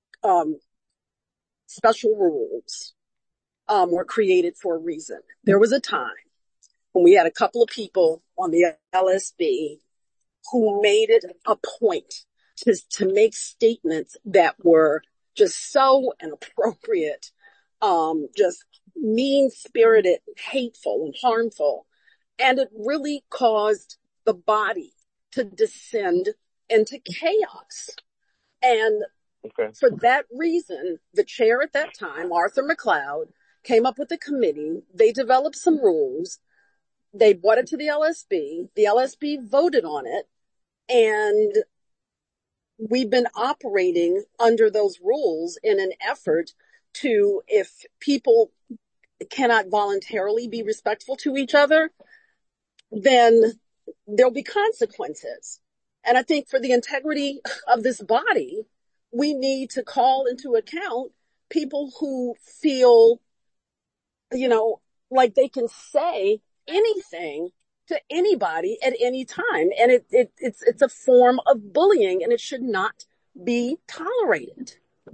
special rules, were created for a reason. There was a time when we had a couple of people on the LSB who made it a point to make statements that were just so inappropriate, just mean-spirited, hateful, and harmful. And it really caused the body to descend into chaos. And for that reason, the chair at that time, Arthur McLeod, came up with a committee. They developed some rules. They brought it to the LSB. The LSB voted on it. And we've been operating under those rules in an effort to, if people cannot voluntarily be respectful to each other, then there'll be consequences. And I think for the integrity of this body, we need to call into account people who feel, like they can say anything to anybody at any time. And it's a form of bullying, and it should not be tolerated.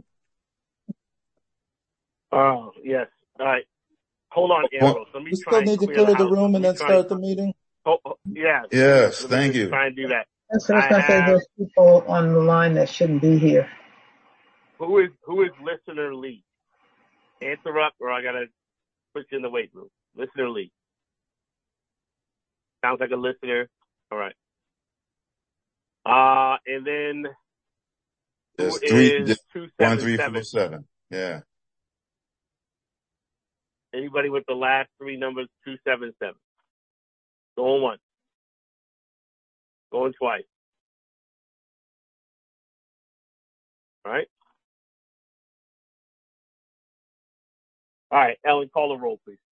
Oh, yes. All right. Hold on, Ambrose. Let me We try still and need to clear clear the room and then start the meeting? Yes. Yes, Let me thank just you. try and do that. That's what I was going to say. There's people on the line that shouldn't be here. Who is listener Lee? Answer up, or I gotta put you in the weight room. Listener Lee. Sounds like a listener. All right. And then who is 277? 1347. Yeah. Anybody with the last three numbers 277? Going once. Going twice. All right. All right, Ellen, call the roll, please.